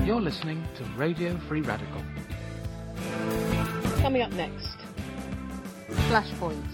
You're listening to Radio Free Radical. Coming up next, Flashpoints.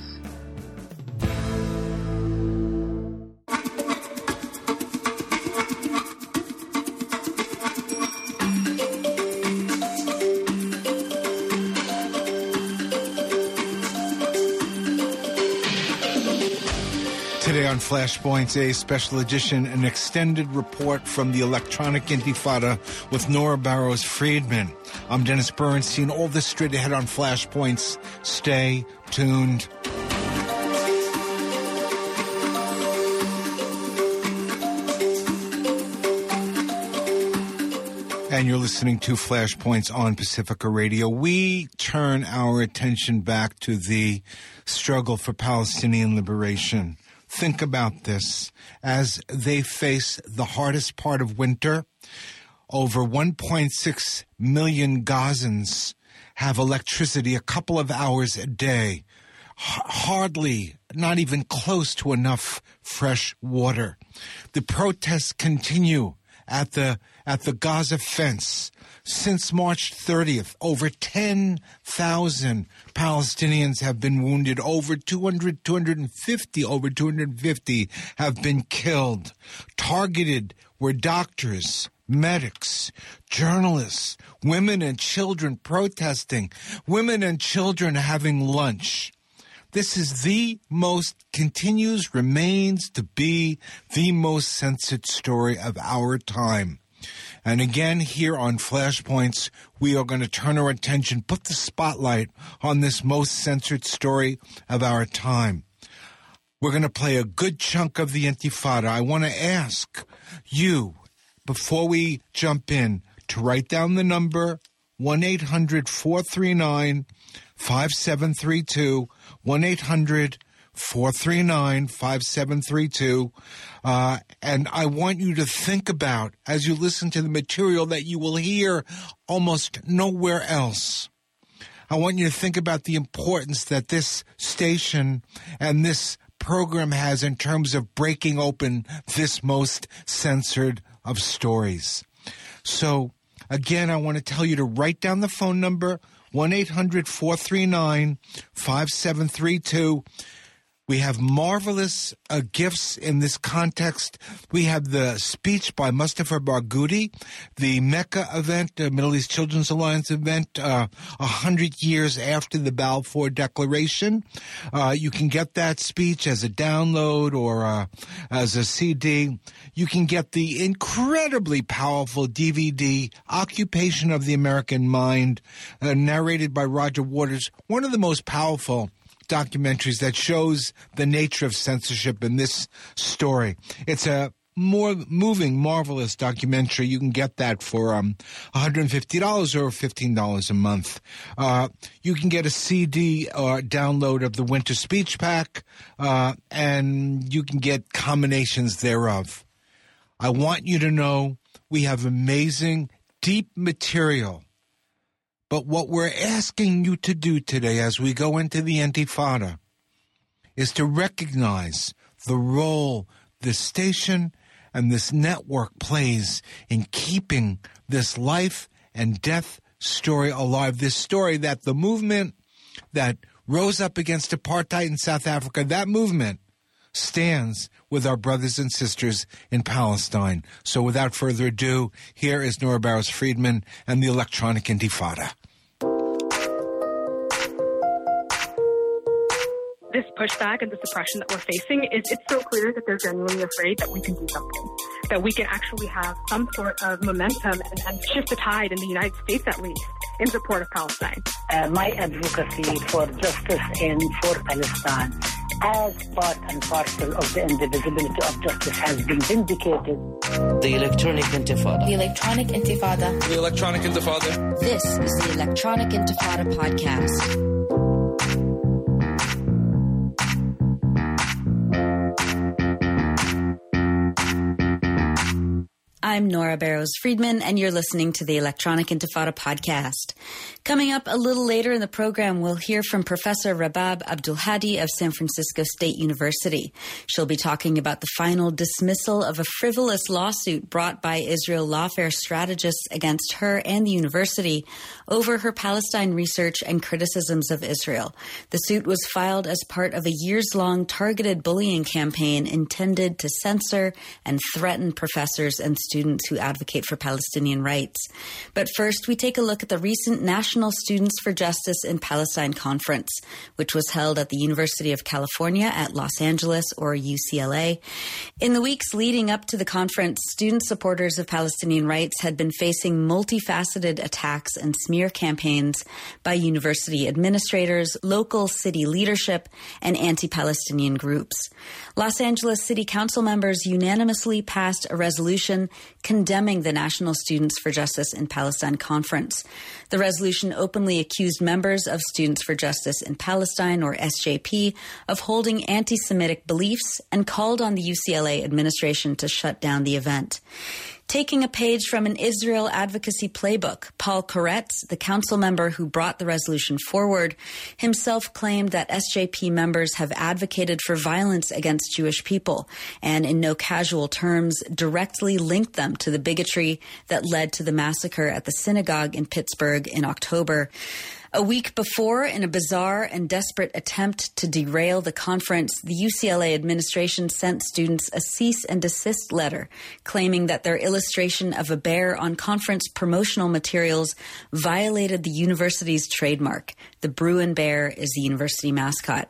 Today on Flashpoints, a special edition, an extended report from the Electronic Intifada with Nora Barrows-Friedman. I'm Dennis Bernstein. All this straight ahead on Flashpoints. Stay tuned. And you're listening to Flashpoints on Pacifica Radio. We turn our attention back to the struggle for Palestinian liberation. Think about this. As they face the hardest part of winter, over 1.6 million Gazans have electricity a couple of hours a day. Hardly, not even close to enough fresh water. The protests continue at the Gaza fence. Since March 30th, over 10,000 Palestinians have been wounded. Over 250 have been killed. Targeted were doctors, medics, journalists, women and children protesting, women and children having lunch. This is remains to be the most censored story of our time. And again, here on Flashpoints, we are going to turn our attention, put the spotlight on this most censored story of our time. We're going to play a good chunk of the Intifada. I want to ask you, before we jump in, to write down the number 1-800-439-5732, 1-800-439-5732. And I want you to think about, as you listen to the material that you will hear almost nowhere else, I want you to think about the importance that this station and this program has in terms of breaking open this most censored of stories. So, again, I want to tell you to write down the phone number, 1-800-439-5732. We have marvelous gifts in this context. We have the speech by Mustafa Barghouti, the Mecca event, Middle East Children's Alliance event, 100 years after the Balfour Declaration. You can get that speech as a download or as a CD. You can get the incredibly powerful DVD, Occupation of the American Mind, narrated by Roger Waters, one of the most powerful documentaries that shows the nature of censorship in this story. It's a more moving, marvelous documentary. You can get that for $150 or $15 a month. You can get a CD or download of the Winter Speech Pack, and you can get combinations thereof. I want you to know we have amazing, deep material. But what we're asking you to do today as we go into the Intifada is to recognize the role this station and this network plays in keeping this life and death story alive. This story that the movement that rose up against apartheid in South Africa, that movement stands with our brothers and sisters in Palestine. So without further ado, here is Nora Barrows-Friedman and the Electronic Intifada. This pushback and the suppression that we're facing, it's so clear that they're genuinely afraid that we can do something, that we can actually have some sort of momentum and shift the tide in the United States, at least, in support of Palestine. My advocacy for justice and for Palestine as part and parcel of the indivisibility of justice has been vindicated. The Electronic Intifada. The Electronic Intifada. The Electronic Intifada. This is the Electronic Intifada podcast. I'm Nora Barrows-Friedman, and you're listening to the Electronic Intifada podcast. Coming up a little later in the program, we'll hear from Professor Rabab Abdulhadi of San Francisco State University. She'll be talking about the final dismissal of a frivolous lawsuit brought by Israel lawfare strategists against her and the university over her Palestine research and criticisms of Israel. The suit was filed as part of a years-long targeted bullying campaign intended to censor and threaten professors and students who advocate for Palestinian rights. But first, we take a look at the recent National Students for Justice in Palestine Conference, which was held at the University of California at Los Angeles, or UCLA. In the weeks leading up to the conference, student supporters of Palestinian rights had been facing multifaceted attacks and smear campaigns by university administrators, local city leadership, and anti-Palestinian groups. Los Angeles City Council members unanimously passed a resolution condemning the National Students for Justice in Palestine Conference. The resolution openly accused members of Students for Justice in Palestine, or SJP, of holding anti-Semitic beliefs and called on the UCLA administration to shut down the event. Taking a page from an Israel advocacy playbook, Paul Koretz, the council member who brought the resolution forward, himself claimed that SJP members have advocated for violence against Jewish people and, in no casual terms, directly linked them to the bigotry that led to the massacre at the synagogue in Pittsburgh in October. A week before, in a bizarre and desperate attempt to derail the conference, the UCLA administration sent students a cease and desist letter claiming that their illustration of a bear on conference promotional materials violated the university's trademark. The Bruin bear is the university mascot.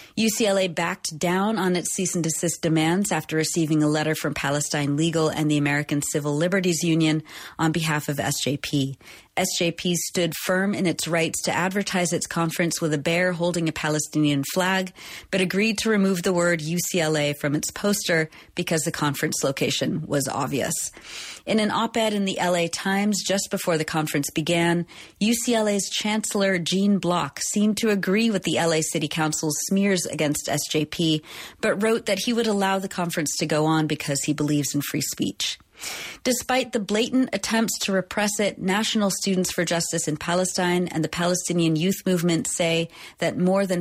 UCLA backed down on its cease and desist demands after receiving a letter from Palestine Legal and the American Civil Liberties Union on behalf of SJP. SJP stood firm in its rights to advertise its conference with a bear holding a Palestinian flag, but agreed to remove the word UCLA from its poster because the conference location was obvious. In an op-ed in the LA Times just before the conference began, UCLA's Chancellor Gene Block seemed to agree with the LA City Council's smears against SJP, but wrote that he would allow the conference to go on because he believes in free speech. Despite the blatant attempts to repress it, National Students for Justice in Palestine and the Palestinian Youth Movement say that more than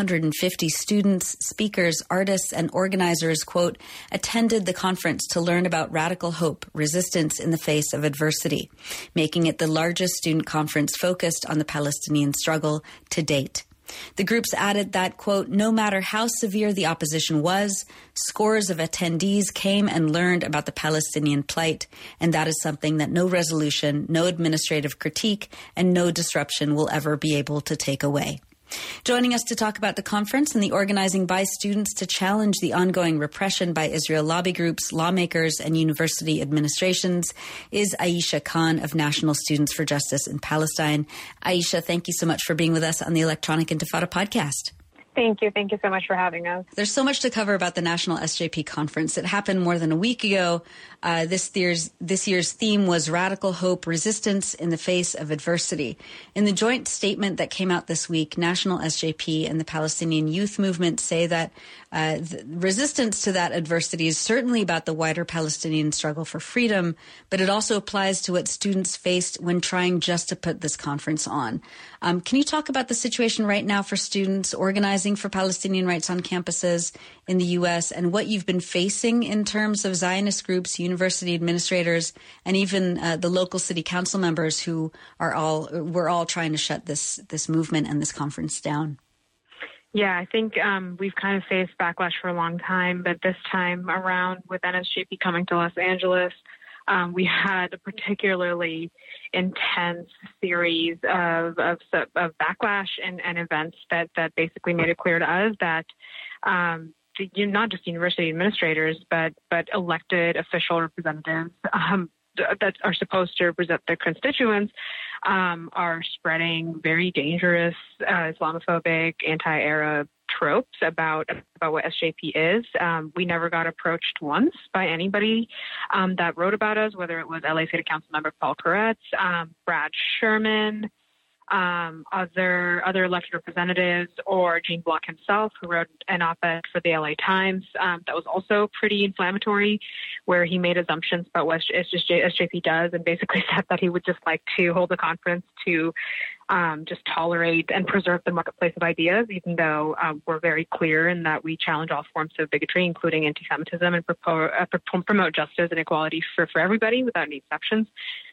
550 students, speakers, artists, and organizers, quote, attended the conference to learn about radical hope, resistance in the face of adversity, making it the largest student conference focused on the Palestinian struggle to date. The groups added that, quote, no matter how severe the opposition was, scores of attendees came and learned about the Palestinian plight, and that is something that no resolution, no administrative critique, and no disruption will ever be able to take away. Joining us to talk about the conference and the organizing by students to challenge the ongoing repression by Israel lobby groups, lawmakers, and university administrations is Aisha Khan of National Students for Justice in Palestine. Aisha, thank you so much for being with us on the Electronic Intifada podcast. Thank you. Thank you so much for having us. There's so much to cover about the National SJP Conference. It happened more than a week ago. This year's theme was Radical Hope, Resistance in the Face of Adversity. In the joint statement that came out this week, National SJP and the Palestinian Youth Movement say that the resistance to that adversity is certainly about the wider Palestinian struggle for freedom, but it also applies to what students faced when trying just to put this conference on. Can you talk about the situation right now for students organizing for Palestinian rights on campuses in the U.S. and what you've been facing in terms of Zionist groups, university administrators, and even the local city council members who we're all trying to shut this movement and this conference down? Yeah, I think we've kind of faced backlash for a long time, but this time around with NSJP coming to Los Angeles, we had a particularly intense series of backlash and events that basically made it clear to us that not just university administrators, but elected official representatives that are supposed to represent their constituents are spreading very dangerous Islamophobic, anti-Arab tropes about what SJP is. We never got approached once by anybody that wrote about us, whether it was LA City Council member Paul Koretz, Brad Sherman, other elected representatives, or Gene Block himself, who wrote an op-ed for the LA Times that was also pretty inflammatory, where he made assumptions about what SJP does, and basically said that he would just like to hold a conference to just tolerate and preserve the marketplace of ideas, even though we're very clear in that we challenge all forms of bigotry, including anti-Semitism, and promote justice and equality for everybody without any exceptions.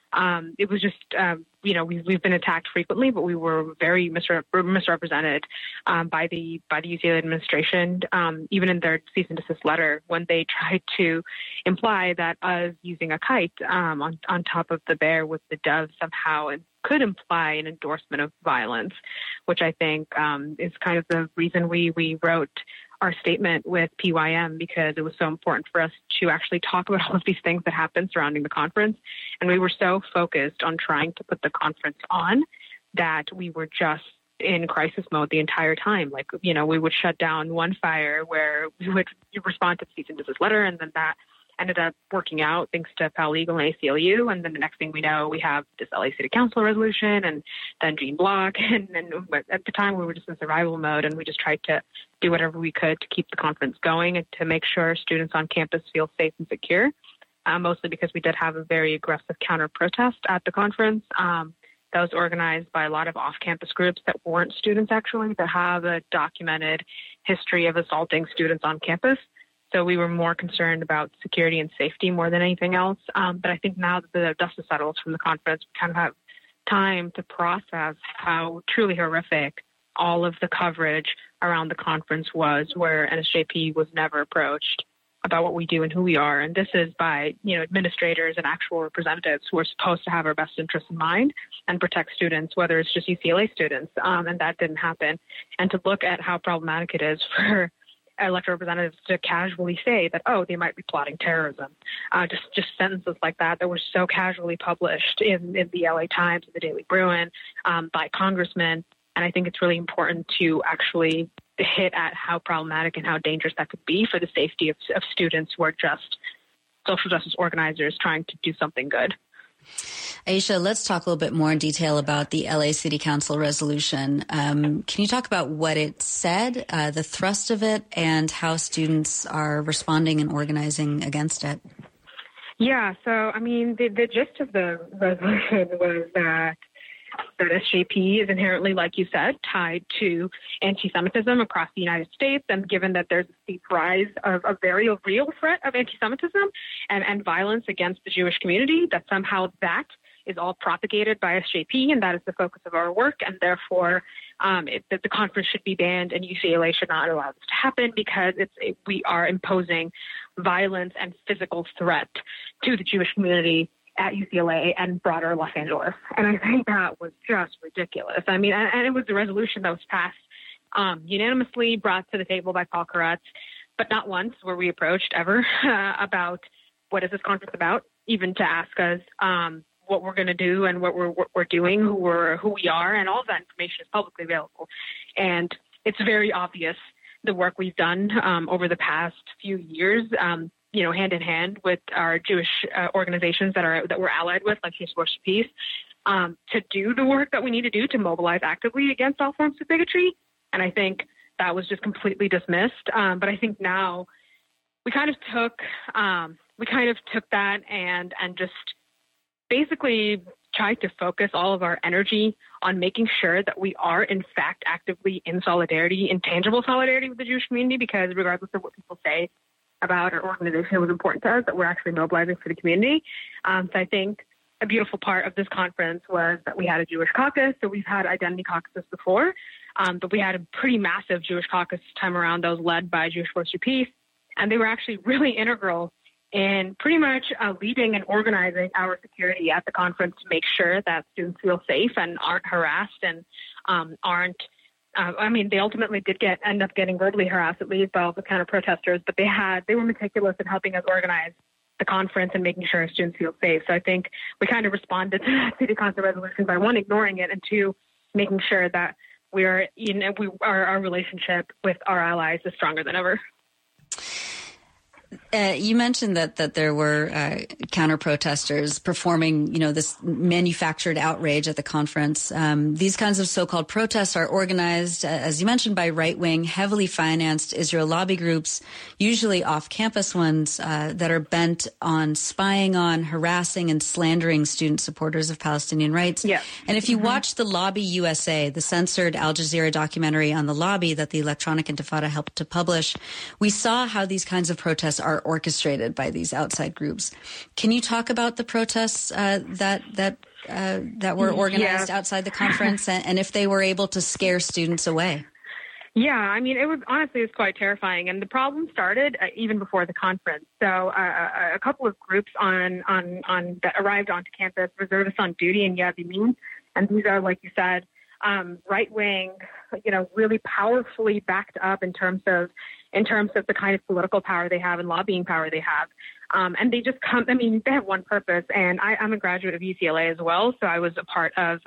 It was just, we've been attacked frequently, but we were very misrepresented by the UCLA administration, even in their cease and desist letter, when they tried to imply that us using a kite on top of the bear with the dove somehow could imply an endorsement of violence, which I think is kind of the reason we wrote our statement with PYM, because it was so important for us to actually talk about all of these things that happened surrounding the conference. And we were so focused on trying to put the conference on that we were just in crisis mode the entire time. Like, we would shut down one fire where we would respond to the cease and desist letter, and then that ended up working out thanks to Pal Legal and ACLU. And then the next thing we know, we have this LA City Council resolution, and then Gene Block. And then at the time, we were just in survival mode, and we just tried to do whatever we could to keep the conference going and to make sure students on campus feel safe and secure, mostly because we did have a very aggressive counter-protest at the conference that was organized by a lot of off-campus groups that weren't students, actually, that have a documented history of assaulting students on campus. So we were more concerned about security and safety more than anything else. But I think now that the dust has settled from the conference, we kind of have time to process how truly horrific all of the coverage around the conference was, where NSJP was never approached about what we do and who we are. And this is by, administrators and actual representatives who are supposed to have our best interests in mind and protect students, whether it's just UCLA students. And that didn't happen. And to look at how problematic it is for elected representatives to casually say that, they might be plotting terrorism. Just sentences like that were so casually published in the LA Times and the Daily Bruin by congressmen. And I think it's really important to actually hit at how problematic and how dangerous that could be for the safety of students who are just social justice organizers trying to do something good. Aisha, let's talk a little bit more in detail about the LA City Council resolution. Can you talk about what it said, the thrust of it, and how students are responding and organizing against it? Yeah, so, the gist of the resolution was that SJP is inherently, like you said, tied to anti-Semitism across the United States. And given that there's a steep rise of a very real threat of anti-Semitism and violence against the Jewish community, that somehow that is all propagated by SJP, and that is the focus of our work. And therefore, that the conference should be banned, and UCLA should not allow this to happen, because we are imposing violence and physical threat to the Jewish community at UCLA and broader Los Angeles. And I think that was just ridiculous. And it was a resolution that was passed unanimously, brought to the table by Paul Koretz, but not once were we approached ever about what is this conference about, even to ask us what we're going to do and what we're doing, who we are, and all of that information is publicly available. And it's very obvious the work we've done over the past few years, hand in hand with our Jewish organizations that we're allied with, like Jewish Force for Peace, to do the work that we need to do to mobilize actively against all forms of bigotry. And I think that was just completely dismissed. But I think now we kind of took that and just basically tried to focus all of our energy on making sure that we are, in fact, actively in solidarity, in tangible solidarity with the Jewish community, because regardless of what people say about our organization, it was important to us that we're actually mobilizing for the community. So I think a beautiful part of this conference was that we had a Jewish caucus. So we've had identity caucuses before, but we had a pretty massive Jewish caucus this time around that was led by Jewish Force for Peace. And they were actually really integral in pretty much leading and organizing our security at the conference to make sure that students feel safe and aren't harassed and aren't they ultimately did end up getting verbally harassed, at least by all the counter-protesters, but they were meticulous in helping us organize the conference and making sure students feel safe. So I think we kind of responded to that City Council resolution by, one, ignoring it, and two, making sure that our relationship with our allies is stronger than ever. You mentioned that there were counter-protesters performing, this manufactured outrage at the conference. These kinds of so-called protests are organized, as you mentioned, by right-wing, heavily financed Israel lobby groups, usually off-campus ones that are bent on spying on, harassing, and slandering student supporters of Palestinian rights. Yeah. And if you watch the Lobby USA, the censored Al Jazeera documentary on the lobby that the Electronic Intifada helped to publish, we saw how these kinds of protests are orchestrated by these outside groups. Can you talk about the protests that were organized outside the conference, and if they were able to scare students away? Yeah, I mean, it was quite terrifying, and the problem started even before the conference. So a couple of groups that arrived onto campus, reservists on duty and Yad Yamin, and these are, like you said, right wing, really powerfully backed up in terms of the kind of political power they have and lobbying power they have. And they just they have one purpose. And I'm a graduate of UCLA as well. So I was a part of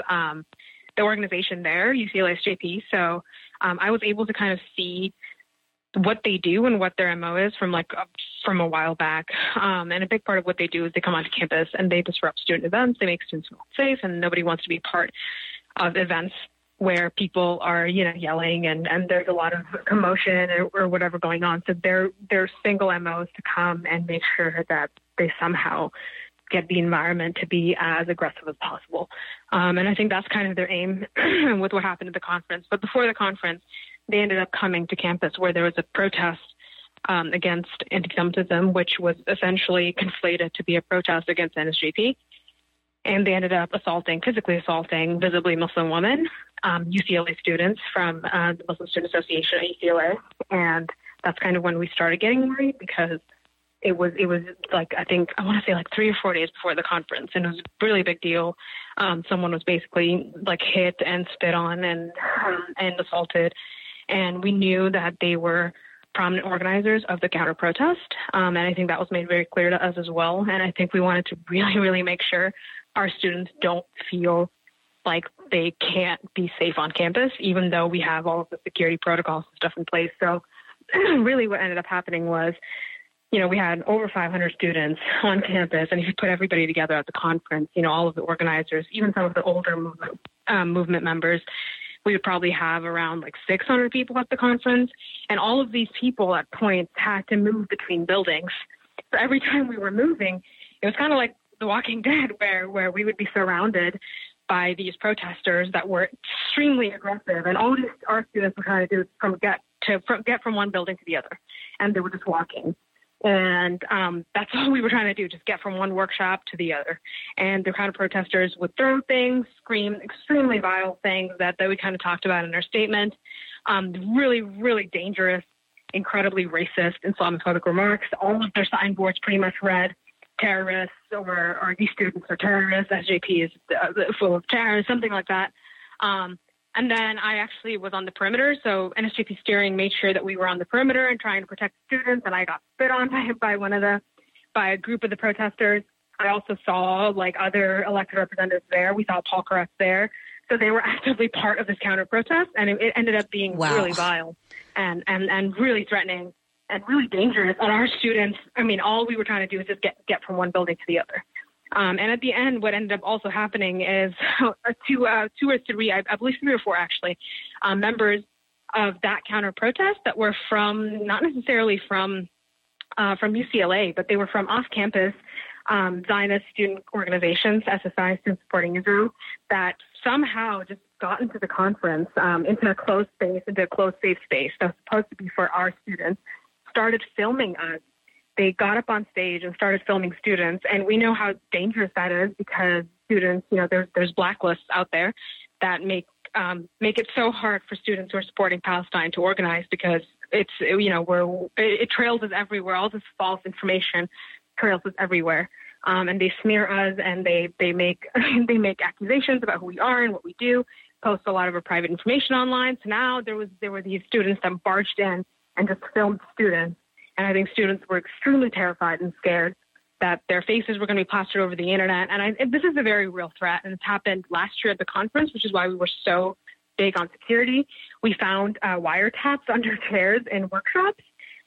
the organization there, UCLA SJP. So I was able to kind of see what they do and what their MO is from a while back. And a big part of what they do is they come onto campus and they disrupt student events. They make students feel safe, and nobody wants to be part of events where people are, yelling and there's a lot of commotion or whatever going on. So their single MO is to come and make sure that they somehow get the environment to be as aggressive as possible. And I think that's kind of their aim with what happened at the conference. But before the conference, they ended up coming to campus where there was a protest against anti-Semitism, which was essentially conflated to be a protest against NSJP. And they ended up physically assaulting visibly Muslim women, UCLA students from the Muslim Student Association at UCLA. And that's kind of when we started getting worried, because it was like, I want to say 3 or 4 days before the conference. And it was a really big deal. Someone was basically hit and spit on and assaulted. And we knew that they were prominent organizers of the counter protest. And I think that was made very clear to us as well. And I think we wanted to really, really make sure our students don't feel like they can't be safe on campus, even though we have all of the security protocols and stuff in place. So really what ended up happening was, we had over 500 students on campus, and if you put everybody together at the conference, all of the organizers, even some of the older movement members, we would probably have around 600 people at the conference. And all of these people at points had to move between buildings. So every time we were moving, it was kind of like The Walking Dead, where we would be surrounded by these protesters that were extremely aggressive. And all our students were trying to do is get from one building to the other. And they were just walking. And that's all we were trying to do, just get from one workshop to the other. And the kind of protesters would throw things, scream extremely vile things that we kind of talked about in our statement. Really, really dangerous, incredibly racist Islamophobic remarks. All of their signboards pretty much read terrorists or these students are terrorists, SJP is full of terrorists, something like that. And then I actually was on the perimeter, so NSJP steering made sure that we were on the perimeter and trying to protect students, and I got spit on by a group of the protesters. I also saw other elected representatives there. We saw Paul Koretz there. So they were actively part of this counter-protest, and it ended up being really vile and really threatening and really dangerous. And our students, all we were trying to do is just get from one building to the other. And at the end, what ended up also happening is two or three, I believe 3 or 4 actually, members of that counter protest that were from, not necessarily from UCLA, but they were from off-campus Zionist student organizations, SSI, Students Supporting Israel, that somehow just got into the conference, into a closed space, into a closed safe space that was supposed to be for our students, started filming us. They got up on stage and started filming students, and we know how dangerous that is because students, there's blacklists out there that make it so hard for students who are supporting Palestine to organize because it trails us everywhere. All this false information trails us everywhere, and they smear us and they make accusations about who we are and what we do. Post a lot of our private information online. So now there were these students that barged in and just filmed students. And I think students were extremely terrified and scared that their faces were going to be plastered over the internet. And this is a very real threat. And it's happened last year at the conference, which is why we were so big on security. We found wiretaps under chairs in workshops.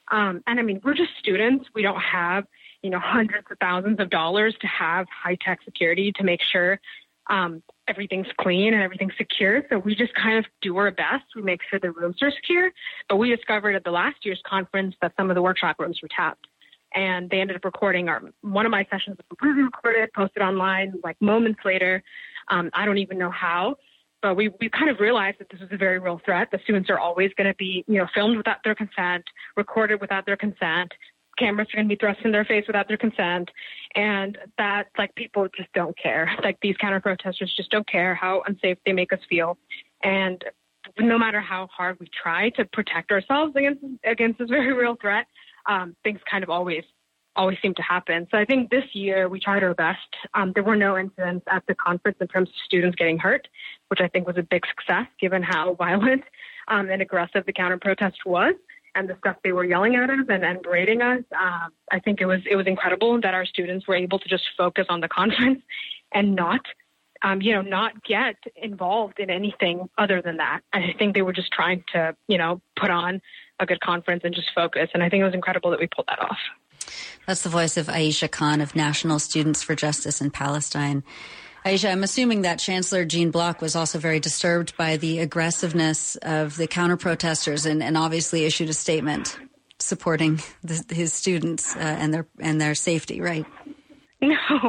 And I mean, we're just students. We don't have, hundreds of thousands of dollars to have high-tech security to make sure everything's clean and everything's secure. So we just kind of do our best. We make sure the rooms are secure. But we discovered at the last year's conference that some of the workshop rooms were tapped. And they ended up recording one of my sessions was completely recorded, posted online like moments later. I don't even know how. But we kind of realized that this was a very real threat. The students are always going to be, filmed without their consent, recorded without their consent. Cameras are going to be thrust in their face without their consent. And that, people just don't care. These counter-protesters just don't care how unsafe they make us feel. And no matter how hard we try to protect ourselves against this very real threat, things kind of always seem to happen. So I think this year we tried our best. There were no incidents at the conference in terms of students getting hurt, which I think was a big success given how violent and aggressive the counter-protest was. And the stuff they were yelling at us and berating us, I think it was incredible that our students were able to just focus on the conference and not get involved in anything other than that. I think they were just trying to, put on a good conference and just focus. And I think it was incredible that we pulled that off. That's the voice of Aisha Khan of National Students for Justice in Palestine. Aisha, I'm assuming that Chancellor Jean Block was also very disturbed by the aggressiveness of the counter-protesters and obviously issued a statement supporting his students and their safety, right? No.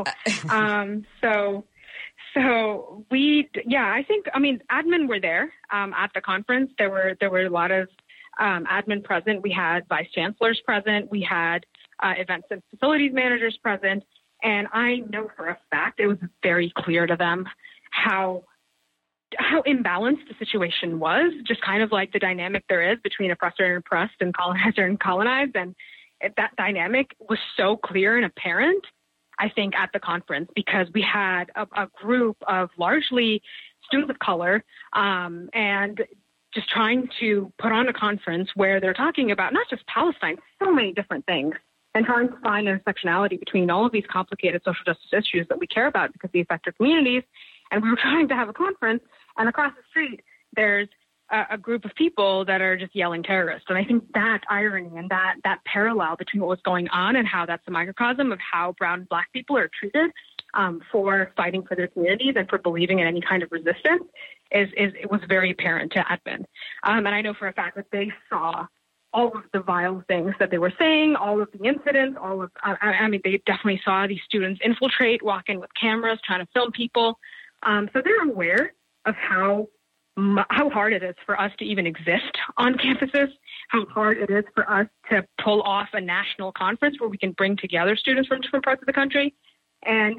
Admin were there at the conference. There were a lot of admin present. We had vice chancellors present. We had events and facilities managers present. And I know for a fact it was very clear to them how imbalanced the situation was, just kind of like the dynamic there is between oppressor and oppressed and colonizer and colonized. And that dynamic was so clear and apparent, I think, at the conference, because we had a group of largely students of color and just trying to put on a conference where they're talking about not just Palestine, so many different things, and trying to find intersectionality between all of these complicated social justice issues that we care about because they affect our communities. And we were trying to have a conference, and across the street, there's a group of people that are just yelling terrorist. And I think that irony and that parallel between what was going on and how that's a microcosm of how brown and black people are treated for fighting for their communities and for believing in any kind of resistance it was very apparent to admin. And I know for a fact that they saw all of the vile things that they were saying, all of the incidents, they definitely saw these students infiltrate, walk in with cameras, trying to film people. So they're aware of how hard it is for us to even exist on campuses, how hard it is for us to pull off a national conference where we can bring together students from different parts of the country. And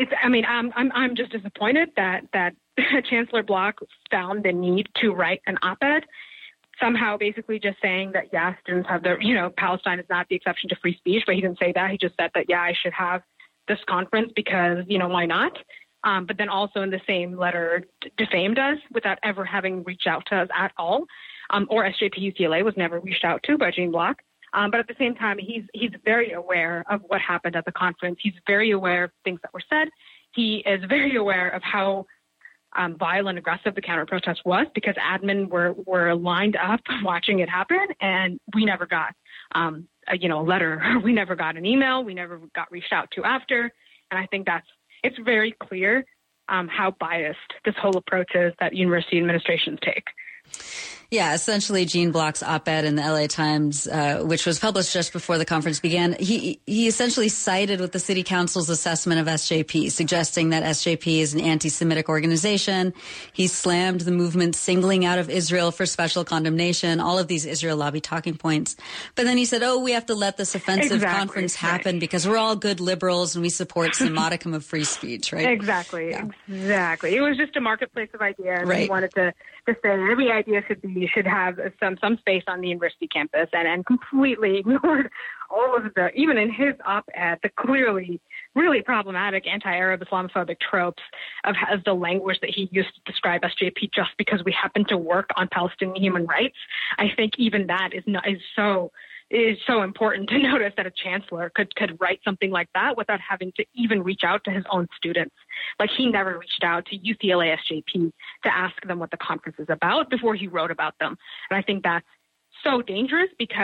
I'm just disappointed that Chancellor Block found the need to write an op-ed, somehow basically just saying that, yeah, students have Palestine is not the exception to free speech, but he didn't say that. He just said that, yeah, I should have this conference because, why not? But then also in the same letter defamed us without ever having reached out to us at all, or SJP UCLA was never reached out to by Jean Block. But at the same time, he's very aware of what happened at the conference. He's very aware of things that were said. He is very aware of how violent and aggressive the counter-protest was because admin were lined up watching it happen, and we never got a letter. We never got an email. We never got reached out to after. And I think it's very clear how biased this whole approach is that university administrations take. Yeah, essentially Jean Block's op-ed in the LA Times, which was published just before the conference began, he essentially sided with the city council's assessment of SJP, suggesting that SJP is an anti-Semitic organization. He slammed the movement singling out of Israel for special condemnation, all of these Israel lobby talking points. But then he said, we have to let this offensive conference happen because we're all good liberals and we support some modicum of free speech, right? Exactly. It was just a marketplace of ideas. Right. He wanted to say every idea should have some space on the university campus and completely ignored all of even in his op-ed, the clearly really problematic anti-Arab Islamophobic tropes of the language that he used to describe SJP just because we happen to work on Palestinian human rights. I think even that is so important to notice that a chancellor could write something like that without having to even reach out to his own students. Like he never reached out to UCLA SJP to ask them what the conference is about before he wrote about them. And I think that's so dangerous because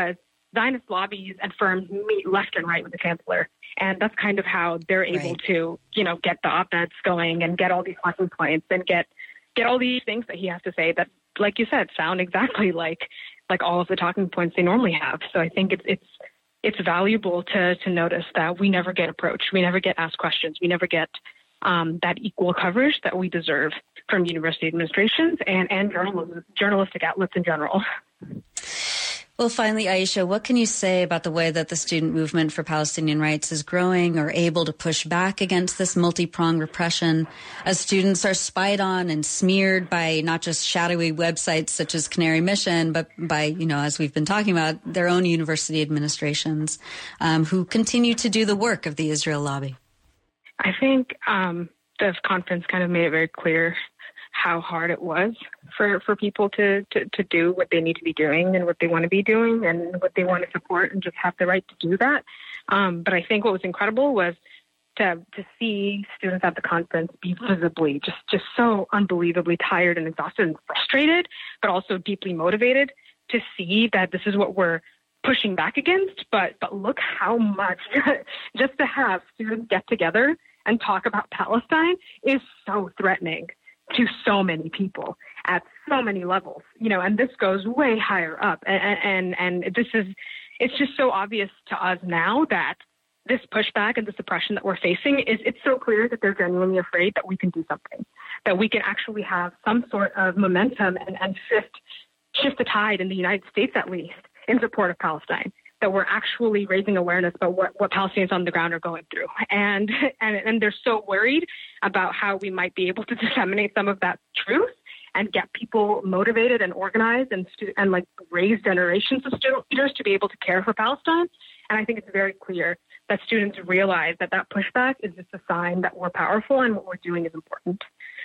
Zionist lobbies and firms meet left and right with the chancellor. And that's kind of how they're able to, get the op-eds going and get all these talking points and get all these things that he has to say that, like you said, sound exactly like all of the talking points they normally have. So I think it's valuable to notice that we never get approached. We never get asked questions. We never get that equal coverage that we deserve from university administrations and journalistic outlets in general. Well, finally, Aisha, what can you say about the way that the student movement for Palestinian rights is growing or able to push back against this multi-pronged repression as students are spied on and smeared by not just shadowy websites such as Canary Mission, but by, as we've been talking about, their own university administrations who continue to do the work of the Israel lobby? I think the conference kind of made it very clear how hard it was for people to do what they need to be doing and what they want to be doing and what they want to support and just have the right to do that. But I think what was incredible was to see students at the conference be visibly just so unbelievably tired and exhausted and frustrated, but also deeply motivated to see that this is what we're pushing back against. But look how much just to have students get together and talk about Palestine is so threatening to so many people at so many levels, and this goes way higher up. And it's just so obvious to us now that this pushback and the suppression that we're facing it's so clear that they're genuinely afraid that we can do something, that we can actually have some sort of momentum and shift the tide in the United States, at least, in support of Palestine, that we're actually raising awareness about what Palestinians on the ground are going through. And they're so worried about how we might be able to disseminate some of that truth and get people motivated and organized and raise generations of student leaders to be able to care for Palestine. And I think it's very clear that students realize that pushback is just a sign that we're powerful and what we're doing is important.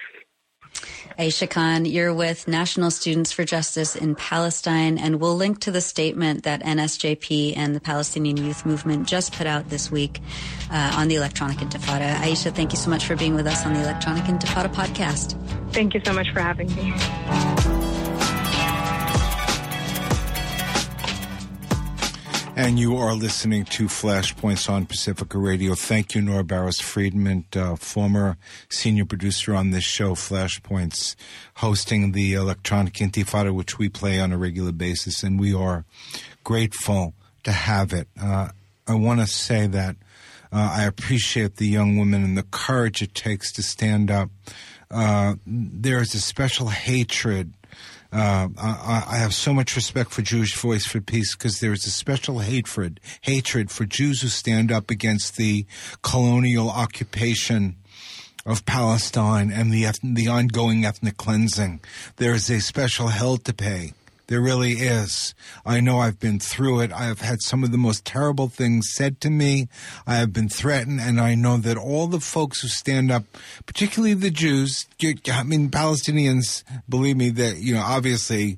Aisha Khan, you're with National Students for Justice in Palestine, and we'll link to the statement that NSJP and the Palestinian Youth Movement just put out this week on the Electronic Intifada. Aisha, thank you so much for being with us on the Electronic Intifada podcast. Thank you so much for having me. And you are listening to Flashpoints on Pacifica Radio. Thank you, Nora Barros-Friedman, former senior producer on this show, Flashpoints, hosting the Electronic Intifada, which we play on a regular basis, and we are grateful to have it. I want to say that I appreciate the young women and the courage it takes to stand up. There is a special hatred. I have so much respect for Jewish Voice for Peace because there is a special hatred for Jews who stand up against the colonial occupation of Palestine and the ongoing ethnic cleansing. There is a special hell to pay. There really is. I know I've been through it. I have had some of the most terrible things said to me. I have been threatened, and I know that all the folks who stand up, particularly the Jews, Palestinians, believe me, that, obviously,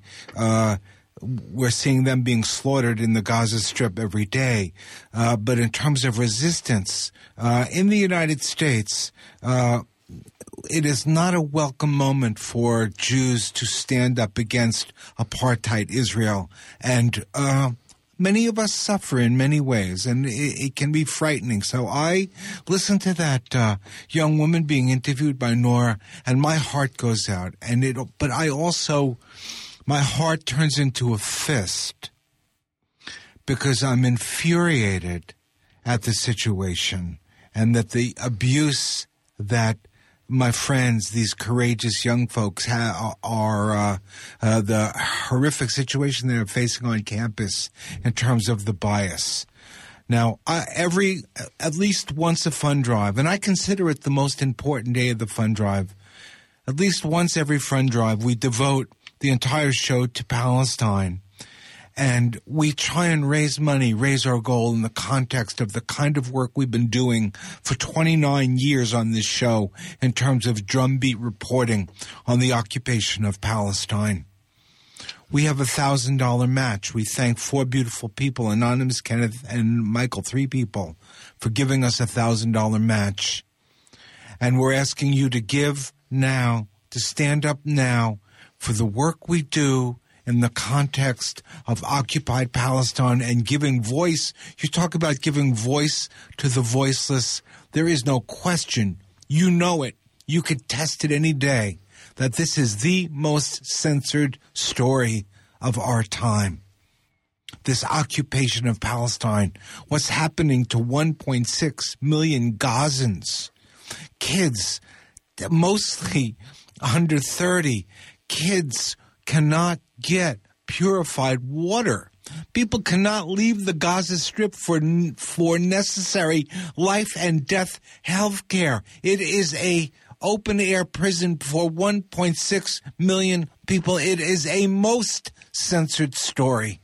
we're seeing them being slaughtered in the Gaza Strip every day. But in terms of resistance, in the United States, it is not a welcome moment for Jews to stand up against apartheid Israel. And many of us suffer in many ways, and it can be frightening. So I listened to that young woman being interviewed by Nora, and my heart goes out. But my heart turns into a fist because I'm infuriated at the situation and that the abuse that my friends, these courageous young folks, are the horrific situation they're facing on campus in terms of the bias. Now, at least once a fund drive, and I consider it the most important day of the fund drive, at least once every fund drive, we devote the entire show to Palestine. And we try and raise money, raise our goal in the context of the kind of work we've been doing for 29 years on this show in terms of drumbeat reporting on the occupation of Palestine. We have $1,000 match. We thank 4 beautiful people, Anonymous, Kenneth, and Michael, 3 people, for giving us $1,000 match. And we're asking you to give now, to stand up now for the work we do in the context of occupied Palestine and giving voice. You talk about giving voice to the voiceless. There is no question. You know it. You could test it any day that this is the most censored story of our time. This occupation of Palestine, what's happening to 1.6 million Gazans, kids, mostly under 30, kids cannot get purified water. People cannot leave the Gaza Strip for necessary life and death health care. It is a open-air prison for 1.6 million people. It is a most censored story.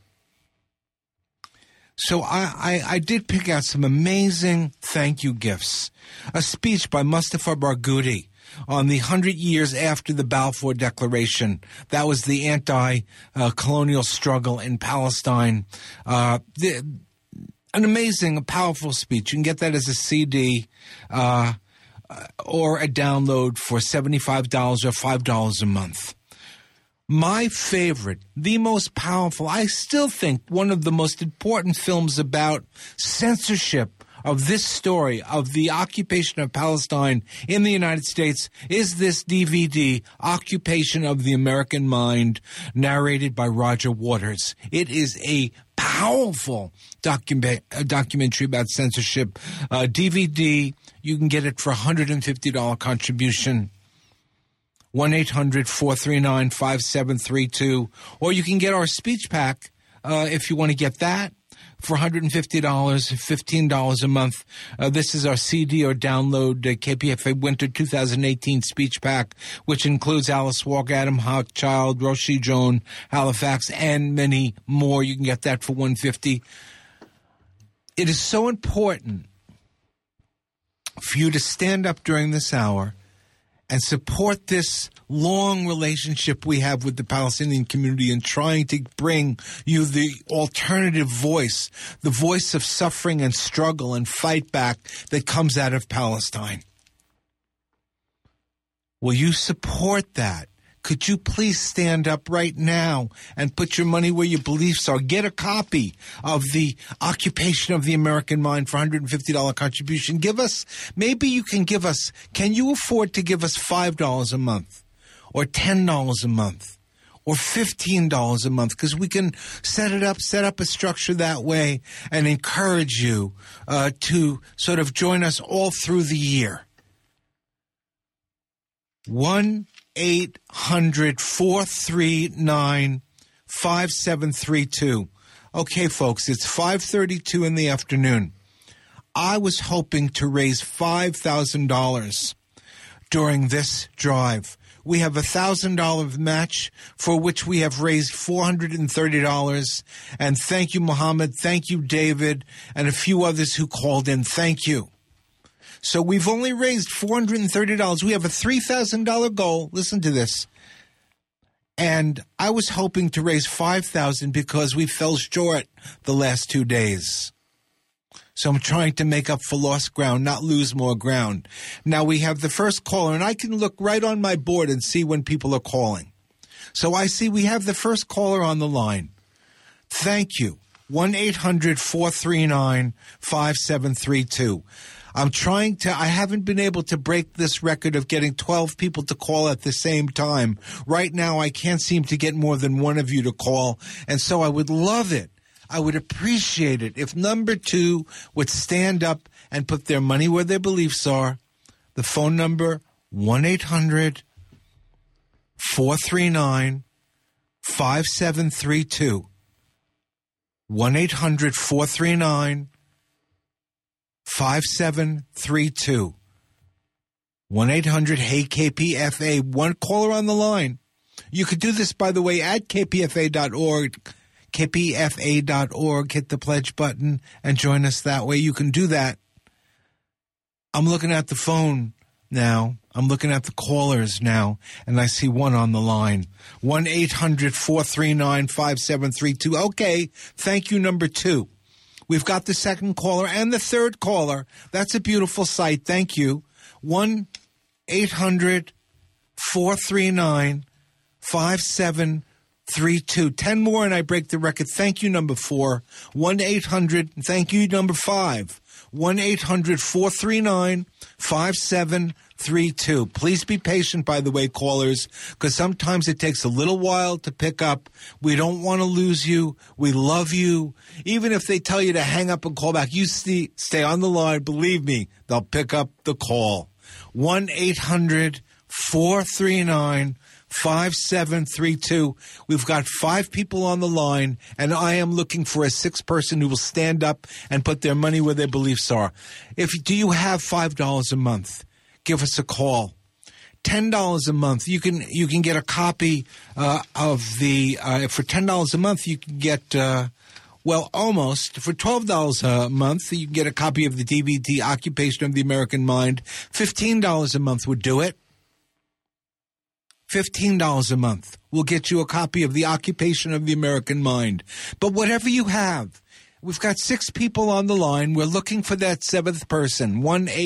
So I did pick out some amazing thank you gifts. A speech by Mustafa Barghouti on the 100 years after the Balfour Declaration. That was the anti-colonial struggle in Palestine. An amazing, powerful speech. You can get that as a CD or a download for $75 or $5 a month. My favorite, the most powerful, I still think one of the most important films about censorship of this story of the occupation of Palestine in the United States is this DVD, Occupation of the American Mind, narrated by Roger Waters. It is a powerful documentary about censorship. DVD, you can get it for $150 contribution. 1-800-439-5732. Or you can get our speech pack if you want to get that for $150, $15 a month. This is our CD or download KPFA Winter 2018 speech pack, which includes Alice Walk, Adam Hochschild, Roshi Joan, Halifax, and many more. You can get that for $150. It is so important for you to stand up during this hour and support this long relationship we have with the Palestinian community in trying to bring you the alternative voice, the voice of suffering and struggle and fight back that comes out of Palestine. Will you support that? Could you please stand up right now and put your money where your beliefs are? Get a copy of the Occupation of the American Mind for $150 contribution. Maybe you can give us, can you afford to give us $5 a month or $10 a month or $15 a month? Because we can set up a structure that way and encourage you to sort of join us all through the year. 1-800-439-5732. Okay, folks, it's 5:32 in the afternoon. I was hoping to raise $5,000 during this drive. We have a $1,000 match for which we have raised $430. And thank you, Muhammad. Thank you, David, and a few others who called in. Thank you. So we've only raised $430. We have a $3,000 goal. Listen to this. And I was hoping to raise $5,000 because we fell short the last 2 days. So I'm trying to make up for lost ground, not lose more ground. Now we have the first caller, and I can look right on my board and see when people are calling. So I see we have the first caller on the line. Thank you. 1-800-439-5732. I haven't been able to break this record of getting 12 people to call at the same time. Right now, I can't seem to get more than one of you to call, and so I would love it. I would appreciate it if number 2 would stand up and put their money where their beliefs are. The phone number, 1-800-439-5732. 1-800-439-5732. 1-800-HEY-KPFA. One caller on the line. You could do this, by the way, at kpfa.org. kpfa.org. Hit the pledge button and join us that way. You can do that. I'm looking at the phone now. I'm looking at the callers now, and I see one on the line. 1-800-439-5732. Okay, thank you, number 2. We've got the second caller and the third caller. That's a beautiful sight. Thank you. 1-800-439-5732. 5732. 10 more and I break the record. Thank you, number 4. 1-800. Thank you, number 5. 1-800-439-5732. Please be patient, by the way, callers, because sometimes it takes a little while to pick up. We don't want to lose you. We love you. Even if they tell you to hang up and call back, you stay on the line. Believe me, they'll pick up the call. 1-800-439-5732. We've got 5 people on the line, and I am looking for a 6th person who will stand up and put their money where their beliefs are. Do you have $5 a month? Give us a call. $10 a month. You can get a copy of the for $10 a month you can get almost. For $12 a month, you can get a copy of the DVD Occupation of the American Mind. $15 a month would do it. $15 a month will get you a copy of The Occupation of the American Mind. But whatever you have, we've got 6 people on the line. We're looking for that 7th person.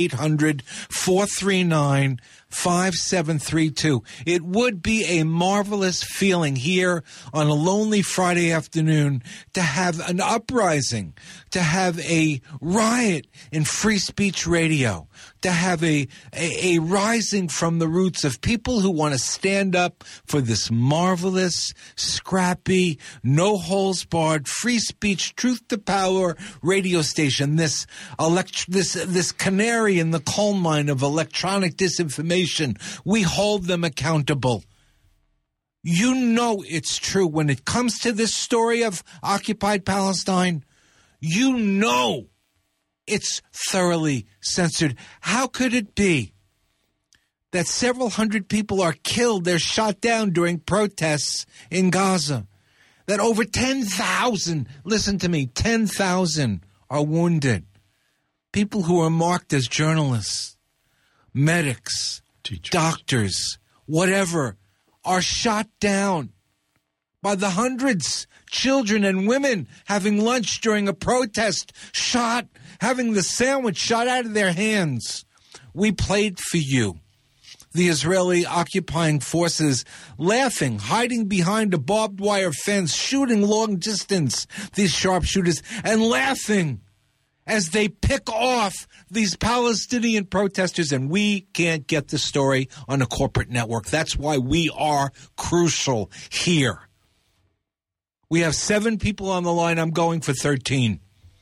1-800-439-5732. It would be a marvelous feeling here on a lonely Friday afternoon to have an uprising, to have a riot in free speech radio, to have a rising from the roots of people who want to stand up for this marvelous, scrappy, no holes barred, free speech, truth to power radio station. This canary in the coal mine of electronic disinformation. We hold them accountable. You know it's true when it comes to this story of occupied Palestine. You know it's thoroughly censored. How could it be that several hundred people are killed, they're shot down during protests in Gaza, that over 10,000, listen to me, 10,000 are wounded? People who are marked as journalists, medics, teachers, doctors, whatever, are shot down by the hundreds. Children and women having lunch during a protest, shot, having the sandwich shot out of their hands. We played for you. The Israeli occupying forces laughing, hiding behind a barbed wire fence, shooting long distance, these sharpshooters, and laughing as they pick off these Palestinian protesters, and we can't get the story on a corporate network. That's why we are crucial here. We have 7 people on the line. I'm going for 13.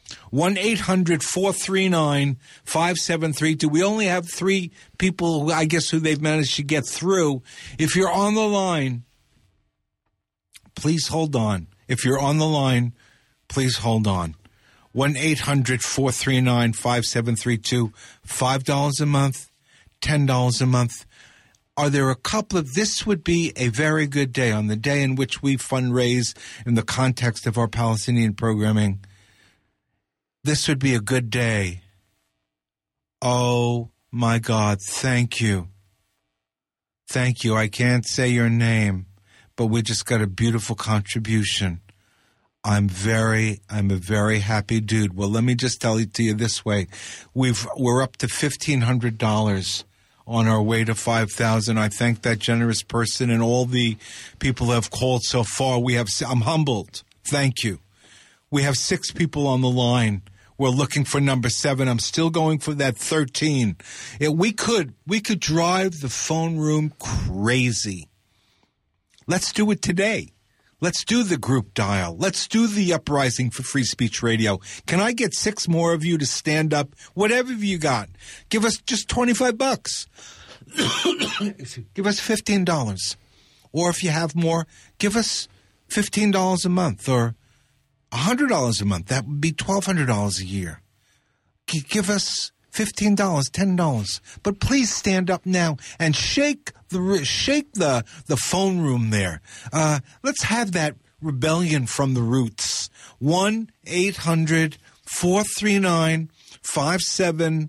1-800-439-5732. We only have 3 people, who they've managed to get through. If you're on the line, please hold on. If you're on the line, please hold on. 1-800-439-5732. $5 a month, $10 a month. Are there a couple of, this would be a very good day, on the day in which we fundraise in the context of our Palestinian programming. This would be a good day. Oh my God, thank you. Thank you. I can't say your name, but we just got a beautiful contribution. I'm a very happy dude. Well, let me just tell it to you this way. We're up to $1,500 on our way to 5,000. I thank that generous person and all the people who have called so far. I'm humbled. Thank you. We have 6 people on the line. We're looking for number 7. I'm still going for that 13. We could drive the phone room crazy. Let's do it today. Let's do the group dial. Let's do the uprising for free speech radio. Can I get 6 more of you to stand up? Whatever you got. Give us just $25. Give us $15. Or if you have more, give us $15 a month or $100 a month. That would be $1,200 a year. Give us $15, $10. But please stand up now and shake the phone room there. Let's have that rebellion from the roots. 1-800-439-5732.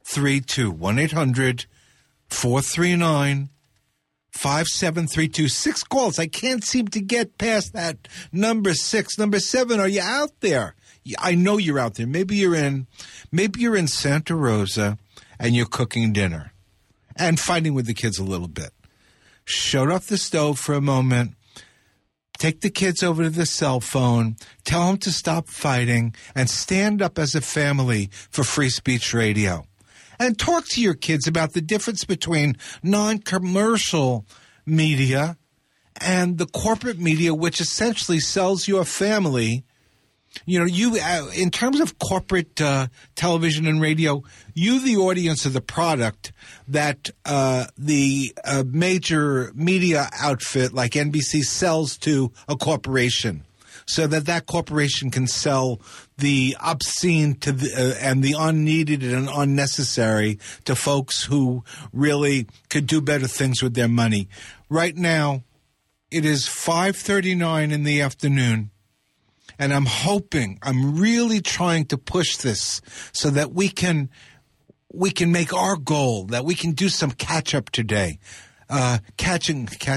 1-800-439-5732. 6 calls. I can't seem to get past that number 6. Number 7, are you out there? I know you're out there. Maybe you're in Santa Rosa and you're cooking dinner and fighting with the kids a little bit. Shut off the stove for a moment. Take the kids over to the cell phone, tell them to stop fighting, and stand up as a family for free speech radio. And talk to your kids about the difference between non-commercial media and the corporate media, which essentially sells your family. You know, you in terms of corporate television and radio, you the audience of the product that the major media outfit like NBC sells to a corporation, so that corporation can sell the obscene to and the unneeded and unnecessary to folks who really could do better things with their money. Right now, it is 5:39 in the afternoon. And I'm really trying to push this so that we can make our goal, that we can do some catch up today. Catch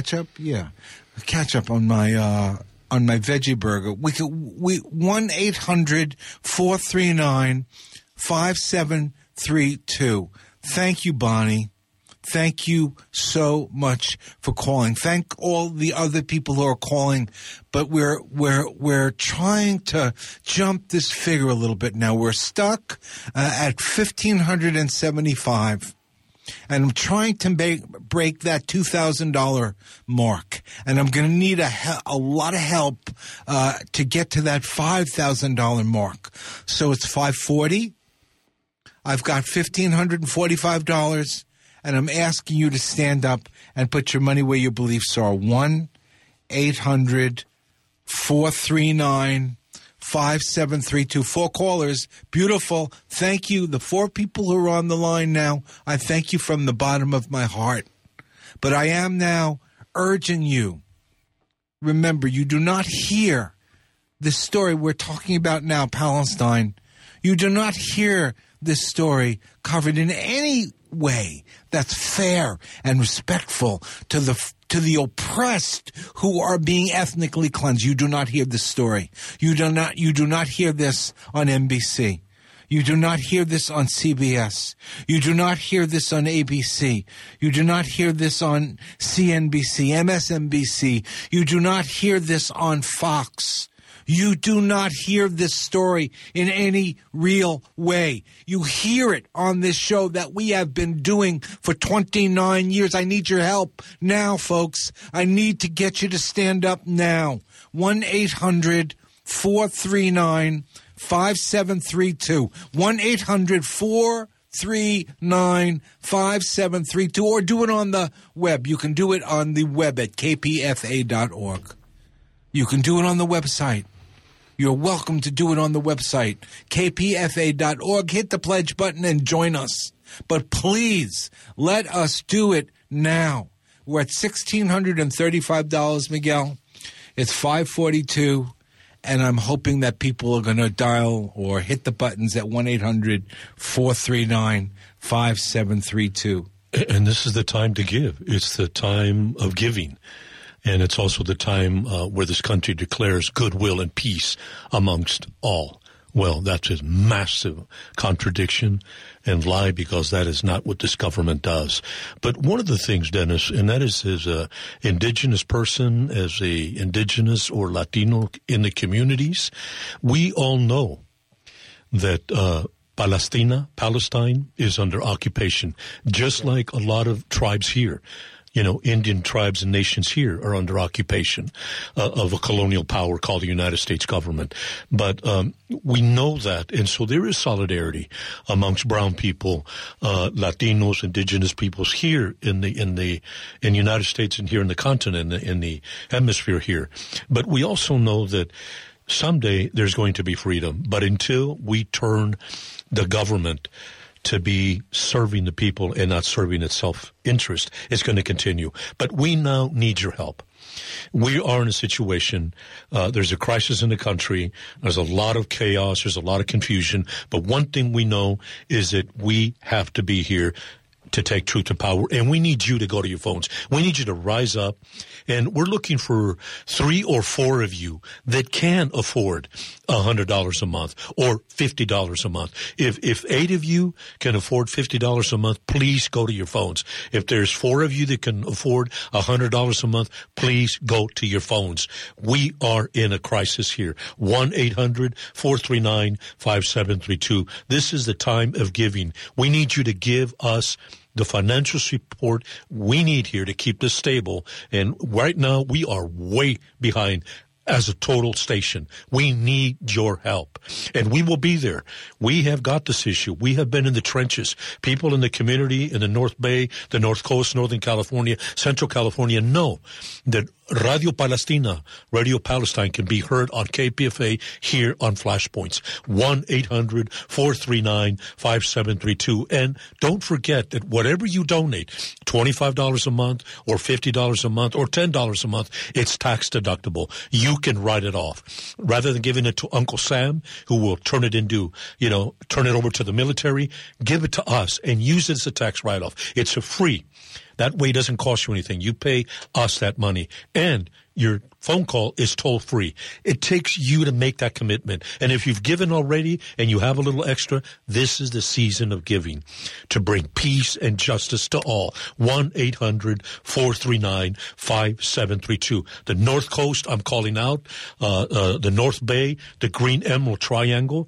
up on my veggie burger. We 1-800-439-5732. Thank you, Bonnie. Thank you so much for calling. Thank all the other people who are calling, but we're trying to jump this figure a little bit now. We're stuck at 1,575, and I'm trying to break that $2,000 mark, and I'm going to need a lot of help to get to that $5,000 mark. So it's 540. I've got $1,545. And I'm asking you to stand up and put your money where your beliefs are. 1-800-439-5732. 4 callers. Beautiful. Thank you. The 4 people who are on the line now, I thank you from the bottom of my heart. But I am now urging you. Remember, you do not hear this story we're talking about now, Palestine. You do not hear this story covered in any way that's fair and respectful to the oppressed who are being ethnically cleansed. You do not hear this story. You do not hear this on NBC. You do not hear this on CBS. You do not hear this on ABC. You do not hear this on CNBC, MSNBC. You do not hear this on Fox. You do not hear this story in any real way. You hear it on this show that we have been doing for 29 years. I need your help now, folks. I need to get you to stand up now. 1-800-439-5732. 1-800-439-5732. Or do it on the web. You can do it on the web at kpfa.org. You can do it on the website. You're welcome to do it on the website, kpfa.org. Hit the pledge button and join us. But please, let us do it now. We're at $1,635, Miguel. It's 5:42, and I'm hoping that people are going to dial or hit the buttons at 1-800-439-5732. And this is the time to give. It's the time of giving. And it's also the time where this country declares goodwill and peace amongst all. Well, that's a massive contradiction and lie, because that is not what this government does. But one of the things, Dennis, and that is as an indigenous person, as a indigenous or Latino in the communities, we all know that Palestine is under occupation, just like a lot of tribes here. You know, Indian tribes and nations here are under occupation of a colonial power called the United States government. But we know that, and so there is solidarity amongst brown people, Latinos, indigenous peoples here in the United States and here in the continent, in the hemisphere here. But we also know that someday there's going to be freedom. But until we turn the government to be serving the people and not serving its self-interest, it's going to continue. But we now need your help. We are in a situation, there's a crisis in the country, there's a lot of chaos, there's a lot of confusion, but one thing we know is that we have to be here to take truth to power, and we need you to go to your phones. We need you to rise up, and we're looking for 3 or 4 of you that can afford $100 a month or $50 a month. If 8 of you can afford $50 a month, please go to your phones. If there's 4 of you that can afford $100 a month, please go to your phones. We are in a crisis here. 1-800-439-5732. This is the time of giving. We need you to give us the financial support we need here to keep this stable. And right now, we are way behind as a total station. We need your help, and we will be there. We have got this issue. We have been in the trenches. People in the community in the North Bay, the North Coast, Northern California, Central California know that Radio Palestina, Radio Palestine can be heard on KPFA here on Flashpoints. 1-800-439-5732. And don't forget that whatever you donate, $25 a month or $50 a month or $10 a month, it's tax deductible. You can write it off. Rather than giving it to Uncle Sam, who will turn it into, turn it over to the military, give it to us and use it as a tax write-off. It's a free. That way it doesn't cost you anything. You pay us that money. And your phone call is toll-free. It takes you to make that commitment. And if you've given already and you have a little extra, this is the season of giving to bring peace and justice to all. 1-800-439-5732. The North Coast, I'm calling out, the North Bay, the Green Emerald Triangle,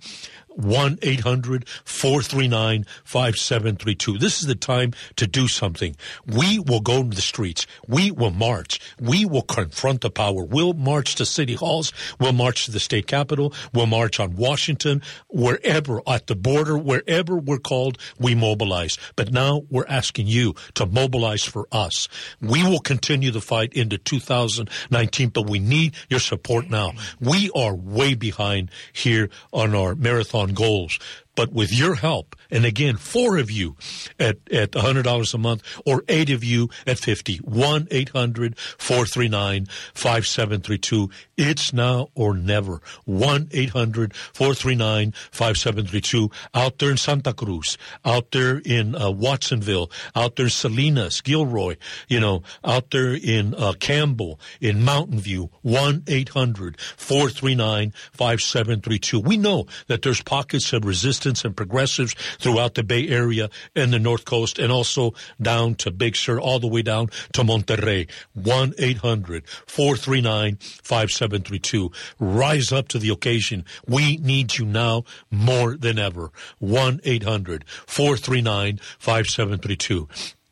1-800-439-5732. This is the time to do something. We will go to the streets. We will march. We will confront the power. We'll march to city halls. We'll march to the state capitol. We'll march on Washington. Wherever, at the border, wherever we're called, we mobilize. But now we're asking you to mobilize for us. We will continue the fight into 2019, but we need your support now. We are way behind here on our marathon goals. But with your help, and again, 4 of you at $100 a month or 8 of you at $50, 1-800-439-5732. It's now or never. 1-800-439-5732. Out there in Santa Cruz, out there in Watsonville, out there in Salinas, Gilroy, out there in Campbell, in Mountain View, 1-800-439-5732. We know that there's pockets of resistance and progressives throughout the Bay Area and the North Coast, and also down to Big Sur, all the way down to Monterrey. 1-800-439-5732. Rise up to the occasion. We need you now more than ever. 1-800-439-5732.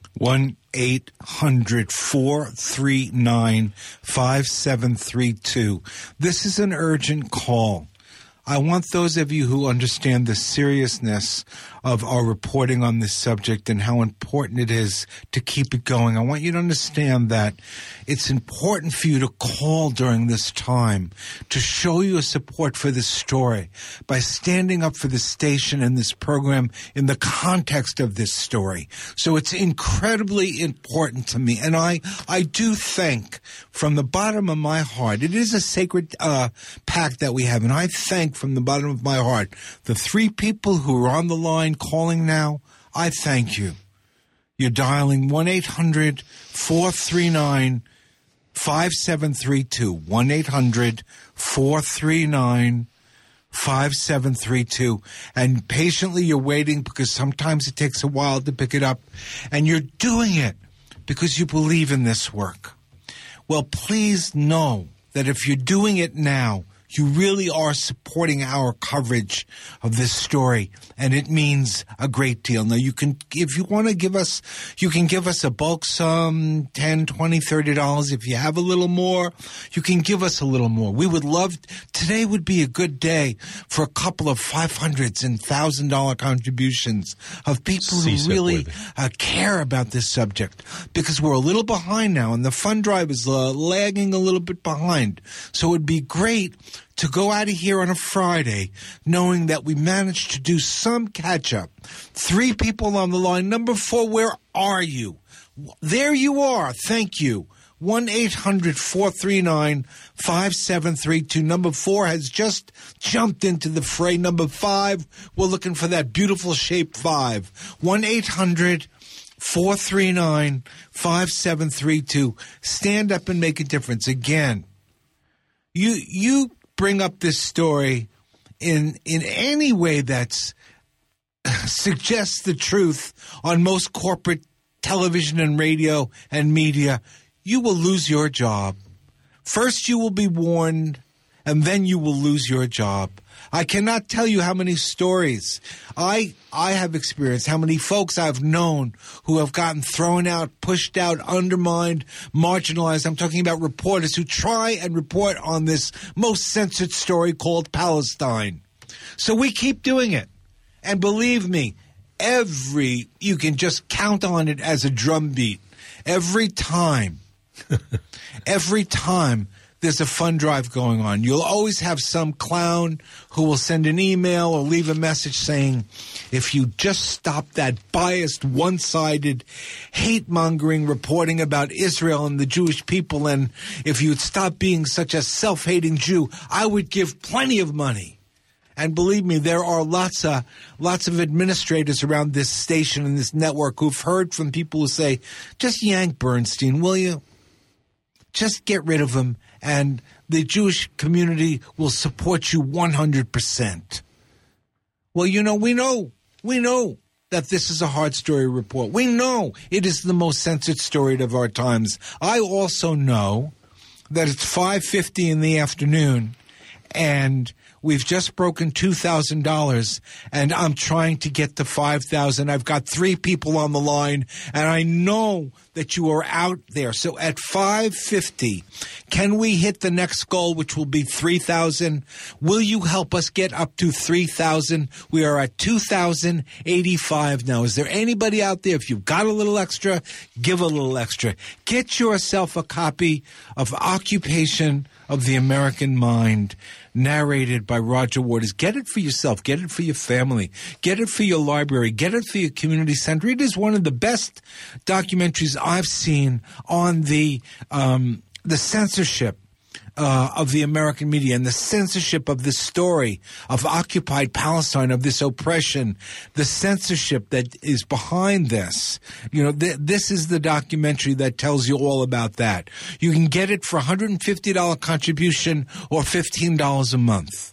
1-800-439-5732. This is an urgent call. I want those of you who understand the seriousness of our reporting on this subject and how important it is to keep it going. I want you to understand that it's important for you to call during this time to show your support for this story by standing up for the station and this program in the context of this story. So it's incredibly important to me. And I do thank from the bottom of my heart, it is a sacred pact that we have, and I thank from the bottom of my heart the 3 people who are on the line calling now. I thank you. You're dialing 1-800-439-5732. 1-800-439-5732. And patiently you're waiting because sometimes it takes a while to pick it up. And you're doing it because you believe in this work. Well, please know that if you're doing it now, you really are supporting our coverage of this story, and it means a great deal. Now, you can, if you want to give us, you can give us a bulk sum, $10, $20, $30. If you have a little more, you can give us a little more. We would love, today would be a good day for a couple of $500s and $1,000 contributions of people who really care about this subject, because we're a little behind now, and the fund drive is lagging a little bit behind. So it would be great to go out of here on a Friday knowing that we managed to do some catch-up. 3 people on the line. Number 4, where are you? There you are. Thank you. 1-800-439-5732. Number 4 has just jumped into the fray. Number 5, we're looking for that beautiful shape 5. 1-800-439-5732. Stand up and make a difference. Again, you bring up this story in any way that's suggests the truth on most corporate television and radio and media, you will lose your job. First you will be warned, and then you will lose your job. I cannot tell you how many stories I have experienced, how many folks I've known who have gotten thrown out, pushed out, undermined, marginalized. I'm talking about reporters who try and report on this most censored story called Palestine. So we keep doing it. And believe me, you can just count on it as a drumbeat. Every time there's a fund drive going on, you'll always have some clown who will send an email or leave a message saying, if you just stop that biased, one-sided, hate-mongering reporting about Israel and the Jewish people, and if you'd stop being such a self-hating Jew, I would give plenty of money. And believe me, there are lots of administrators around this station and this network who've heard from people who say, just yank Bernstein, will you? Just get rid of him, and the Jewish community will support you 100%. Well, we know that this is a hard story report. We know it is the most censored story of our times. I also know that it's 5:50 in the afternoon, and we've just broken $2,000, and I'm trying to get to $5,000. I've got 3 people on the line, and I know that you are out there. So at 5:50, can we hit the next goal, which will be 3,000? Will you help us get up to 3,000? We are at 2,085 now. Is there anybody out there? If you've got a little extra, give a little extra. Get yourself a copy of Occupation of the American Mind, narrated by Roger Waters. Get it for yourself. Get it for your family. Get it for your library. Get it for your community center. It is one of the best documentaries I've seen on the censorship of the American media and the censorship of this story of occupied Palestine, of this oppression, the censorship that is behind this. This is the documentary that tells you all about that. You can get it for $150 contribution or $15 a month.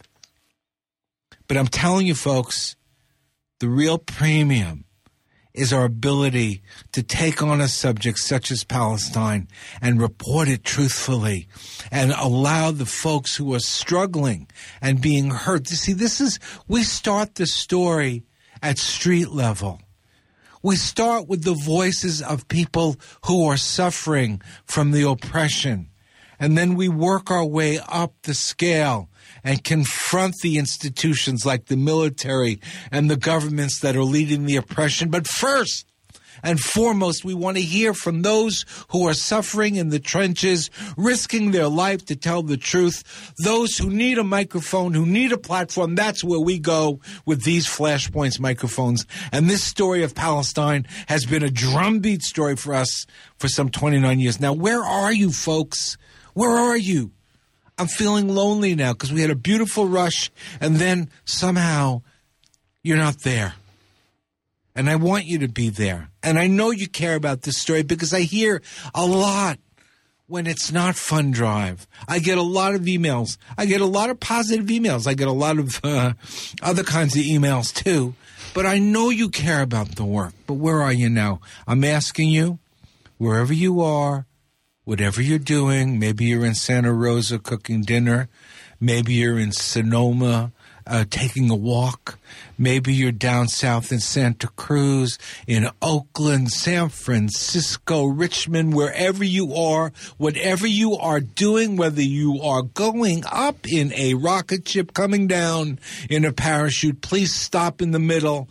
But I'm telling you, folks, the real premium is our ability to take on a subject such as Palestine and report it truthfully and allow the folks who are struggling and being hurt. You see, we start the story at street level. We start with the voices of people who are suffering from the oppression, and then we work our way up the scale and confront the institutions like the military and the governments that are leading the oppression. But first and foremost, we want to hear from those who are suffering in the trenches, risking their life to tell the truth, those who need a microphone, who need a platform. That's where we go with these Flashpoints microphones. And this story of Palestine has been a drumbeat story for us for some 29 years. Now, where are you, folks? Where are you? I'm feeling lonely now because we had a beautiful rush, and then somehow you're not there. And I want you to be there. And I know you care about this story because I hear a lot when it's not Fund Drive. I get a lot of emails. I get a lot of positive emails. I get a lot of other kinds of emails too. But I know you care about the work. But where are you now? I'm asking you, wherever you are, whatever you're doing, maybe you're in Santa Rosa cooking dinner, maybe you're in Sonoma taking a walk, maybe you're down south in Santa Cruz, in Oakland, San Francisco, Richmond, wherever you are, whatever you are doing, whether you are going up in a rocket ship, coming down in a parachute, please stop in the middle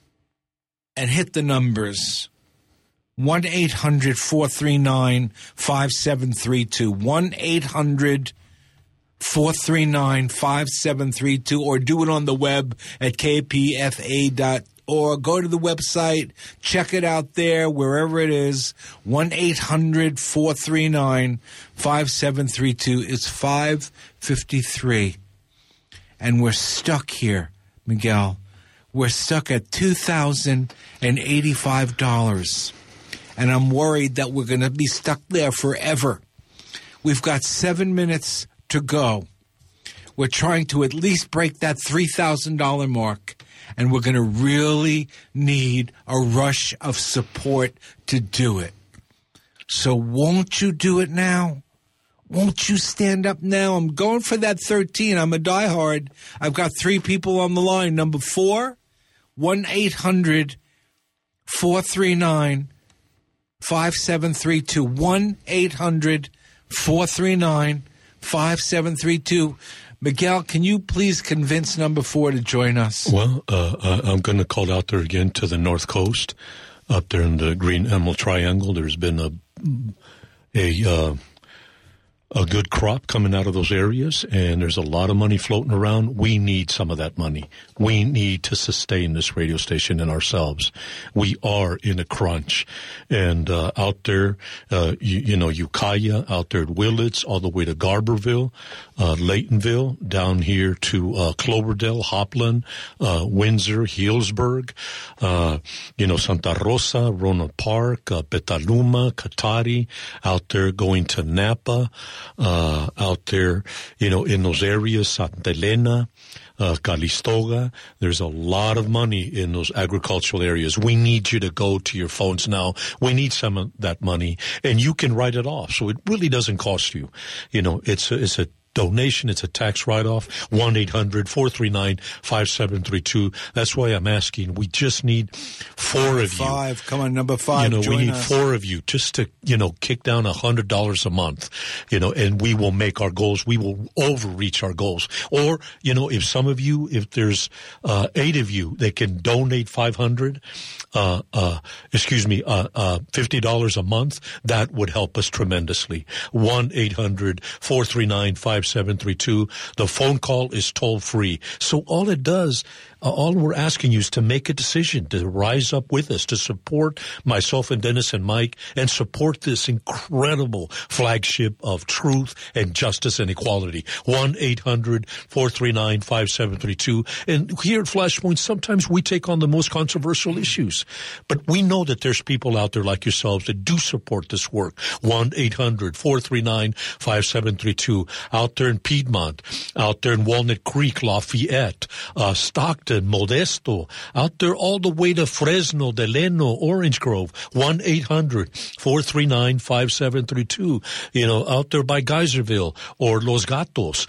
and hit the numbers. 1-800-439-5732. 1-800-439-5732, or do it on the web at kpfa.org. or go to the website, check it out there, wherever it is, 1-800-439-5732. It's 553. And we're stuck here, Miguel. We're stuck at $2,085. And I'm worried that we're going to be stuck there forever. We've got 7 minutes to go. We're trying to at least break that $3,000 mark. And we're going to really need a rush of support to do it. So won't you do it now? Won't you stand up now? I'm going for that 13. I'm a diehard. I've got 3 people on the line. Number 4, 1-800-439-5732. 1-800-439-5732. Miguel, can you please convince number 4 to join us? Well, I'm going to call out there again to the North Coast, up there in the Green Emerald Triangle. There's been a good crop coming out of those areas, and there's a lot of money floating around. We need some of that money. We need to sustain this radio station and ourselves. We are in a crunch. And out there, Ukiah, out there at Willits, all the way to Garberville, Laytonville, down here to Cloverdale, Hopland, Windsor, Healdsburg, Santa Rosa, Roanoke Park, Petaluma, Katari, out there going to Napa, out there, in those areas, Santa Elena, Calistoga. There's a lot of money in those agricultural areas. We need you to go to your phones now. We need some of that money, and you can write it off. So it really doesn't cost you. It's a donation. It's a tax write-off. 1-800-439-5732. That's why I'm asking. We just need 4 of you. 5. Come on, number 5. We need 4 of you just to, kick down $100 a month, and we will make our goals. We will overreach our goals. Or, if some of you, if there's 8 of you that can donate $50 a month, that would help us tremendously. 1-800-439-5732. The phone call is toll free. So all it does, all we're asking you is to make a decision, to rise up with us, to support myself and Dennis and Mike, and support this incredible flagship of truth and justice and equality. 1-800-439-5732. And here at Flashpoint, sometimes we take on the most controversial issues. But we know that there's people out there like yourselves that do support this work. 1-800-439-5732. Out there in Piedmont, out there in Walnut Creek, Lafayette, Stockton, Modesto, out there all the way to Fresno, Delano, Orange Grove. 1-800-439-5732. Out there by Geyserville or Los Gatos.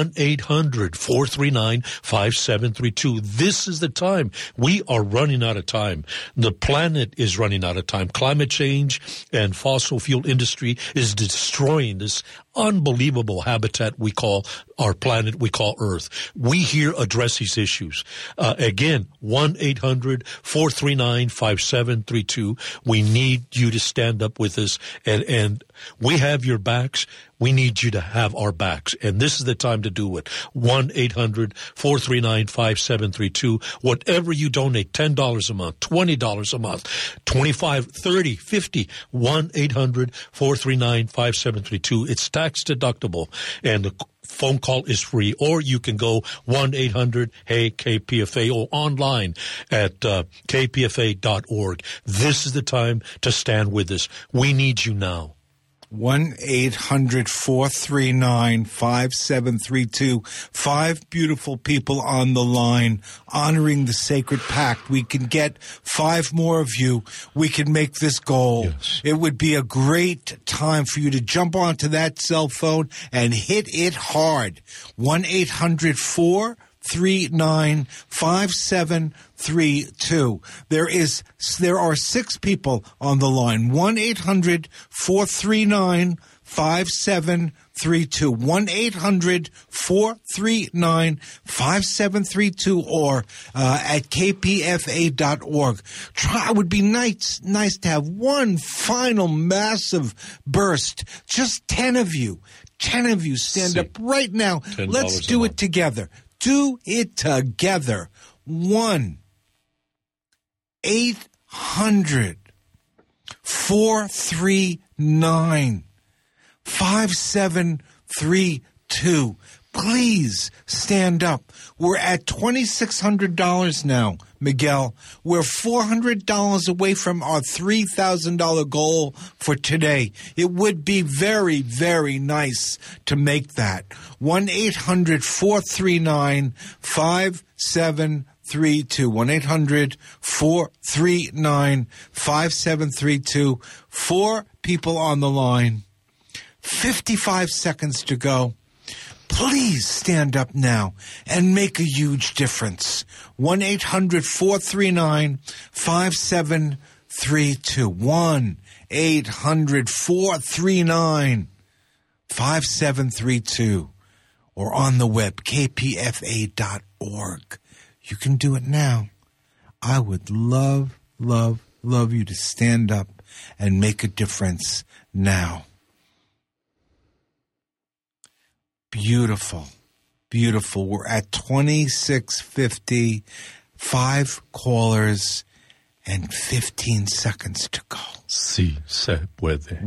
1-800-439-5732. This is the time. We are running out of time. The planet is running out of time. Climate change and fossil fuel industry is destroying this unbelievable habitat we call our planet, we call Earth. We here address these issues. Again, 1-800-439-5732. We need you to stand up with us, and we have your backs. We need you to have our backs, and this is the time to do it. 1-800-439-5732. Whatever you donate, $10 a month, $20 a month, $25, $30, $50, 1-800-439-5732. It's tax deductible, and the phone call is free, or you can go 1-800-HEY-KPFA or online at kpfa.org. This is the time to stand with us. We need you now. 1-800-439-5732. 5 beautiful people on the line honoring the sacred pact. We can get 5 more of you. We can make this goal. Yes. It would be a great time for you to jump onto that cell phone and hit it hard. 1-800-439-5732. There are 6 people on the line. 1-800-439-5732. 1-800-439-5732 or at kpfa.org. It would be nice to have one final massive burst. Just 10 of you. 10 of you stand up right now. Let's do it together. Do it together. 1 1-800-439-5732. Please stand up. We're at $2,600 now, Miguel. We're $400 away from our $3,000 goal for today. It would be very, very nice to make that. 1-800-439-5732. 1-800-439-5732. 4 people on the line. 55 seconds to go. Please stand up now and make a huge difference. 1-800-439-5732. 1-800-439-5732. Or on the web, kpfa.org. You can do it now. I would love, love, love you to stand up and make a difference now. Beautiful. Beautiful. We're at 2650, 5 callers, and 15 seconds to go. Sí, se puede.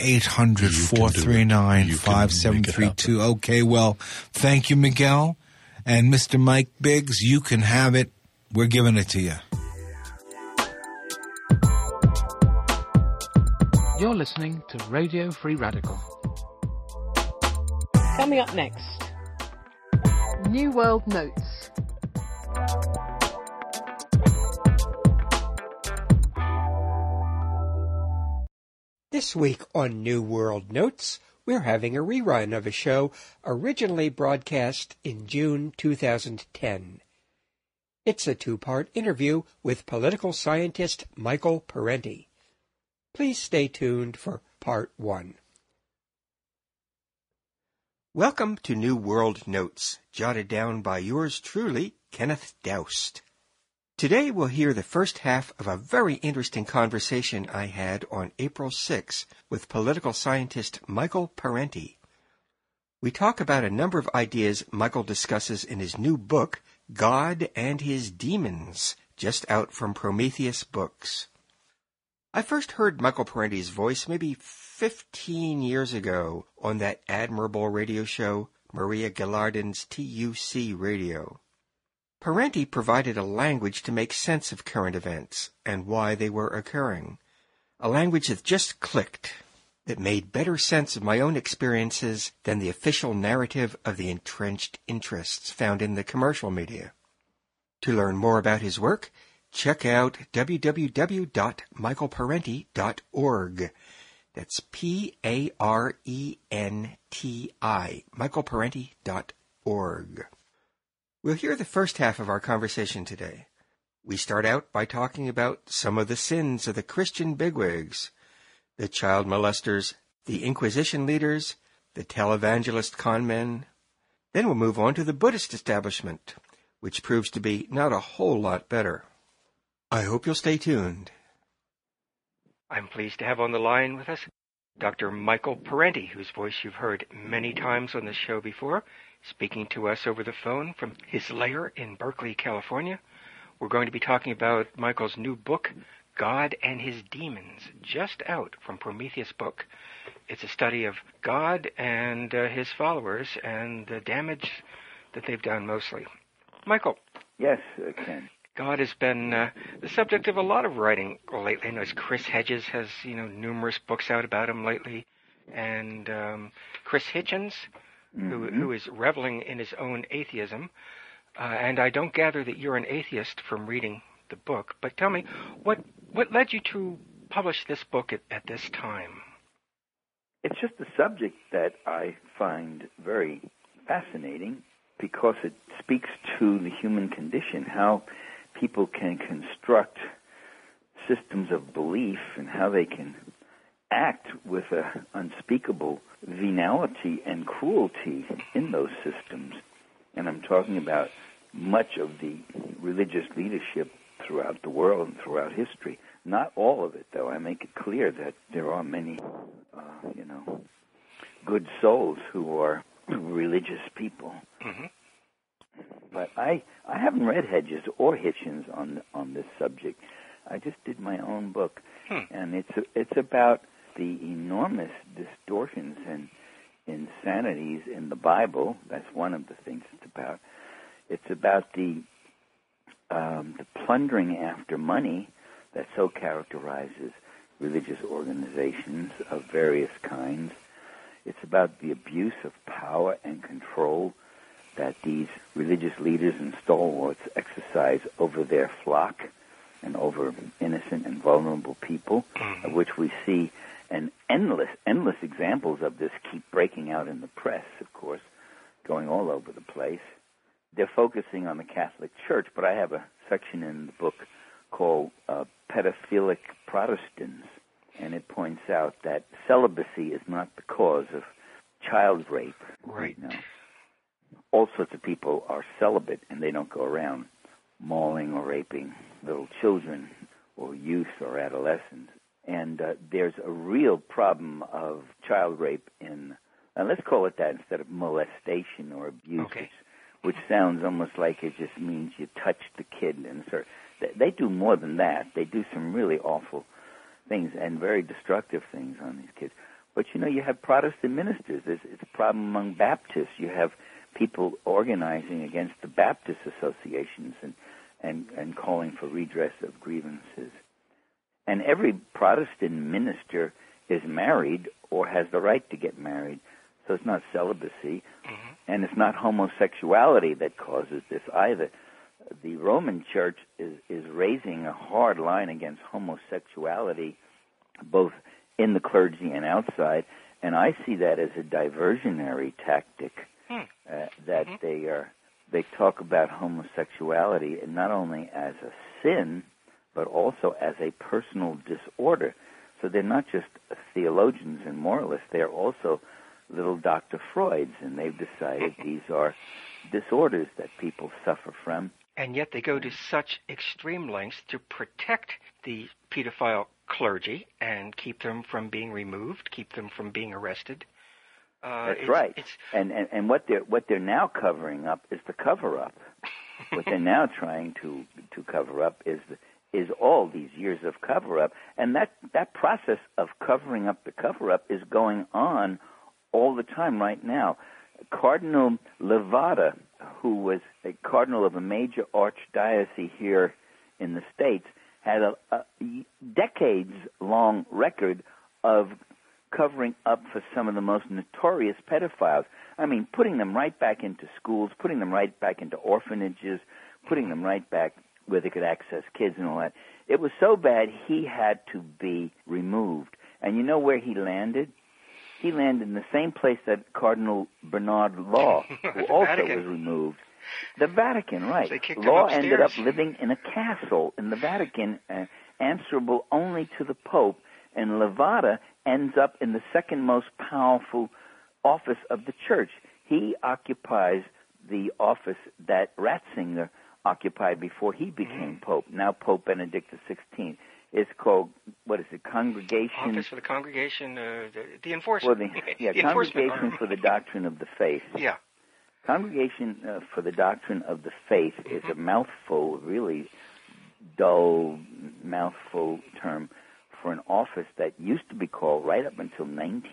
1-800-439-5732. Okay, well, thank you, Miguel. And Mr. Mike Biggs, you can have it. We're giving it to you. You're listening to Radio Free Radical. Coming up next, New World Notes. This week on New World Notes, we're having a rerun of a show originally broadcast in June 2010. It's a 2-part interview with political scientist Michael Parenti. Please stay tuned for Part 1. Welcome to New World Notes, jotted down by yours truly, Kenneth Doust. Today we'll hear the first half of a very interesting conversation I had on April 6 with political scientist Michael Parenti. We talk about a number of ideas Michael discusses in his new book, God and His Demons, just out from Prometheus Books. I first heard Michael Parenti's voice maybe 15 years ago on that admirable radio show, Maria Gillardin's TUC Radio. Parenti provided a language to make sense of current events and why they were occurring. A language that just clicked, that made better sense of my own experiences than the official narrative of the entrenched interests found in the commercial media. To learn more about his work, check out www.michaelparenti.org. That's Parenti, michaelparenti.org. We'll hear the first half of our conversation today. We start out by talking about some of the sins of the Christian bigwigs, the child molesters, the Inquisition leaders, the televangelist conmen. Then we'll move on to the Buddhist establishment, which proves to be not a whole lot better. I hope you'll stay tuned. I'm pleased to have on the line with us Dr. Michael Parenti, whose voice you've heard many times on this show before, speaking to us over the phone from his lair in Berkeley, California. We're going to be talking about Michael's new book, God and His Demons, just out from Prometheus Book. It's a study of God and his followers and the damage that they've done mostly. Michael. Yes, Ken. God has been the subject of a lot of writing lately. I know Chris Hedges has, numerous books out about him lately. And Chris Hitchens, who is reveling in his own atheism. And I don't gather that you're an atheist from reading the book. But tell me, what led you to publish this book at this time? It's just a subject that I find very fascinating because it speaks to the human condition, how people can construct systems of belief and how they can act with an unspeakable venality and cruelty in those systems. And I'm talking about much of the religious leadership throughout the world and throughout history. Not all of it, though. I make it clear that there are many, good souls who are religious people. Mm-hmm. But I haven't read Hedges or Hitchens on this subject. I just did my own book, and it's about the enormous distortions and insanities in the Bible. That's one of the things it's about. It's about the plundering after money that so characterizes religious organizations of various kinds. It's about the abuse of power and control that these religious leaders and stalwarts exercise over their flock and over innocent and vulnerable people, of which we see and endless examples of this keep breaking out in the press, of course, going all over the place. They're focusing on the Catholic Church, but I have a section in the book called Pedophilic Protestants, and it points out that celibacy is not the cause of child rape. Right. Now, all sorts of people are celibate, and they don't go around mauling or raping little children or youth or adolescents. And there's a real problem of child rape in, let's call it that instead of molestation or abuse, which sounds almost like it just means you touch the kid. And so they do more than that. They do some really awful things and very destructive things on these kids. But, you have Protestant ministers. It's a problem among Baptists. You have people organizing against the Baptist associations and calling for redress of grievances. And every Protestant minister is married or has the right to get married, so it's not celibacy, and it's not homosexuality that causes this either. The Roman Church is raising a hard line against homosexuality, both in the clergy and outside, and I see that as a diversionary tactic, that they talk about homosexuality not only as a sin, but also as a personal disorder. So they're not just theologians and moralists, they're also little Dr. Freuds, and they've decided these are disorders that people suffer from. And yet they go to such extreme lengths to protect the pedophile clergy and keep them from being removed, keep them from being arrested. That's right. And what they're now covering up is the cover-up. What they're now trying to cover up is all these years of cover-up. And that process of covering up the cover-up is going on all the time right now. Cardinal Levada, who was a cardinal of a major archdiocese here in the States, had a decades-long record of covering up for some of the most notorious pedophiles. I mean, putting them right back into schools, putting them right back into orphanages, putting them right back where they could access kids and all that. It was so bad he had to be removed. And you know where he landed? He landed in the same place that Cardinal Bernard Law, who also was removed. The Vatican, right. So Law ended up living in a castle in the Vatican, answerable only to the Pope, and Levada ends up in the second most powerful office of the Church. He occupies the office that Ratzinger occupied before he became Pope, now Pope Benedict XVI. It's called, what is it, Congregation? Office for the Congregation, the Enforcement. Congregation for the Doctrine of the Faith. Yeah. Congregation for the Doctrine of the Faith is a mouthful, really dull mouthful term for an office that used to be called, right up until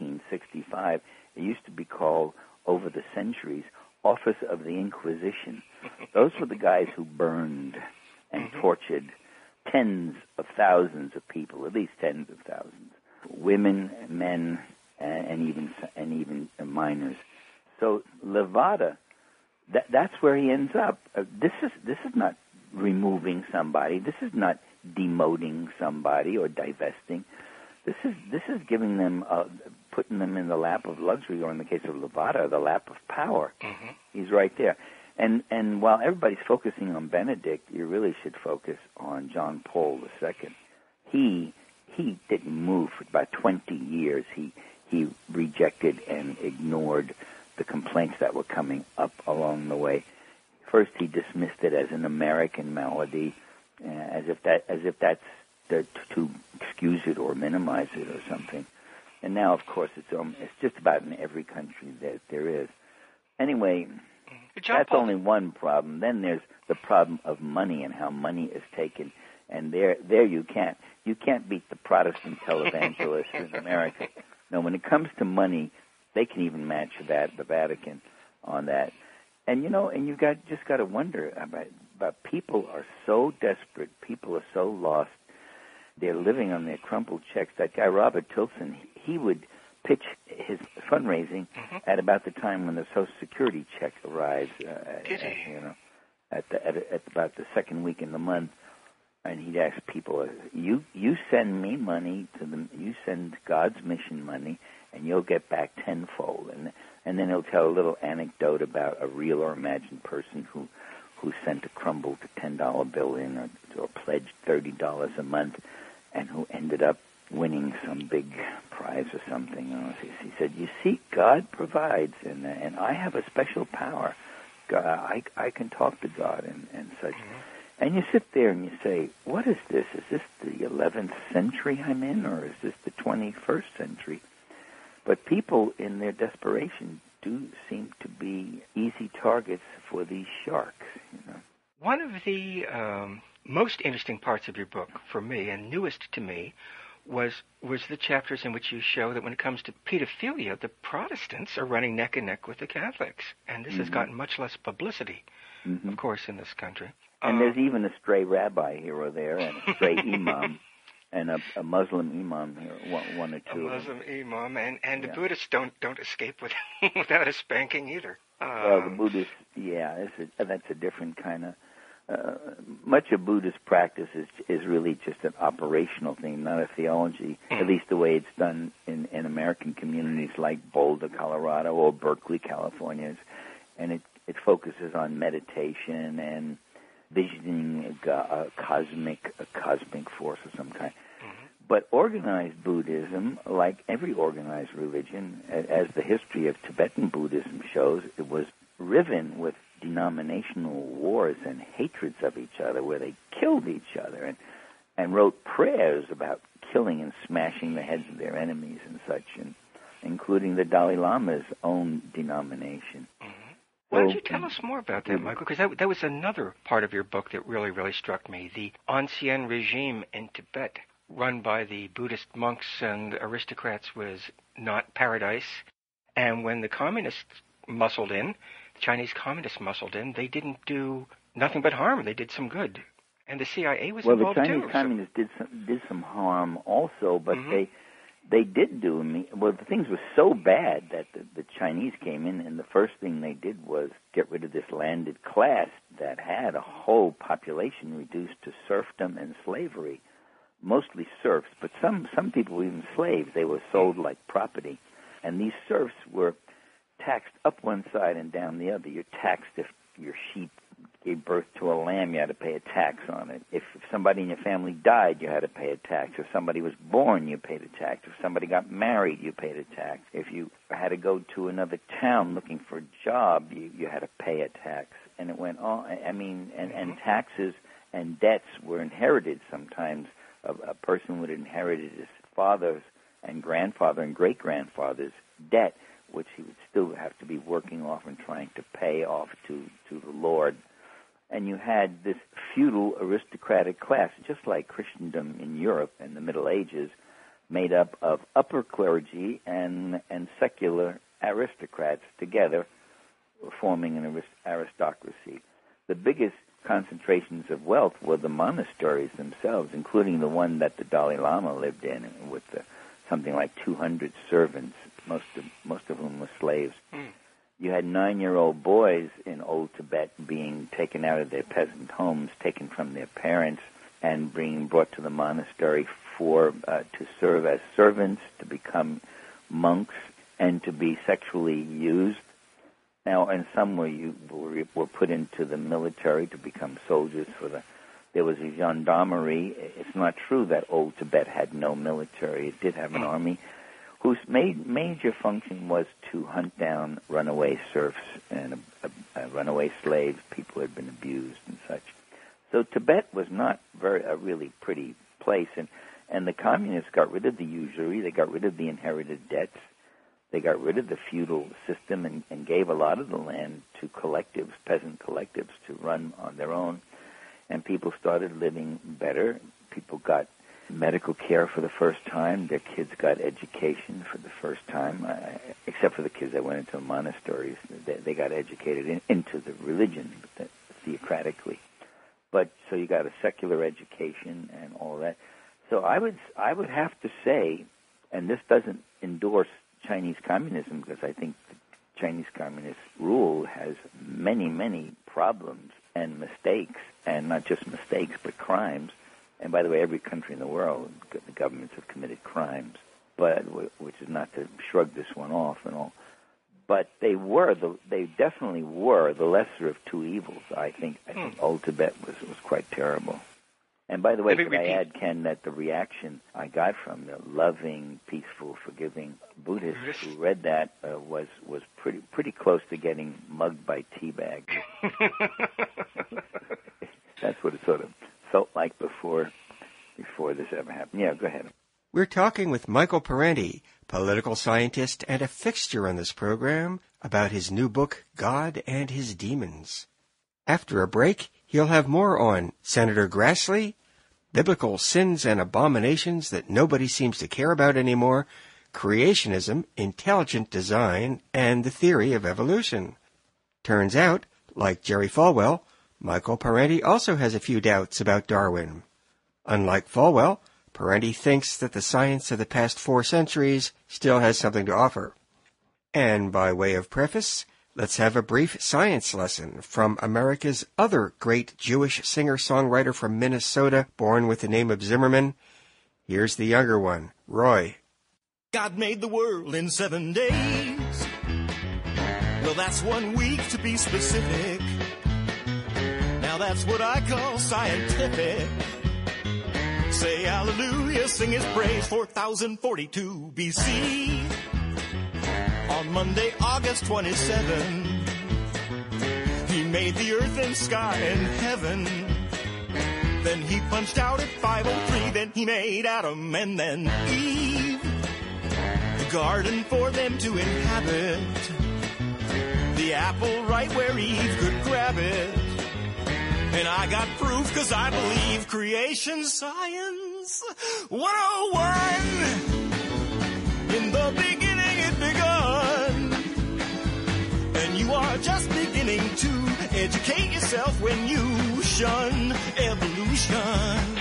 1965, it used to be called, over the centuries, Office of the Inquisition. Those were the guys who burned and tortured tens of thousands of people, at least tens of thousands, women, men, and even minors. So Levada, that's where he ends up. This is not removing somebody. This is not demoting somebody or divesting. This is giving them, putting them in the lap of luxury, or in the case of Levada, the lap of power. He's right there. And while everybody's focusing on Benedict, you really should focus on John Paul II. He didn't move for about 20 years. He rejected and ignored the complaints that were coming up along the way. First, he dismissed it as an American malady, as if that's to excuse it or minimize it or something. And now, of course, it's just about in every country that there is. Anyway, that's only one problem. Then there's the problem of money and how money is taken And there you can't beat the Protestant televangelists in America. No, when it comes to money, they can even match that, the Vatican, on that. And you've just got to wonder about people are so desperate, people are so lost, they're living on their crumpled checks. That guy Robert Tilson, he would pitch his fundraising at about the time when the Social Security check arrives, at about the second week in the month, and he'd ask people, "You send me money you send God's mission money, and you'll get back tenfold." And then he'll tell a little anecdote about a real or imagined person who sent a crumbled $10 bill in or pledged $30 a month, and who ended up winning some big prize or something. He said, "You see, God provides, and I have a special power. God, I can talk to God and such." And you sit there and you say, what is this? Is this the 11th century I'm in, or is this the 21st century? But people, in their desperation, do seem to be easy targets for these sharks. One of the most interesting parts of your book, for me, and newest to me, was the chapters in which you show that when it comes to pedophilia, the Protestants are running neck and neck with the Catholics. And this has gotten much less publicity, of course, in this country. And there's even a stray rabbi here or there, and a stray imam, and a Muslim imam here, one or two. A Muslim imam, and the Buddhists don't escape without a spanking either. Well, the Buddhists, that's a different kind of. Much of Buddhist practice is really just an operational thing, not a theology, at least the way it's done in American communities like Boulder, Colorado, or Berkeley, California. And it focuses on meditation and visioning a cosmic force of some kind. But organized Buddhism, like every organized religion, as the history of Tibetan Buddhism shows, it was riven with denominational wars and hatreds of each other, where they killed each other and wrote prayers about killing and smashing the heads of their enemies and such, and including the Dalai Lama's own denomination. Why don't you tell us more about that, Michael? Because that was another part of your book that really, really struck me. The ancien regime in Tibet, run by the Buddhist monks and aristocrats, was not paradise. And when the communists muscled in, the Chinese communists muscled in, they didn't do nothing but harm. They did some good. And the CIA was involved too. Well, the Chinese communists did some harm also, but they did do. Well, the things were so bad that the Chinese came in, and the first thing they did was get rid of this landed class that had a whole population reduced to serfdom and slavery. Mostly serfs, but some people were even slaves. They were sold like property. And these serfs were taxed up one side and down the other. You're taxed if your sheep gave birth to a lamb, you had to pay a tax on it. If somebody in your family died, you had to pay a tax. If somebody was born, you paid a tax. If somebody got married, you paid a tax. If you had to go to another town looking for a job, you had to pay a tax. And it went on. And taxes and debts were inherited sometimes. A person would inherit his father's and grandfather and great-grandfather's debt, which he would still have to be working off and trying to pay off to the Lord. And you had this feudal aristocratic class, just like Christendom in Europe in the Middle Ages, made up of upper clergy and secular aristocrats together, forming an aristocracy. The biggest concentrations of wealth were the monasteries themselves, including the one that the Dalai Lama lived in, with something like 200 servants, most of whom were slaves. You had 9-year-old boys in old Tibet being taken out of their peasant homes, taken from their parents, and being brought to the monastery to serve as servants, to become monks, and to be sexually used. Now, and some were put into the military to become soldiers there was a gendarmerie. It's not true that old Tibet had no military. It did have an army whose major function was to hunt down runaway serfs and runaway slaves, people who had been abused and such. So Tibet was not a really pretty place, and the communists got rid of the usury. They got rid of the inherited debts. They got rid of the feudal system and gave a lot of the land to collectives, peasant collectives, to run on their own. and people started living better. People got medical care for the first time. Their kids got education for the first time, except for the kids that went into monasteries. They got educated into the religion, theocratically. But so you got a secular education and all that. So I would have to say, and this doesn't endorse Chinese communism, because I think the Chinese communist rule has many, many problems and mistakes, and not just mistakes, but crimes. And by the way, every country in the world, the governments have committed crimes, but which is not to shrug this one off and all. But they definitely were the lesser of two evils. I think Old Tibet was quite terrible. And by the way, could I add, Ken, that the reaction I got from the loving, peaceful, forgiving Buddhists who read that was pretty close to getting mugged by teabags. That's what it sort of felt like before this ever happened. Yeah, go ahead. We're talking with Michael Parenti, political scientist and a fixture on this program, about his new book, God and His Demons. After a break, he'll have more on Senator Grassley, biblical sins and abominations that nobody seems to care about anymore, creationism, intelligent design, and the theory of evolution. Turns out, like Jerry Falwell, Michael Parenti also has a few doubts about Darwin. Unlike Falwell, Parenti thinks that the science of the past 4 centuries still has something to offer. And by way of preface, let's have a brief science lesson from America's other great Jewish singer-songwriter from Minnesota, born with the name of Zimmerman. Here's the younger one, Roy. God made the world in 7 days. Well, that's 1 week to be specific. Now that's what I call scientific. Say hallelujah, sing his praise, 4042 BC. On Monday, August 27, he made the earth and sky and heaven. Then he punched out at 5:03, then he made Adam and then Eve. The garden for them to inhabit. The apple right where Eve could grab it. And I got proof, 'cause I believe creation science 101. In the beginning it begun. And you are just beginning to educate yourself when you shun evolution.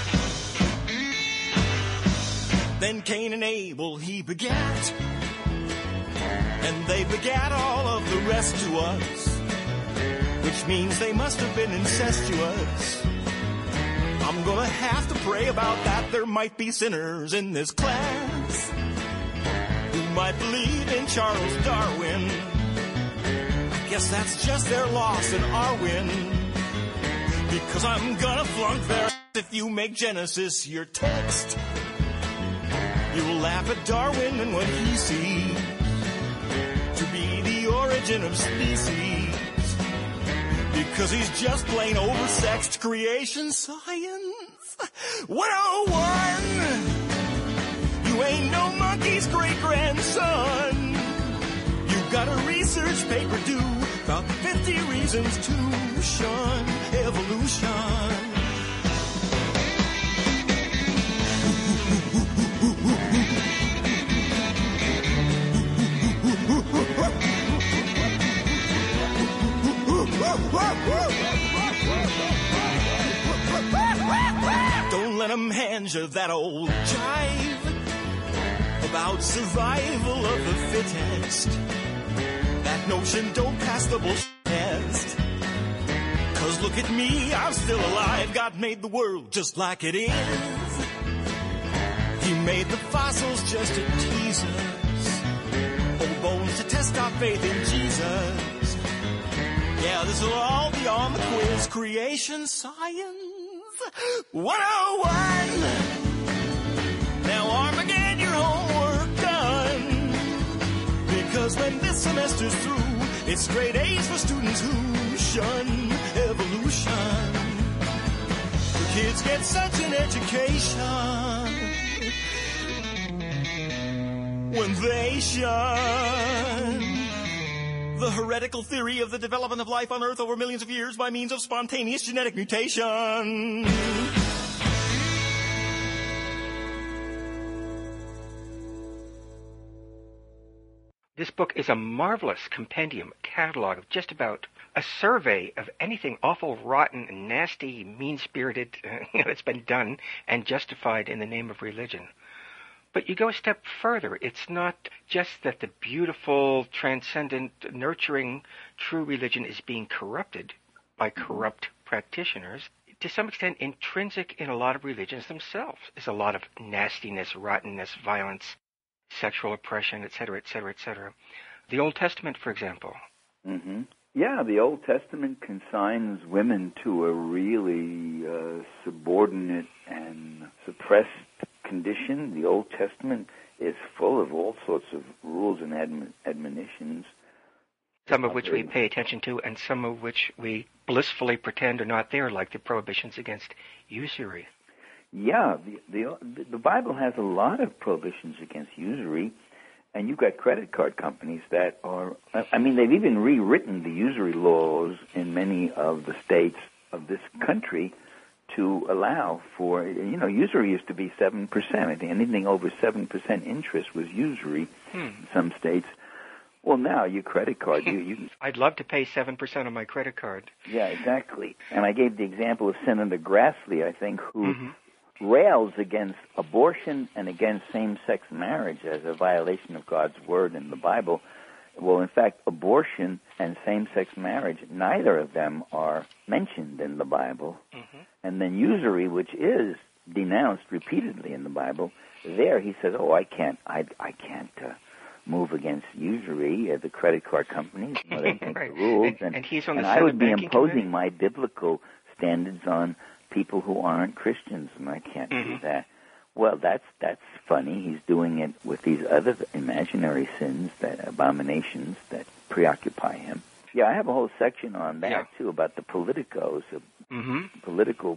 Then Cain and Abel he begat. And they begat all of the rest to us. Which means they must have been incestuous. I'm gonna have to pray about that. There might be sinners in this class who might believe in Charles Darwin. I guess that's just their loss and our win. Because I'm gonna flunk their ass if you make Genesis your text. You'll laugh at Darwin and what he sees to be the origin of species. Because he's just plain oversexed creation science 101. You ain't no monkey's great-grandson. You got a research paper due about 50 reasons to shun evolution. Don't let them hand you that old jive about survival of the fittest. That notion don't pass the bullshit test. 'Cause look at me, I'm still alive. God made the world just like it is. He made the fossils just to tease us. Old bones to test our faith in Jesus. Yeah, this will all be on the quiz. Creation Science 101. Now Armageddon, your homework done. Because when this semester's through, it's straight A's for students who shun evolution. The kids get such an education when they shun The heretical theory of the development of life on Earth over millions of years by means of spontaneous genetic mutation. This book is a marvelous compendium, catalog of just about a survey of anything awful, rotten, nasty, mean-spirited that's been done and justified in the name of religion. But you go a step further. It's not just that the beautiful, transcendent, nurturing, true religion is being corrupted by corrupt practitioners. To some extent, intrinsic in a lot of religions themselves is a lot of nastiness, rottenness, violence, sexual oppression, etc., etc., etc. The Old Testament, for example. Mm-hmm. Yeah, the Old Testament consigns women to a really subordinate and suppressed condition. The Old Testament is full of all sorts of rules and admonitions. Some of which we pay attention to, and some of which we blissfully pretend are not there, like the prohibitions against usury. Yeah, the Bible has a lot of prohibitions against usury, and you've got credit card companies that are, I mean, they've even rewritten the usury laws in many of the states of this country to allow for, usury used to be 7%. I think anything over 7% interest was usury in some states. Well, now your credit card, you I'd love to pay 7% on my credit card. Yeah, exactly. And I gave the example of Senator Grassley, I think, who rails against abortion and against same-sex marriage as a violation of God's word in the Bible. Well, in fact, abortion and same-sex marriage, neither of them are mentioned in the Bible. And then usury, which is denounced repeatedly in the Bible, there he says, I can't move against usury. The credit card companies, they make the rules. And he's on the I would be banking imposing committee. my biblical standards on people who aren't Christians, and I can't do that. Well, that's funny. He's doing it with these other imaginary sins, that abominations that preoccupy him. Yeah, I have a whole section on that, too, about the politicos, political,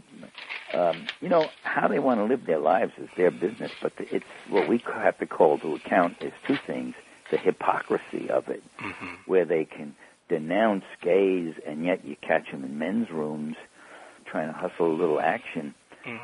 how they want to live their lives is their business, but it's what we have to call to account is two things, the hypocrisy of it, where they can denounce gays, and yet you catch them in men's rooms trying to hustle a little action.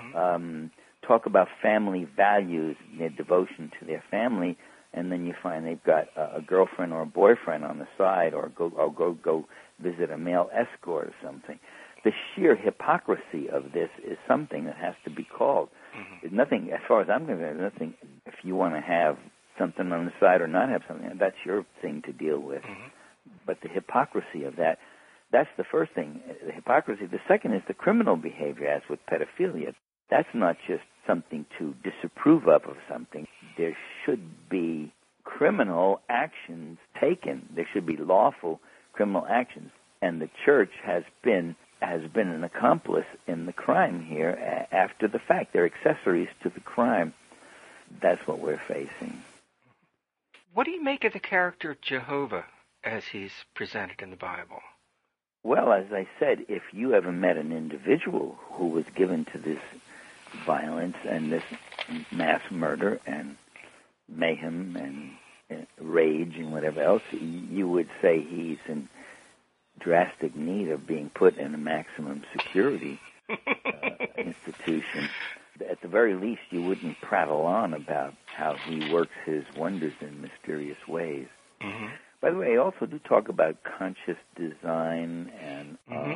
Talk about family values, their devotion to their family, and then you find they've got a girlfriend or a boyfriend on the side, or go visit a male escort or something. The sheer hypocrisy of this is something that has to be called. There's nothing, as far as I'm concerned, there's nothing, if you want to have something on the side or not have something, that's your thing to deal with. But the hypocrisy of that, that's the first thing, the hypocrisy. The second is the criminal behavior, as with pedophilia. That's not just something to disapprove of something. There should be criminal actions taken. There should be lawful criminal actions. And the church has been an accomplice in the crime here after the fact. They're accessories to the crime. That's what we're facing. What do you make of the character Jehovah as he's presented in the Bible? Well, as I said, if you ever met an individual who was given to this violence and this mass murder and mayhem and rage and whatever else, you would say he's in drastic need of being put in a maximum security institution. At the very least, you wouldn't prattle on about how he works his wonders in mysterious ways. By the way, I also do talk about conscious design and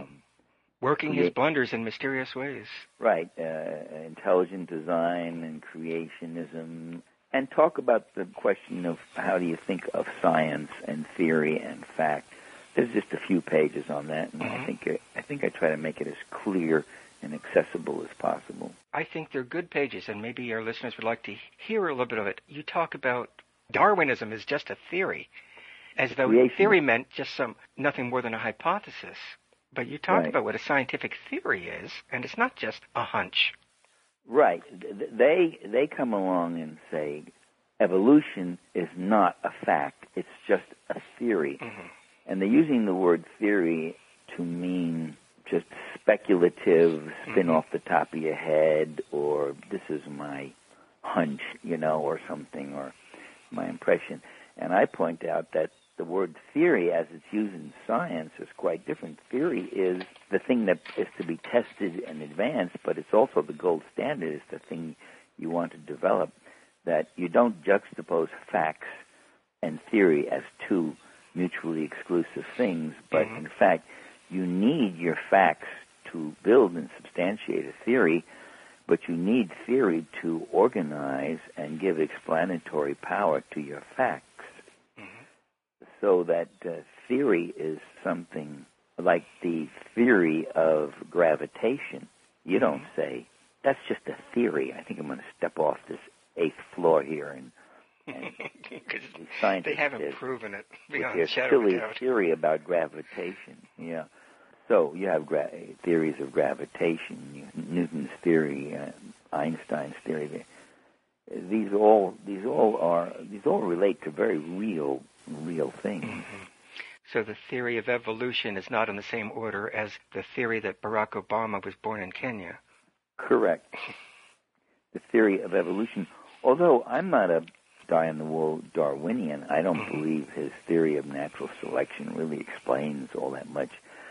working his blunders in mysterious ways. Right, intelligent design and creationism, and talk about the question of how do you think of science and theory and fact. There's just a few pages on that, and I think I try to make it as clear and accessible as possible. I think they're good pages, and maybe our listeners would like to hear a little bit of it. You talk about Darwinism is just a theory, as though theory meant just nothing more than a hypothesis. But you talk about what a scientific theory is, and it's not just a hunch. Right. They come along and say evolution is not a fact, it's just a theory. And they're using the word theory to mean just speculative, spin off the top of your head, or this is my hunch, or something, or my impression. And I point out that the word theory, as it's used in science, is quite different. Theory is the thing that is to be tested and advanced, but it's also the gold standard. It's the thing you want to develop, that you don't juxtapose facts and theory as two mutually exclusive things, but in fact, you need your facts to build and substantiate a theory, but you need theory to organize and give explanatory power to your facts. So that theory is something like the theory of gravitation. You don't say, that's just a theory. I think I'm going to step off this 8th floor here and they haven't proven it beyond with their silly theory about gravitation. Yeah. So you have theories of gravitation, Newton's theory, Einstein's theory. These all relate to very real things. So the theory of evolution is not in the same order as the theory that Barack Obama was born in Kenya. Correct. The theory of evolution. Although I'm not a die-in-the-wool Darwinian, I don't believe his theory of natural selection really explains all that much.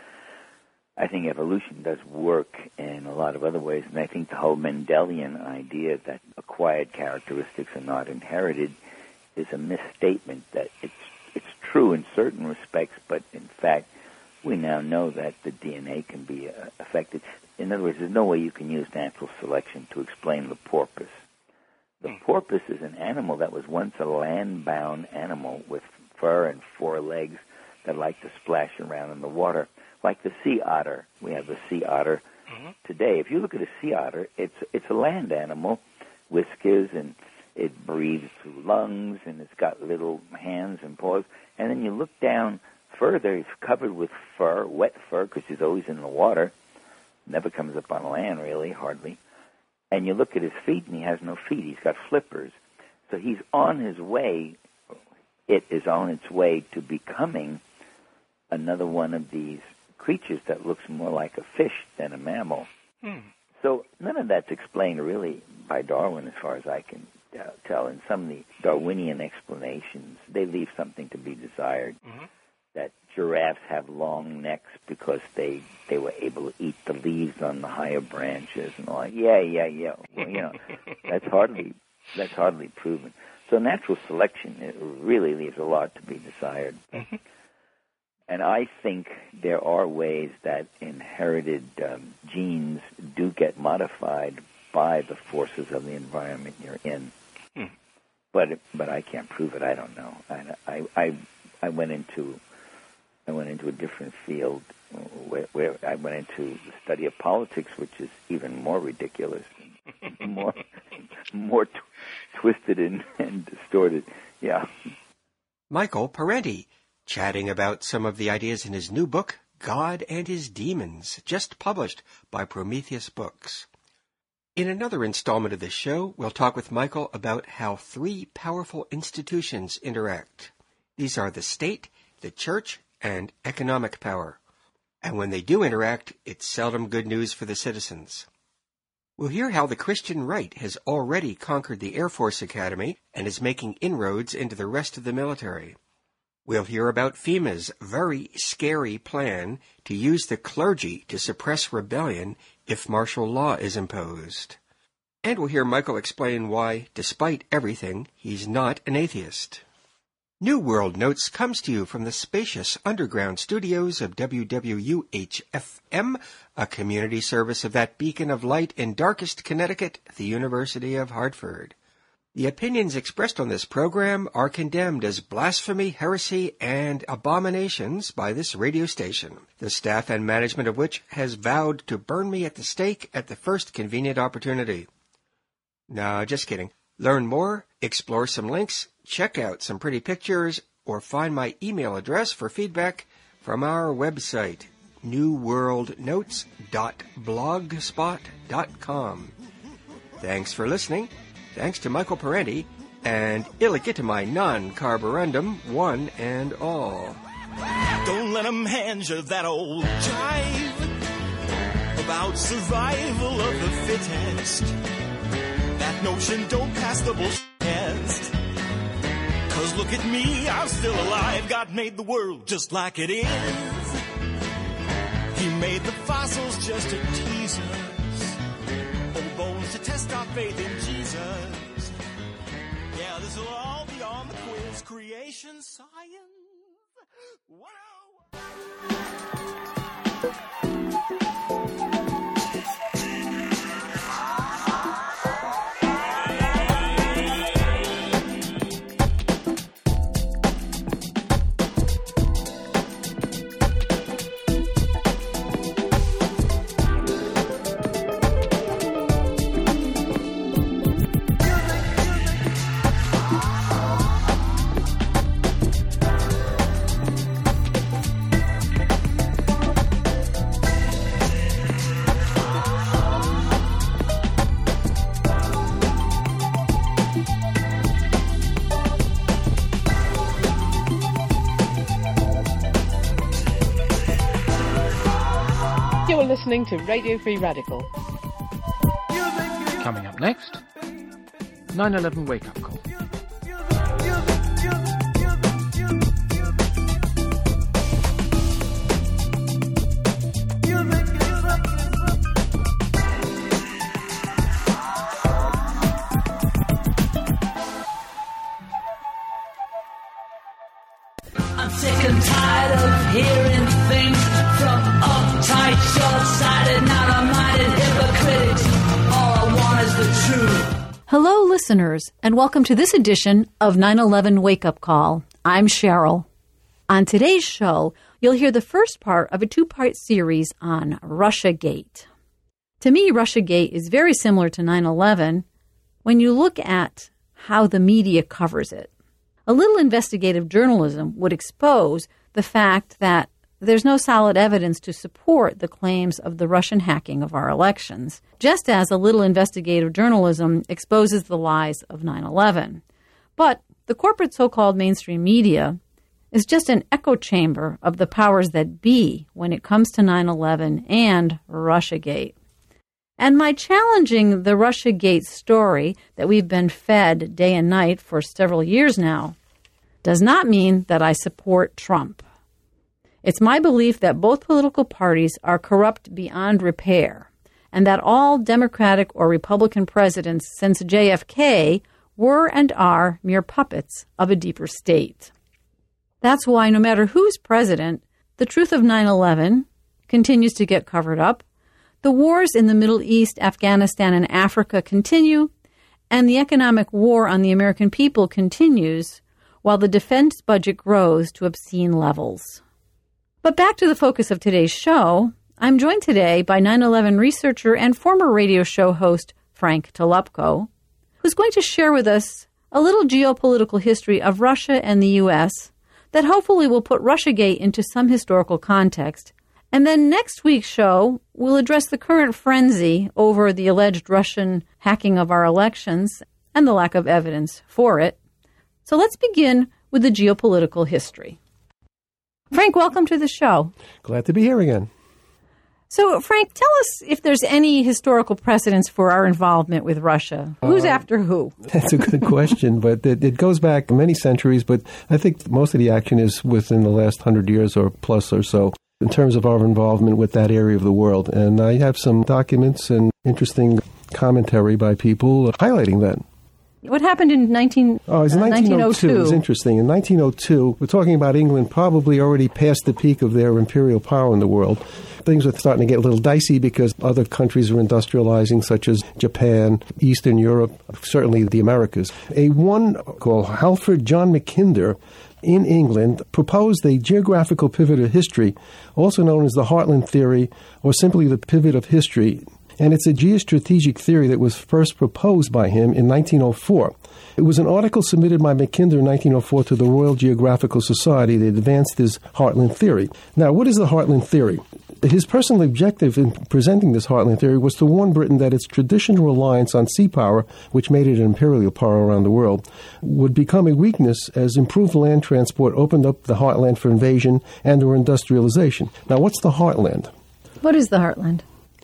I think evolution does work in a lot of other ways, and I think the whole Mendelian idea that acquired characteristics are not inherited is a misstatement. That it's true in certain respects, but in fact, we now know that the DNA can be affected. In other words, there's no way you can use natural selection to explain the porpoise. The porpoise is an animal that was once a land-bound animal with fur and 4 legs that like to splash around in the water, like the sea otter. We have the sea otter today. If you look at a sea otter, it's a land animal, whiskers, and it breathes through lungs, and it's got little hands and paws. And then you look down further, it's covered with fur, wet fur, because he's always in the water. Never comes up on land, really, hardly. And you look at his feet, and he has no feet. He's got flippers. So he's on his way. It is on its way to becoming another one of these creatures that looks more like a fish than a mammal. So none of that's explained really by Darwin, as far as I can tell. In some of the Darwinian explanations, they leave something to be desired. That giraffes have long necks because they were able to eat the leaves on the higher branches and all that. Yeah. Well, that's hardly proven. So natural selection, it really leaves a lot to be desired. And I think there are ways that inherited genes do get modified by the forces of the environment you're in. But I can't prove it. I don't know. I went into a different field where I went into the study of politics, which is even more ridiculous, more twisted and distorted. Yeah. Michael Parenti, chatting about some of the ideas in his new book, God and His Demons, just published by Prometheus Books. In another installment of this show, we'll talk with Michael about how 3 powerful institutions interact. These are the state, the church, and economic power. And when they do interact, it's seldom good news for the citizens. We'll hear how the Christian right has already conquered the Air Force Academy and is making inroads into the rest of the military. We'll hear about FEMA's very scary plan to use the clergy to suppress rebellion if martial law is imposed. And we'll hear Michael explain why, despite everything, he's not an atheist. New World Notes comes to you from the spacious underground studios of WWUH-FM, a community service of that beacon of light in darkest Connecticut, the University of Hartford. The opinions expressed on this program are condemned as blasphemy, heresy, and abominations by this radio station, the staff and management of which has vowed to burn me at the stake at the first convenient opportunity. No, just kidding. Learn more, explore some links, check out some pretty pictures, or find my email address for feedback from our website, newworldnotes.blogspot.com. Thanks for listening. Thanks to Michael Parenti, and illegitimae non carborundum, one and all. Don't let them hand you that old jive about survival of the fittest. That notion don't pass the bullshit test. 'Cause 'Cause look at me, I'm still alive. God made the world just like it is. He made the fossils just to tease us, old bones to test our faith in Jesus. Yeah, this will all be on the quiz. Creation science 101. You're listening to Radio Free Radical. Coming up next, 9/11 wake-up call. I'm sick and tired of hearing things from uptight, short-sighted, narrow-minded hypocrites. All I want is the truth. Hello, listeners, and welcome to this edition of 9/11 Wake Up Call. I'm Cheryl. On today's show, you'll hear the first part of a two-part series on Russiagate. To me, Russiagate is very similar to 9/11 when you look at how the media covers it. A little investigative journalism would expose the fact that there's no solid evidence to support the claims of the Russian hacking of our elections, just as a little investigative journalism exposes the lies of 9/11. But the corporate so-called mainstream media is just an echo chamber of the powers that be when it comes to 9/11 and Russiagate. And my challenging the Russiagate story that we've been fed day and night for several years now does not mean that I support Trump. It's my belief that both political parties are corrupt beyond repair, and that all Democratic or Republican presidents since JFK were and are mere puppets of a deeper state. That's why no matter who's president, the truth of 9/11 continues to get covered up, the wars in the Middle East, Afghanistan, and Africa continue, and the economic war on the American people continues, while the defense budget grows to obscene levels. But back to the focus of today's show, I'm joined today by 9/11 researcher and former radio show host Frank Tolupko, who's going to share with us a little geopolitical history of Russia and the U.S. that hopefully will put Russiagate into some historical context. And then next week's show will address the current frenzy over the alleged Russian hacking of our elections and the lack of evidence for it. So let's begin with the geopolitical history. Frank, welcome to the show. Glad to be here again. So, Frank, tell us if there's any historical precedence for our involvement with Russia. Who's after who? That's a good question, but it goes back many centuries, but I think most of the action is within the last 100 years or plus or so in terms of our involvement with that area of the world. And I have some documents and interesting commentary by people highlighting that. What happened in 1902? It was interesting. In 1902, we're talking about England probably already past the peak of their imperial power in the world. Things were starting to get a little dicey because other countries were industrializing, such as Japan, Eastern Europe, certainly the Americas. One called Halford John Mackinder in England proposed a geographical pivot of history, also known as the Heartland Theory, or simply the pivot of history. And it's a geostrategic theory that was first proposed by him in 1904. It was an article submitted by Mackinder in 1904 to the Royal Geographical Society that advanced his Heartland Theory. Now, what is the Heartland Theory? His personal objective in presenting this Heartland Theory was to warn Britain that its traditional reliance on sea power, which made it an imperial power around the world, would become a weakness as improved land transport opened up the heartland for invasion and or industrialization. Now, what's the heartland? What is the heartland?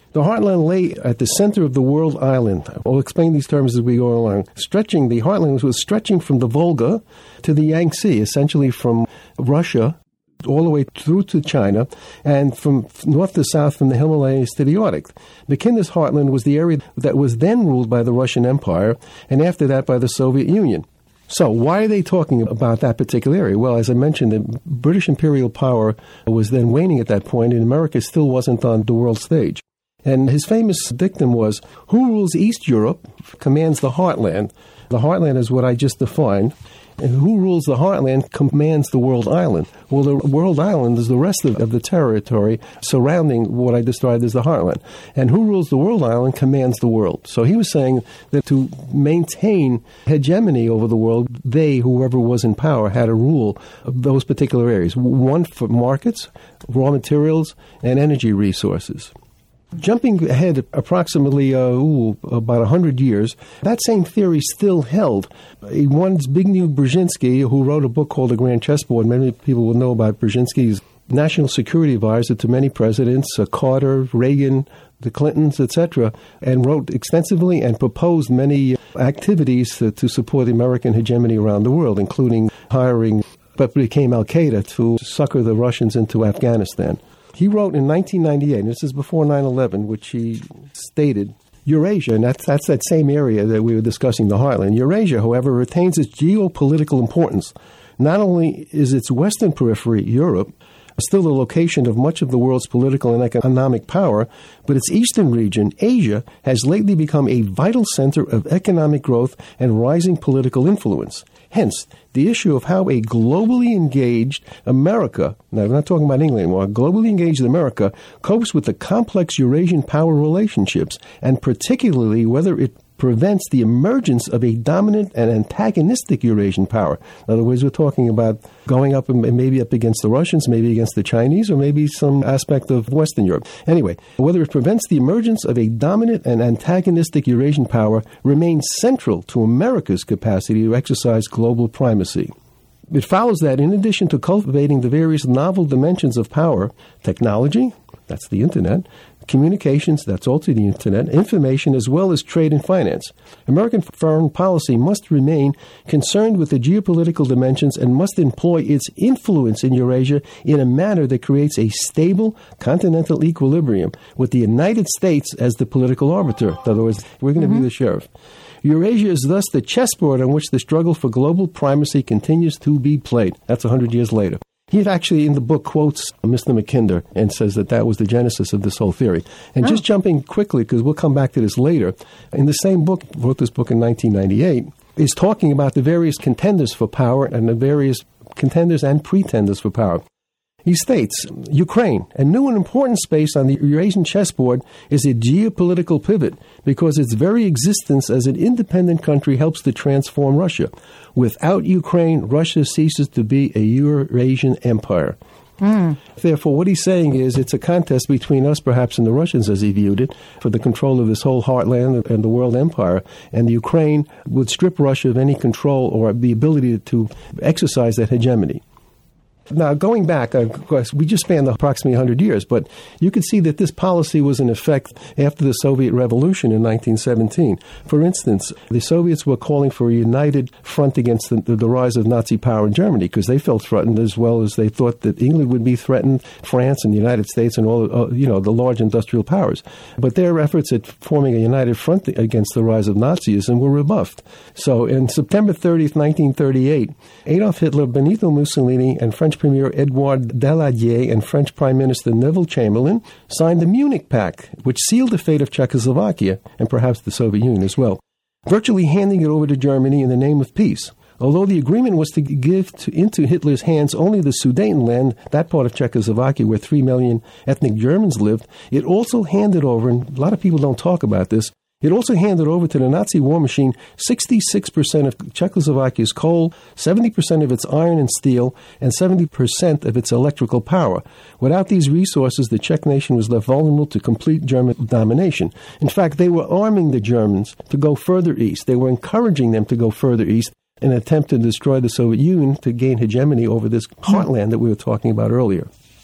The heartland lay at the center of the world island. I'll explain these terms as we go along. The heartland was stretching from the Volga to the Yangtze, essentially from Russia all the way through to China, and from north to south from the Himalayas to the Arctic. Mackinder's heartland was the area that was then ruled by the Russian Empire, and after that by the Soviet Union. So why are they talking about that particular area? Well, as I mentioned, the British imperial power was then waning at that point, and America still wasn't on the world stage. And his famous dictum was, who rules East Europe commands the heartland. The heartland is what I just defined. And who rules the heartland commands the world island. Well, the world island is the rest of the territory surrounding what I described as the heartland. And who rules the world island commands the world. So he was saying that to maintain hegemony over the world, whoever was in power, had to rule those particular areas. One for markets, raw materials, and energy resources. Jumping ahead approximately about 100 years, that same theory still held. One Zbigniew Brzezinski, who wrote a book called The Grand Chessboard, many people will know about Brzezinski's national security advisor to many presidents, Carter, Reagan, the Clintons, etc., and wrote extensively and proposed many activities to support the American hegemony around the world, including hiring what became Al-Qaeda to succor the Russians into Afghanistan. He wrote in 1998, and this is before 9/11, which he stated, Eurasia, and that's that same area that we were discussing, the heartland. Eurasia, however, retains its geopolitical importance. Not only is its western periphery, Europe, still the location of much of the world's political and economic power, but its eastern region, Asia, has lately become a vital center of economic growth and rising political influence. Hence, the issue of how a globally engaged America, now we're not talking about England anymore, globally engaged America copes with the complex Eurasian power relationships, and particularly whether it prevents the emergence of a dominant and antagonistic Eurasian power. In other words, we're talking about going up and maybe up against the Russians, maybe against the Chinese, or maybe some aspect of Western Europe. Anyway, whether it prevents the emergence of a dominant and antagonistic Eurasian power remains central to America's capacity to exercise global primacy. It follows that in addition to cultivating the various novel dimensions of power, technology, that's the Internet, communications, that's also the Internet, information, as well as trade and finance. American foreign policy must remain concerned with the geopolitical dimensions and must employ its influence in Eurasia in a manner that creates a stable continental equilibrium with the United States as the political arbiter. In other words, we're going to be the sheriff. Eurasia is thus the chessboard on which the struggle for global primacy continues to be played. That's 100 years later. He actually, in the book, quotes Mr. Mackinder and says that was the genesis of this whole theory. And just jumping quickly, because we'll come back to this later, in the same book, wrote this book in 1998, is talking about the various contenders for power and the various contenders and pretenders for power. He states, Ukraine, a new and important space on the Eurasian chessboard, is a geopolitical pivot because its very existence as an independent country helps to transform Russia. Without Ukraine, Russia ceases to be a Eurasian empire. Therefore, what he's saying is it's a contest between us, perhaps, and the Russians, as he viewed it, for the control of this whole heartland and the world empire. And the Ukraine would strip Russia of any control or the ability to exercise that hegemony. Now, going back, of course, we just spanned approximately 100 years, but you could see that this policy was in effect after the Soviet Revolution in 1917. For instance, the Soviets were calling for a united front against the rise of Nazi power in Germany because they felt threatened, as well as they thought that England would be threatened, France and the United States and all, the large industrial powers. But their efforts at forming a united front against the rise of Nazism were rebuffed. So, in September 30th, 1938, Adolf Hitler, Benito Mussolini, and French Premier Edouard Daladier and French Prime Minister Neville Chamberlain signed the Munich Pact, which sealed the fate of Czechoslovakia and perhaps the Soviet Union as well, virtually handing it over to Germany in the name of peace. Although the agreement was to give into Hitler's hands only the Sudetenland, that part of Czechoslovakia where 3 million ethnic Germans lived, it also handed over, and a lot of people don't talk about this, it also handed over to the Nazi war machine 66% of Czechoslovakia's coal, 70% of its iron and steel, and 70% of its electrical power. Without these resources, the Czech nation was left vulnerable to complete German domination. In fact, they were arming the Germans to go further east. They were encouraging them to go further east in an attempt to destroy the Soviet Union to gain hegemony over this heartland that we were talking about earlier.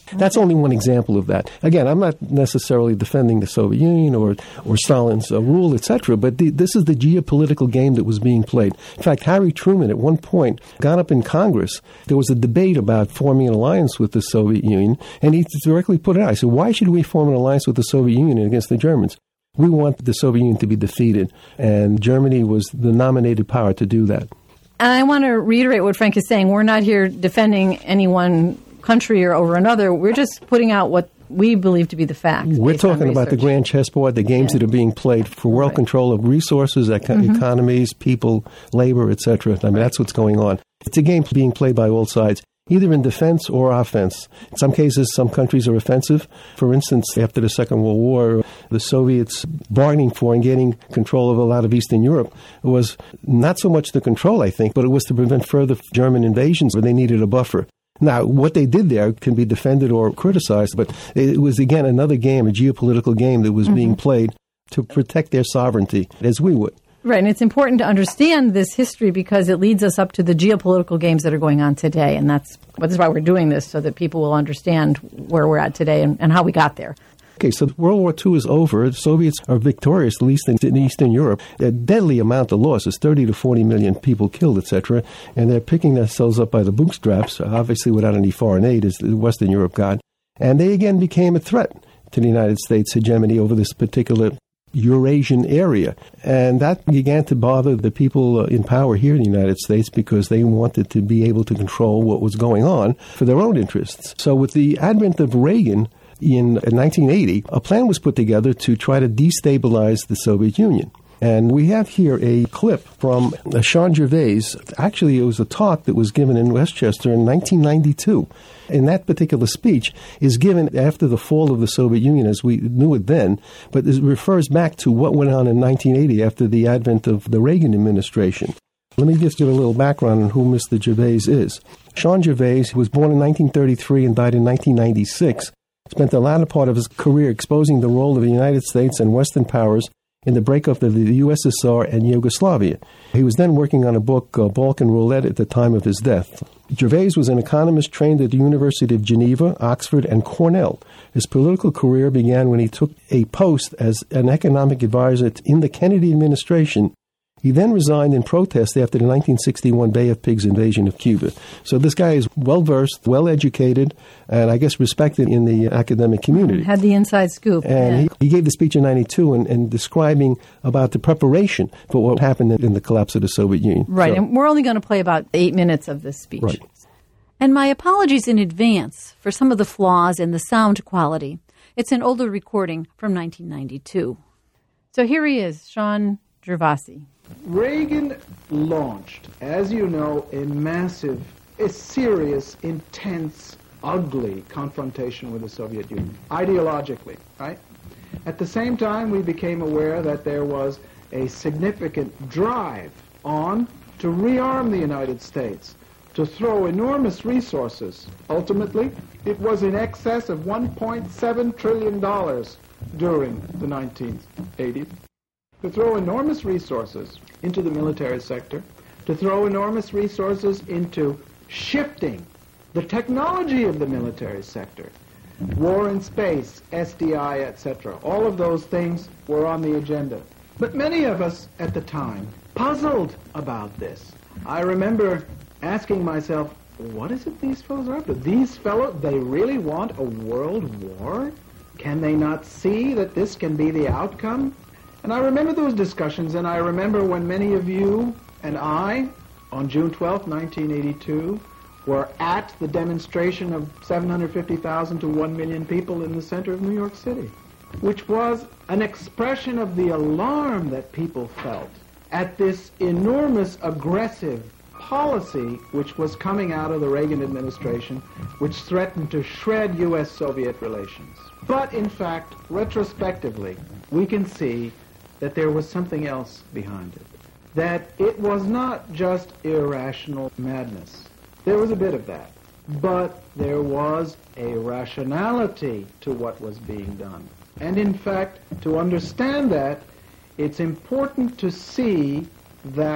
That's only one example of that. Again, I'm not necessarily defending the Soviet Union or Stalin's rule, etc., but this is the geopolitical game that was being played. In fact, Harry Truman at one point got up in Congress. There was a debate about forming an alliance with the Soviet Union, and he directly put it out. He said, why should we form an alliance with the Soviet Union against the Germans? We want the Soviet Union to be defeated, and Germany was the nominated power to do that. And I want to reiterate what Frank is saying. We're not here defending any one country or over another. We're just putting out what we believe to be the facts. We're talking about the grand chessboard, the games that are being played for world control of resources, economies, people, labor, etc. I mean, that's what's going on. It's a game being played by all sides, either in defense or offense. In some cases, some countries are offensive. For instance, after the Second World War, the Soviets bargaining for and getting control of a lot of Eastern Europe was not so much the control, I think, but it was to prevent further German invasions where they needed a buffer. Now, what they did there can be defended or criticized, but it was, again, another game, a geopolitical game that was being played to protect their sovereignty, as we would. Right, and it's important to understand this history because it leads us up to the geopolitical games that are going on today, and that's why we're doing this, so that people will understand where we're at today and how we got there. Okay, so World War II is over. The Soviets are victorious, at least in Eastern Europe. A deadly amount of losses, 30 to 40 million people killed, etc., and they're picking themselves up by the bootstraps, obviously without any foreign aid, as Western Europe got. And they again became a threat to the United States hegemony over this particular Eurasian area. And that began to bother the people in power here in the United States because they wanted to be able to control what was going on for their own interests. So with the advent of Reagan in 1980, a plan was put together to try to destabilize the Soviet Union. And we have here a clip from Sean Gervais. Actually, it was a talk that was given in Westchester in 1992. And that particular speech is given after the fall of the Soviet Union as we knew it then, but it refers back to what went on in 1980 after the advent of the Reagan administration. Let me just give a little background on who Mr. Gervais is. Sean Gervais was born in 1933 and died in 1996. Spent the latter part of his career exposing the role of the United States and Western powers in the breakup of the USSR and Yugoslavia. He was then working on a book, Balkan Roulette, at the time of his death. Gervais was an economist trained at the University of Geneva, Oxford, and Cornell. His political career began when he took a post as an economic advisor in the Kennedy administration. He then resigned in protest after the 1961 Bay of Pigs invasion of Cuba. So this guy is well-versed, well-educated, and I guess respected in the academic community. Had the inside scoop. And he gave the speech in 92 and describing about the preparation for what happened in the collapse of the Soviet Union. Right, and we're only going to play about 8 minutes of this speech. Right. And my apologies in advance for some of the flaws in the sound quality. It's an older recording from 1992. So here he is, Sean Gervais. Reagan launched, as you know, a serious, intense, ugly confrontation with the Soviet Union, ideologically, right? At the same time, we became aware that there was a significant drive on to rearm the United States, to throw enormous resources. Ultimately, it was in excess of $1.7 trillion during the 1980s. To throw enormous resources into the military sector, to throw enormous resources into shifting the technology of the military sector, war in space, SDI, etc. All of those things were on the agenda. But many of us at the time puzzled about this. I remember asking myself, what is it these fellows are up to? These fellows, they really want a world war? Can they not see that this can be the outcome? And I remember those discussions, and I remember when many of you and I, on June 12, 1982, were at the demonstration of 750,000 to 1 million people in the center of New York City, which was an expression of the alarm that people felt at this enormous aggressive policy which was coming out of the Reagan administration, which threatened to shred U.S.-Soviet relations. But in fact, retrospectively, we can see that there was something else behind it, that it was not just irrational madness. There was a bit of that, but there was a rationality to what was being done. And in fact, to understand that, it's important to see that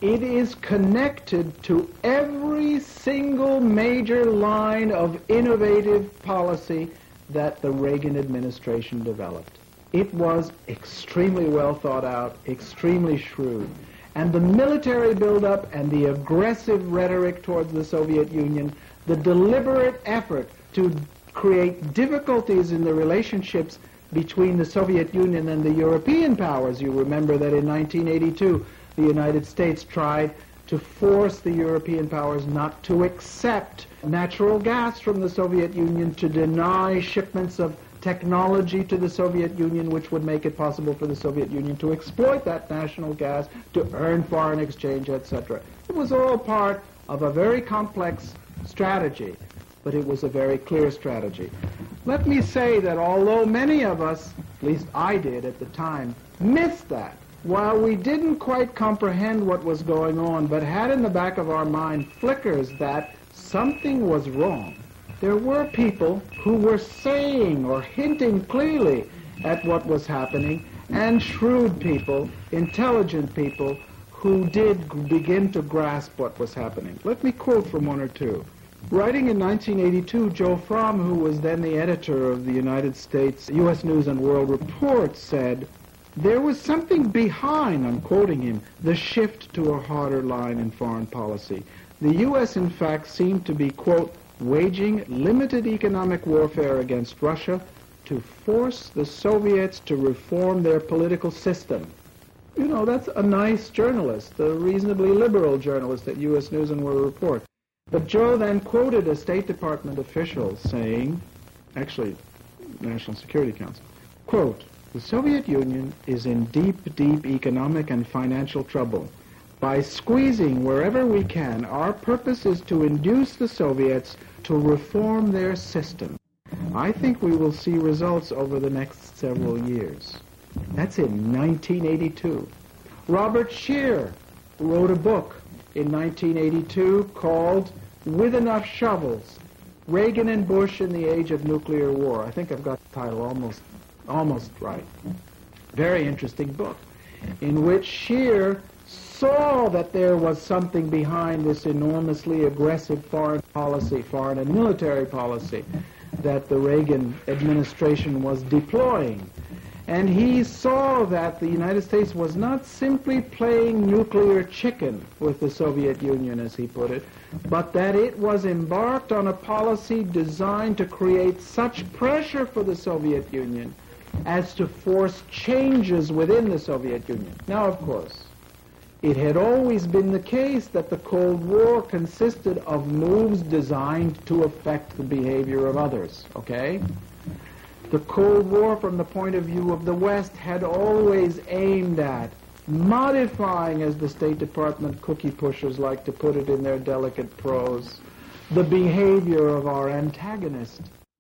It is connected to every single major line of innovative policy that the Reagan administration developed. It was extremely well thought out, extremely shrewd. And the military buildup and the aggressive rhetoric towards the Soviet Union, the deliberate effort to create difficulties in the relationships between the Soviet Union and the European powers. You remember that in 1982, the United States tried to force the European powers not to accept natural gas from the Soviet Union, to deny shipments of technology to the Soviet Union which would make it possible for the Soviet Union to exploit that national gas, to earn foreign exchange, etc. It was all part of a very complex strategy, but it was a very clear strategy. Let me say that although many of us, at least I did at the time, missed that, while we didn't quite comprehend what was going on, but had in the back of our mind flickers that something was wrong, there were people who were saying or hinting clearly at what was happening, and shrewd people, intelligent people, who did begin to grasp what was happening. Let me quote from one or two. Writing in 1982, Joe Fromm, who was then the editor of the United States U.S. News and World Report, said, "There was something behind," I'm quoting him, "the shift to a harder line in foreign policy. The U.S., in fact, seemed to be, quote, waging limited economic warfare against Russia to force the Soviets to reform their political system." You know, that's a nice journalist, a reasonably liberal journalist at U.S. News and World Report. But Joe then quoted a State Department official saying, actually, National Security Council, quote, "The Soviet Union is in deep, deep economic and financial trouble. By squeezing wherever we can, our purpose is to induce the Soviets to reform their system. I think we will see results over the next several years." That's in 1982. Robert Scheer wrote a book in 1982 called With Enough Shovels, Reagan and Bush in the Age of Nuclear War. I think I've got the title almost right. Very interesting book, in which Scheer saw that there was something behind this enormously aggressive foreign policy, foreign and military policy, that the Reagan administration was deploying. And he saw that the United States was not simply playing nuclear chicken with the Soviet Union, as he put it, but that it was embarked on a policy designed to create such pressure for the Soviet Union as to force changes within the Soviet Union. Now, of course, it had always been the case that the Cold War consisted of moves designed to affect the behavior of others, okay? The Cold War, from the point of view of the West, had always aimed at modifying, as the State Department cookie pushers like to put it in their delicate prose, the behavior of our antagonist.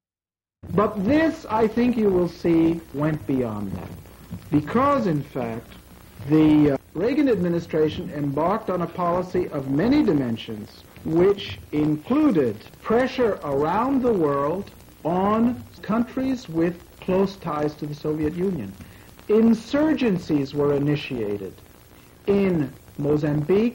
But this, I think you will see, went beyond that. Because, in fact, the Reagan administration embarked on a policy of many dimensions, which included pressure around the world on countries with close ties to the Soviet Union. Insurgencies were initiated in Mozambique,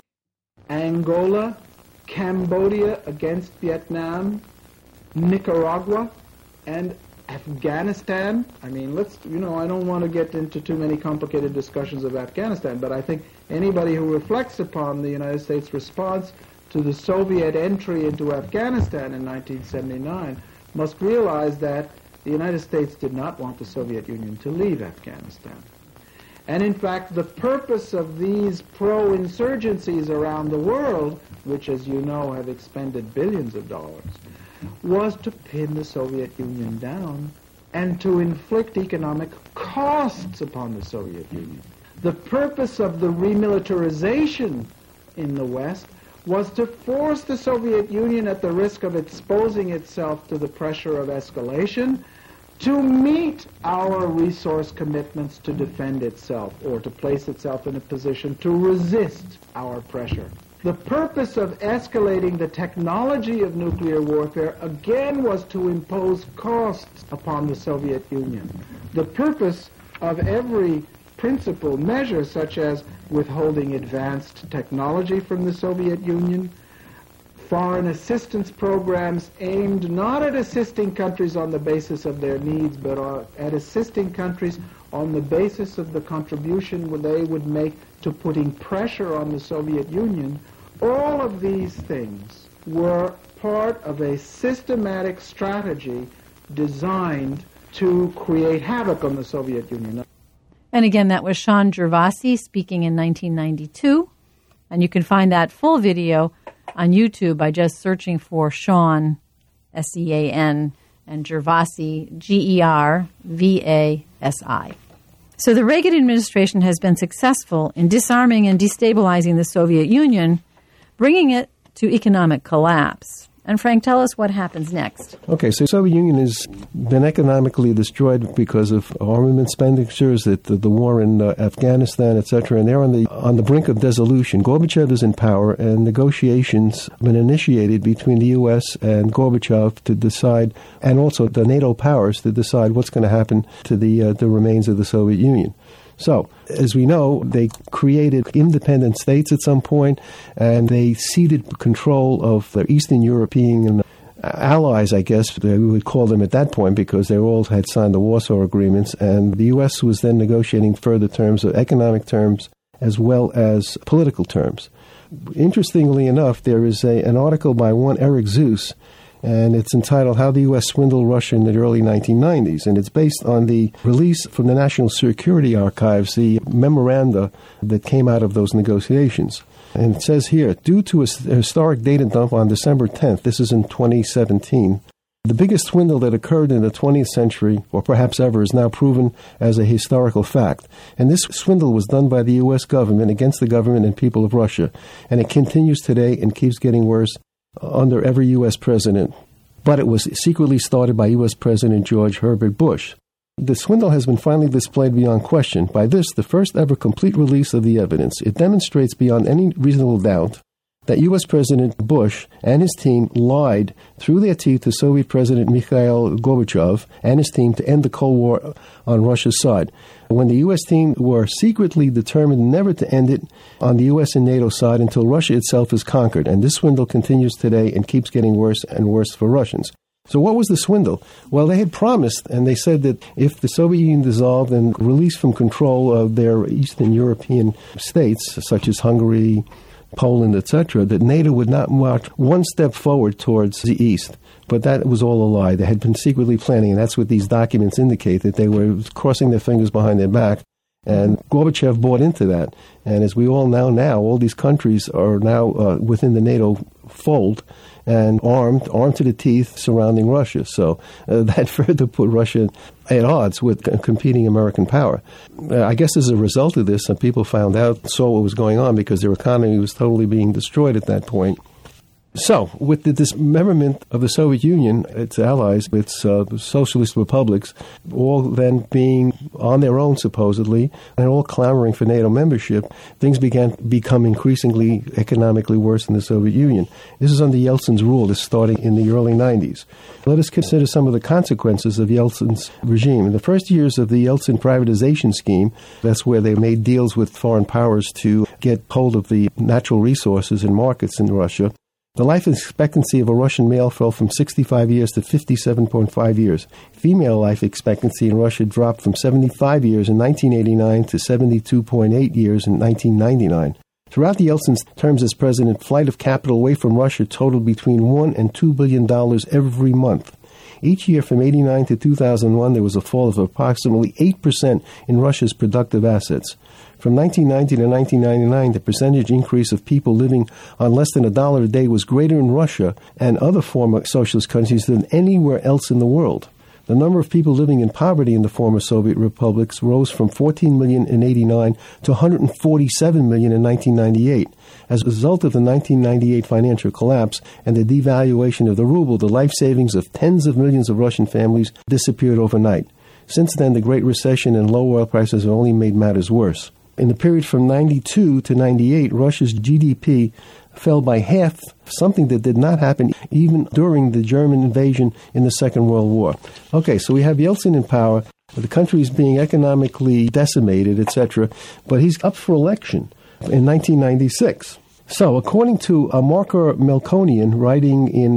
Angola, Cambodia against Vietnam, Nicaragua, and Afghanistan. I mean, I don't want to get into too many complicated discussions of Afghanistan, but I think anybody who reflects upon the United States response to the Soviet entry into Afghanistan in 1979 must realize that the United States did not want the Soviet Union to leave Afghanistan. And in fact, the purpose of these pro-insurgencies around the world, which, as you know, have expended billions of dollars, was to pin the Soviet Union down and to inflict economic costs upon the Soviet Union. The purpose of the remilitarization in the West was to force the Soviet Union, at the risk of exposing itself to the pressure of escalation, to meet our resource commitments to defend itself, or to place itself in a position to resist our pressure. The purpose of escalating the technology of nuclear warfare, again, was to impose costs upon the Soviet Union. The purpose of every principal measures such as withholding advanced technology from the Soviet Union, foreign assistance programs aimed not at assisting countries on the basis of their needs, but at assisting countries on the basis of the contribution they would make to putting pressure on the Soviet Union. All of these things were part of a systematic strategy designed to create havoc on the Soviet Union. And again, that was Sean Gervasi speaking in 1992. And you can find that full video on YouTube by just searching for Sean, S-E-A-N, and Gervasi, G-E-R-V-A-S-I. So the Reagan administration has been successful in disarming and destabilizing the Soviet Union, bringing it to economic collapse. And Frank, tell us what happens next. Okay, so the Soviet Union has been economically destroyed because of armament expenditures, the war in Afghanistan, etc., and they're on the brink of dissolution. Gorbachev is in power, and negotiations have been initiated between the U.S. and Gorbachev to decide, and also the NATO powers to decide what's going to happen to the remains of the Soviet Union. So, as we know, they created independent states at some point, and they ceded control of their Eastern European allies, I guess we would call them at that point, because they all had signed the Warsaw Agreements, and the U.S. was then negotiating further terms of economic terms as well as political terms. Interestingly enough, there is an article by one Eric Zeus, and it's entitled How the U.S. Swindled Russia in the Early 1990s. And it's based on the release from the National Security Archives, the memoranda that came out of those negotiations. And it says here, due to a historic data dump on December 10th, this is in 2017, the biggest swindle that occurred in the 20th century, or perhaps ever, is now proven as a historical fact. And this swindle was done by the U.S. government against the government and people of Russia. And it continues today and keeps getting worse under every U.S. president, but it was secretly started by U.S. President George Herbert Bush. The swindle has been finally displayed beyond question. By this, the first ever complete release of the evidence, it demonstrates beyond any reasonable doubt that U.S. President Bush and his team lied through their teeth to Soviet President Mikhail Gorbachev and his team to end the Cold War on Russia's side, when the U.S. team were secretly determined never to end it on the U.S. and NATO side until Russia itself is conquered. And this swindle continues today and keeps getting worse and worse for Russians. So what was the swindle? Well, they had promised, and they said that if the Soviet Union dissolved and released from control of their Eastern European states, such as Hungary, Poland, etc., that NATO would not march one step forward towards the East. But that was all a lie. They had been secretly planning, and that's what these documents indicate, that they were crossing their fingers behind their back. And Gorbachev bought into that. And as we all know now, all these countries are now within the NATO fold and armed to the teeth surrounding Russia. So that further put Russia at odds with competing American power. I guess as a result of this, some people saw what was going on because their economy was totally being destroyed at that point. So, with the dismemberment of the Soviet Union, its allies, its socialist republics, all then being on their own, supposedly, and all clamoring for NATO membership, things began to become increasingly economically worse in the Soviet Union. This is under Yeltsin's rule, this starting in the early 90s. Let us consider some of the consequences of Yeltsin's regime. In the first years of the Yeltsin privatization scheme, that's where they made deals with foreign powers to get hold of the natural resources and markets in Russia. The life expectancy of a Russian male fell from 65 years to 57.5 years. Female life expectancy in Russia dropped from 75 years in 1989 to 72.8 years in 1999. Throughout the Yeltsin's terms as president, flight of capital away from Russia totaled between $1 and $2 billion every month. Each year from 1989 to 2001, there was a fall of approximately 8% in Russia's productive assets. From 1990 to 1999, the percentage increase of people living on less than $1 a day was greater in Russia and other former socialist countries than anywhere else in the world. The number of people living in poverty in the former Soviet republics rose from 14 million in 1989 to 147 million in 1998. As a result of the 1998 financial collapse and the devaluation of the ruble, the life savings of tens of millions of Russian families disappeared overnight. Since then, the Great Recession and low oil prices have only made matters worse. In the period from 92 to 98, Russia's GDP fell by half, something that did not happen even during the German invasion in the Second World War. Okay, so we have Yeltsin in power. The country is being economically decimated, etc., but he's up for election in 1996. So, according to Marco Melkonian, writing in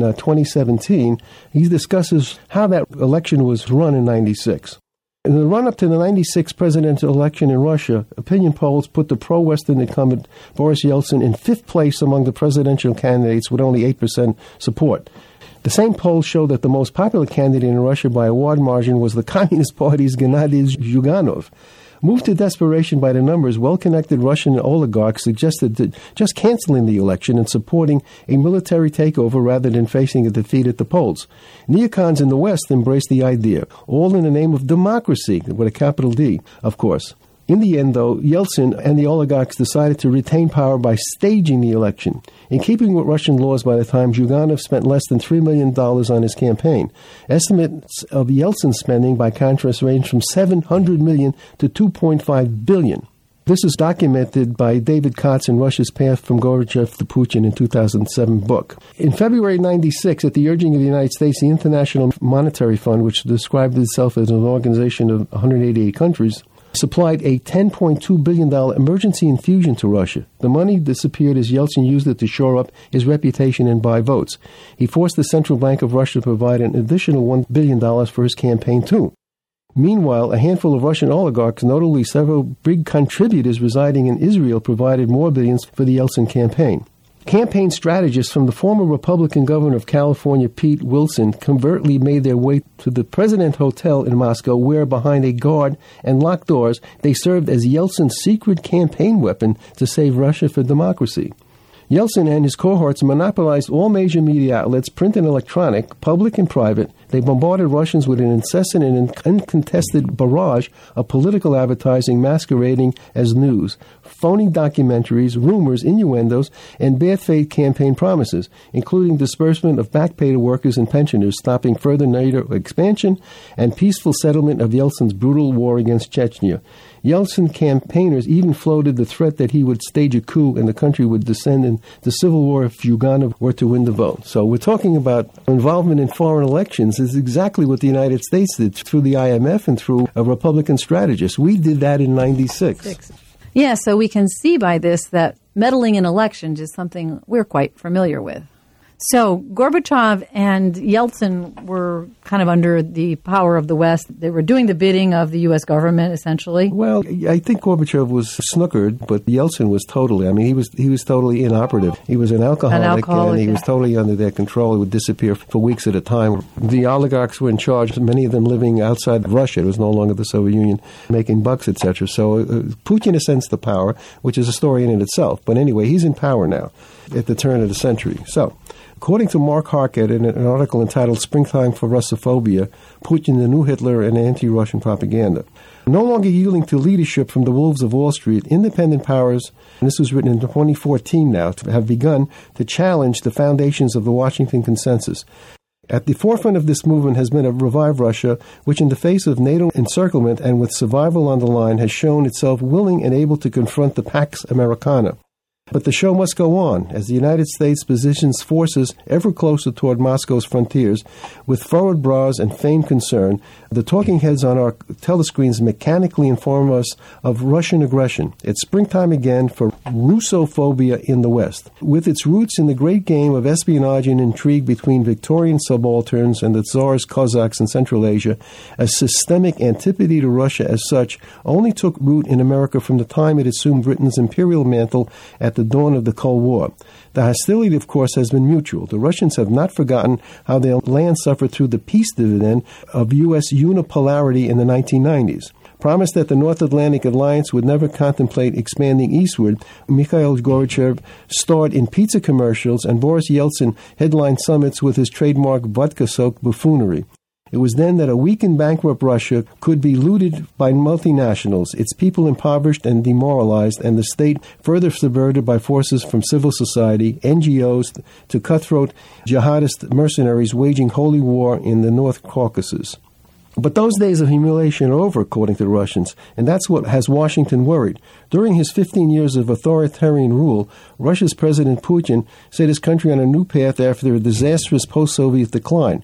2017, he discusses how that election was run in 96. In the run-up to the 96 presidential election in Russia, opinion polls put the pro-Western incumbent Boris Yeltsin in fifth place among the presidential candidates with only 8% support. The same polls show that the most popular candidate in Russia by a wide margin was the Communist Party's Gennady Zyuganov. Moved to desperation by the numbers, well-connected Russian oligarchs suggested that just canceling the election and supporting a military takeover rather than facing a defeat at the polls. Neocons in the West embraced the idea, all in the name of democracy, with a capital D, of course. In the end, though, Yeltsin and the oligarchs decided to retain power by staging the election. In keeping with Russian laws by the time, Zyuganov spent less than $3 million on his campaign. Estimates of Yeltsin's spending, by contrast, range from $700 million to $2.5 billion. This is documented by David Katz in Russia's Path from Gorbachev to Putin in 2007 book. In February 96, at the urging of the United States, the International Monetary Fund, which described itself as an organization of 188 countries, supplied a $10.2 billion emergency infusion to Russia. The money disappeared as Yeltsin used it to shore up his reputation and buy votes. He forced the Central Bank of Russia to provide an additional $1 billion for his campaign, too. Meanwhile, a handful of Russian oligarchs, notably several big contributors residing in Israel, provided more billions for the Yeltsin campaign. Campaign strategists from the former Republican governor of California, Pete Wilson, covertly made their way to the President Hotel in Moscow, where, behind a guard and locked doors, they served as Yeltsin's secret campaign weapon to save Russia for democracy. Yeltsin and his cohorts monopolized all major media outlets, print and electronic, public and private. They bombarded Russians with an incessant and uncontested barrage of political advertising masquerading as news, phony documentaries, rumors, innuendos, and bad faith campaign promises, including disbursement of back pay to workers and pensioners, stopping further NATO expansion, and peaceful settlement of Yeltsin's brutal war against Chechnya. Yeltsin campaigners even floated the threat that he would stage a coup and the country would descend into the civil war if Zyuganov were to win the vote. So we're talking about involvement in foreign elections is exactly what the United States did through the IMF and through a Republican strategist. We did that in 96. Yeah, so we can see by this that meddling in elections is something we're quite familiar with. So Gorbachev and Yeltsin were kind of under the power of the West. They were doing the bidding of the U.S. government, essentially. Well, I think Gorbachev was snookered, but Yeltsin was totally, he was totally inoperative. He was an alcoholic and he was totally under their control. He would disappear for weeks at a time. The oligarchs were in charge, many of them living outside Russia. It was no longer the Soviet Union, making bucks, etc. So Putin ascends to power, which is a story in itself. But anyway, he's in power now at the turn of the century. So, according to Mark Harkett in an article entitled Springtime for Russophobia, Putin the New Hitler and Anti-Russian Propaganda. No longer yielding to leadership from the wolves of Wall Street, independent powers, and this was written in 2014 now, have begun to challenge the foundations of the Washington Consensus. At the forefront of this movement has been a revived Russia, which in the face of NATO encirclement and with survival on the line has shown itself willing and able to confront the Pax Americana. But the show must go on, as the United States positions forces ever closer toward Moscow's frontiers. With forward bras and feigned concern, the talking heads on our telescreens mechanically inform us of Russian aggression. It's springtime again for Russophobia in the West. With its roots in the great game of espionage and intrigue between Victorian subalterns and the Tsar's Cossacks in Central Asia, a systemic antipathy to Russia as such only took root in America from the time it assumed Britain's imperial mantle at the dawn of the Cold War. The hostility, of course, has been mutual. The Russians have not forgotten how their land suffered through the peace dividend of U.S. unipolarity in the 1990s. Promised that the North Atlantic Alliance would never contemplate expanding eastward, Mikhail Gorbachev starred in pizza commercials and Boris Yeltsin headlined summits with his trademark vodka-soaked buffoonery. It was then that a weak and bankrupt Russia could be looted by multinationals, its people impoverished and demoralized, and the state further subverted by forces from civil society, NGOs, to cutthroat jihadist mercenaries waging holy war in the North Caucasus. But those days of humiliation are over, according to the Russians, and that's what has Washington worried. During his 15 years of authoritarian rule, Russia's President Putin set his country on a new path after a disastrous post-Soviet decline.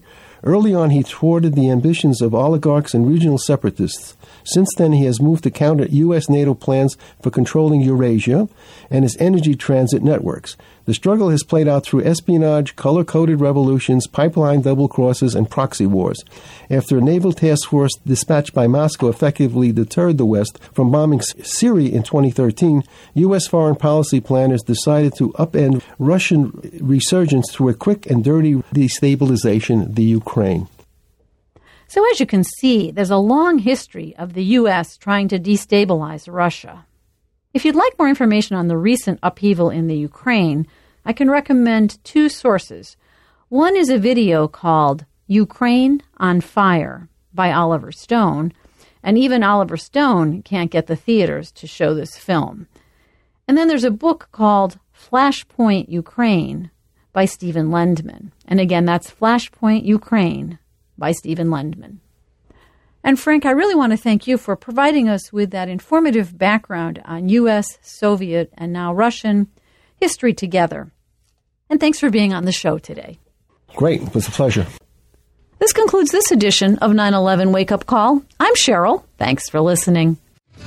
Early on, he thwarted the ambitions of oligarchs and regional separatists. Since then, he has moved to counter U.S. NATO plans for controlling Eurasia and its energy transit networks. The struggle has played out through espionage, color-coded revolutions, pipeline double-crosses, and proxy wars. After a naval task force dispatched by Moscow effectively deterred the West from bombing Syria in 2013, U.S. foreign policy planners decided to upend Russian resurgence through a quick and dirty destabilization of the Ukraine. So as you can see, there's a long history of the U.S. trying to destabilize Russia. If you'd like more information on the recent upheaval in the Ukraine, I can recommend two sources. One is a video called Ukraine on Fire by Oliver Stone, and even Oliver Stone can't get the theaters to show this film. And then there's a book called Flashpoint Ukraine by Stephen Lendman. And again, that's Flashpoint Ukraine by Stephen Lendman. And Frank, I really want to thank you for providing us with that informative background on U.S., Soviet, and now Russian history together. And thanks for being on the show today. Great. It was a pleasure. This concludes this edition of 9/11 Wake Up Call. I'm Cheryl. Thanks for listening.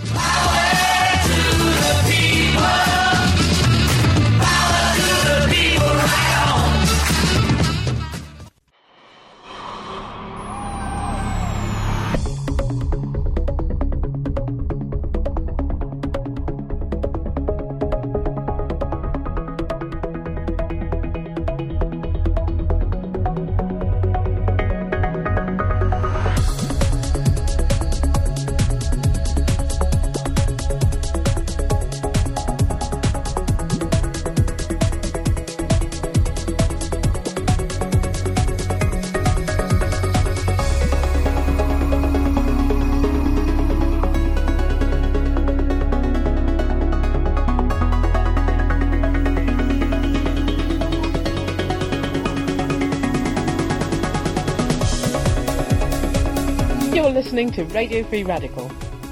Listening to Radio Free Radical.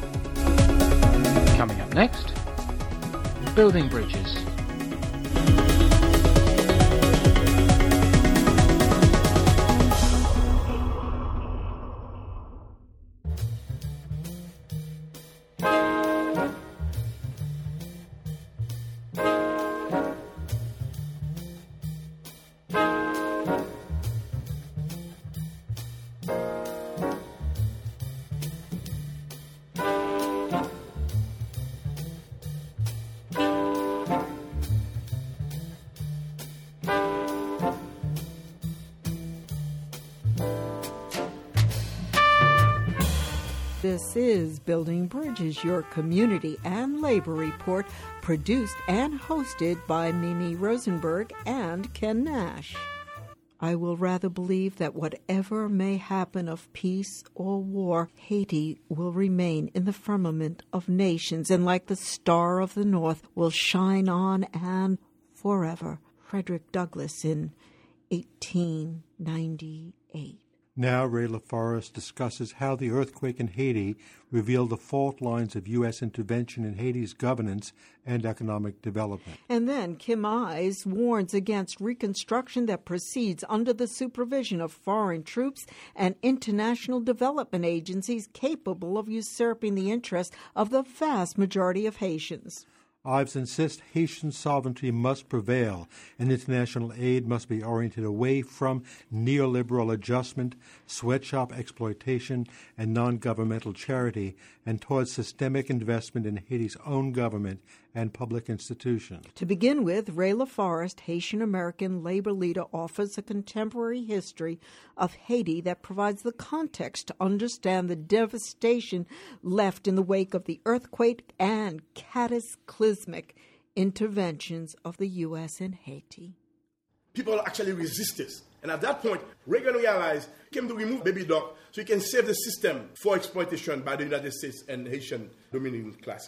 Coming up next, building bridges. This is Building Bridges, your community and labor report, produced and hosted by Mimi Rosenberg and Ken Nash. I will rather believe that whatever may happen of peace or war, Haiti will remain in the firmament of nations and like the star of the north will shine on and forever. Frederick Douglass in 1898. Now Ray LaForest discusses how the earthquake in Haiti revealed the fault lines of U.S. intervention in Haiti's governance and economic development. And then Kim Eyes warns against reconstruction that proceeds under the supervision of foreign troops and international development agencies capable of usurping the interests of the vast majority of Haitians. Ives insists Haitian sovereignty must prevail and international aid must be oriented away from neoliberal adjustment, sweatshop exploitation, and non-governmental charity and towards systemic investment in Haiti's own government and public institutions. To begin with, Ray LaForest, Haitian-American labor leader, offers a contemporary history of Haiti that provides the context to understand the devastation left in the wake of the earthquake and cataclysmic interventions of the U.S. in Haiti. People actually resist this. And at that point, Reagan realized he came to remove Baby Doc so he can save the system for exploitation by the United States and Haitian dominating classes.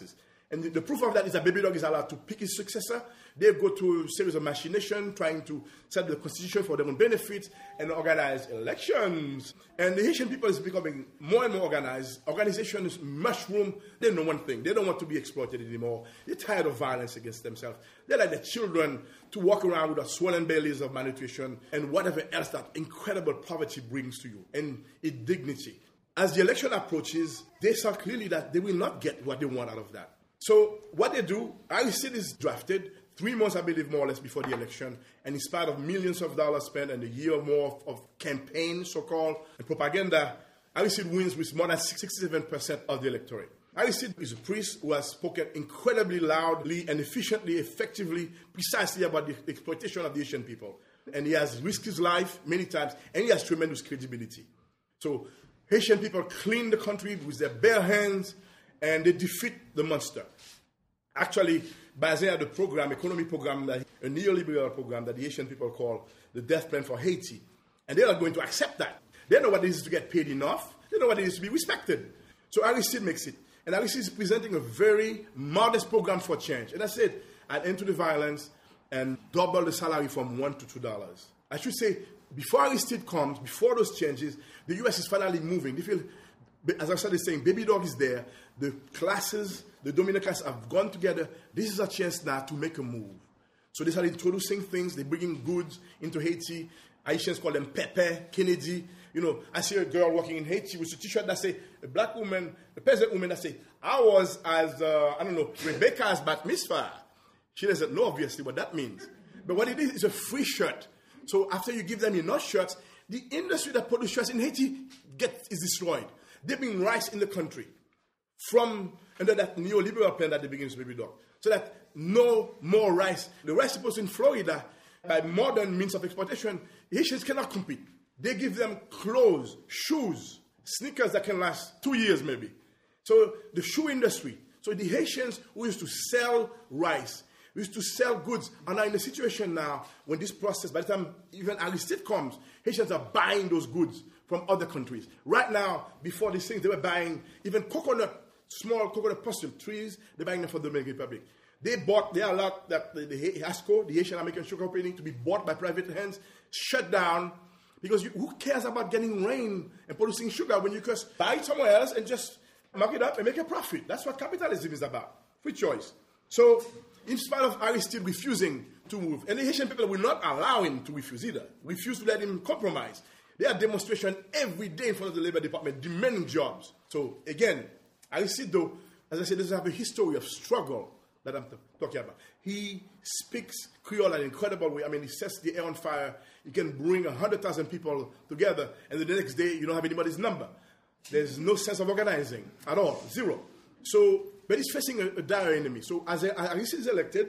And the proof of that is that Baby Dog is allowed to pick his successor. They go through a series of machinations trying to set the constitution for their own benefit and organize elections. And the Haitian people is becoming more and more organized. Organizations mushroom. They know one thing. They don't want to be exploited anymore. They're tired of violence against themselves. They like the children to walk around with a swollen bellies of malnutrition and whatever else that incredible poverty brings to you and indignity. As the election approaches, they saw clearly that they will not get what they want out of that. So what they do, Aristide is drafted 3 months, I believe, more or less before the election, and in spite of millions of dollars spent and a year or more of campaign, so-called, and propaganda, Aristide wins with more than 67% of the electorate. Aristide is a priest who has spoken incredibly loudly and efficiently, effectively, precisely about the exploitation of the Haitian people. And he has risked his life many times, and he has tremendous credibility. So Haitian people clean the country with their bare hands, and they defeat the monster. Actually, Bazin had a program, economic program, a neoliberal program that the Haitian people call the Death Plan for Haiti. And they are going to accept that. They know what it is to get paid enough. They know what it is to be respected. So Aristide makes it. And Aristide is presenting a very modest program for change. And I said, I'd end to the violence and double the salary from $1 to $2. I should say, before Aristide comes, before those changes, the U.S. is finally moving. They feel, as I started saying, Baby Dog is there. The classes, the dominant classes have gone together. This is a chance now to make a move. So they started introducing things. They're bringing goods into Haiti. Haitians call them Pepe, Kennedy. You know, I see a girl walking in Haiti with a T-shirt that say, a black woman, a peasant woman that say, I was as, Rebecca's bat mitzvah. She doesn't know, obviously, what that means. But what it is a free shirt. So after you give them enough shirts, the industry that produces shirts in Haiti is destroyed. They bring rice in the country from under that neoliberal plan that they begin with Baby Dog. So that no more rice. The rice supposed in Florida, by modern means of exploitation, Haitians cannot compete. They give them clothes, shoes, sneakers that can last 2 years maybe. So the shoe industry. So the Haitians who used to sell rice, we used to sell goods, are now in a situation now when this process, by the time even Aristide comes, Haitians are buying those goods from other countries. Right now, before these things, they were buying even small coconut blossom trees, they're buying them for the Dominican Republic. They allowed that the HASCO, the Haitian American Sugar Company, to be bought by private hands, shut down, because who cares about getting rain and producing sugar when you just buy it somewhere else and just mark it up and make a profit? That's what capitalism is about, free choice. So, in spite of Aristide refusing to move, and the Haitian people will not allow him to refuse either, refuse to let him compromise. There are demonstrations every day in front of the Labor Department demanding jobs. So, again, Aristide, though, as I said, doesn't have a history of struggle that I'm talking about. He speaks Creole in an incredible way. I mean, he sets the air on fire. You can bring 100,000 people together, and the next day you don't have anybody's number. There's no sense of organizing at all, zero. So, but he's facing a dire enemy. So, as Aristide is elected,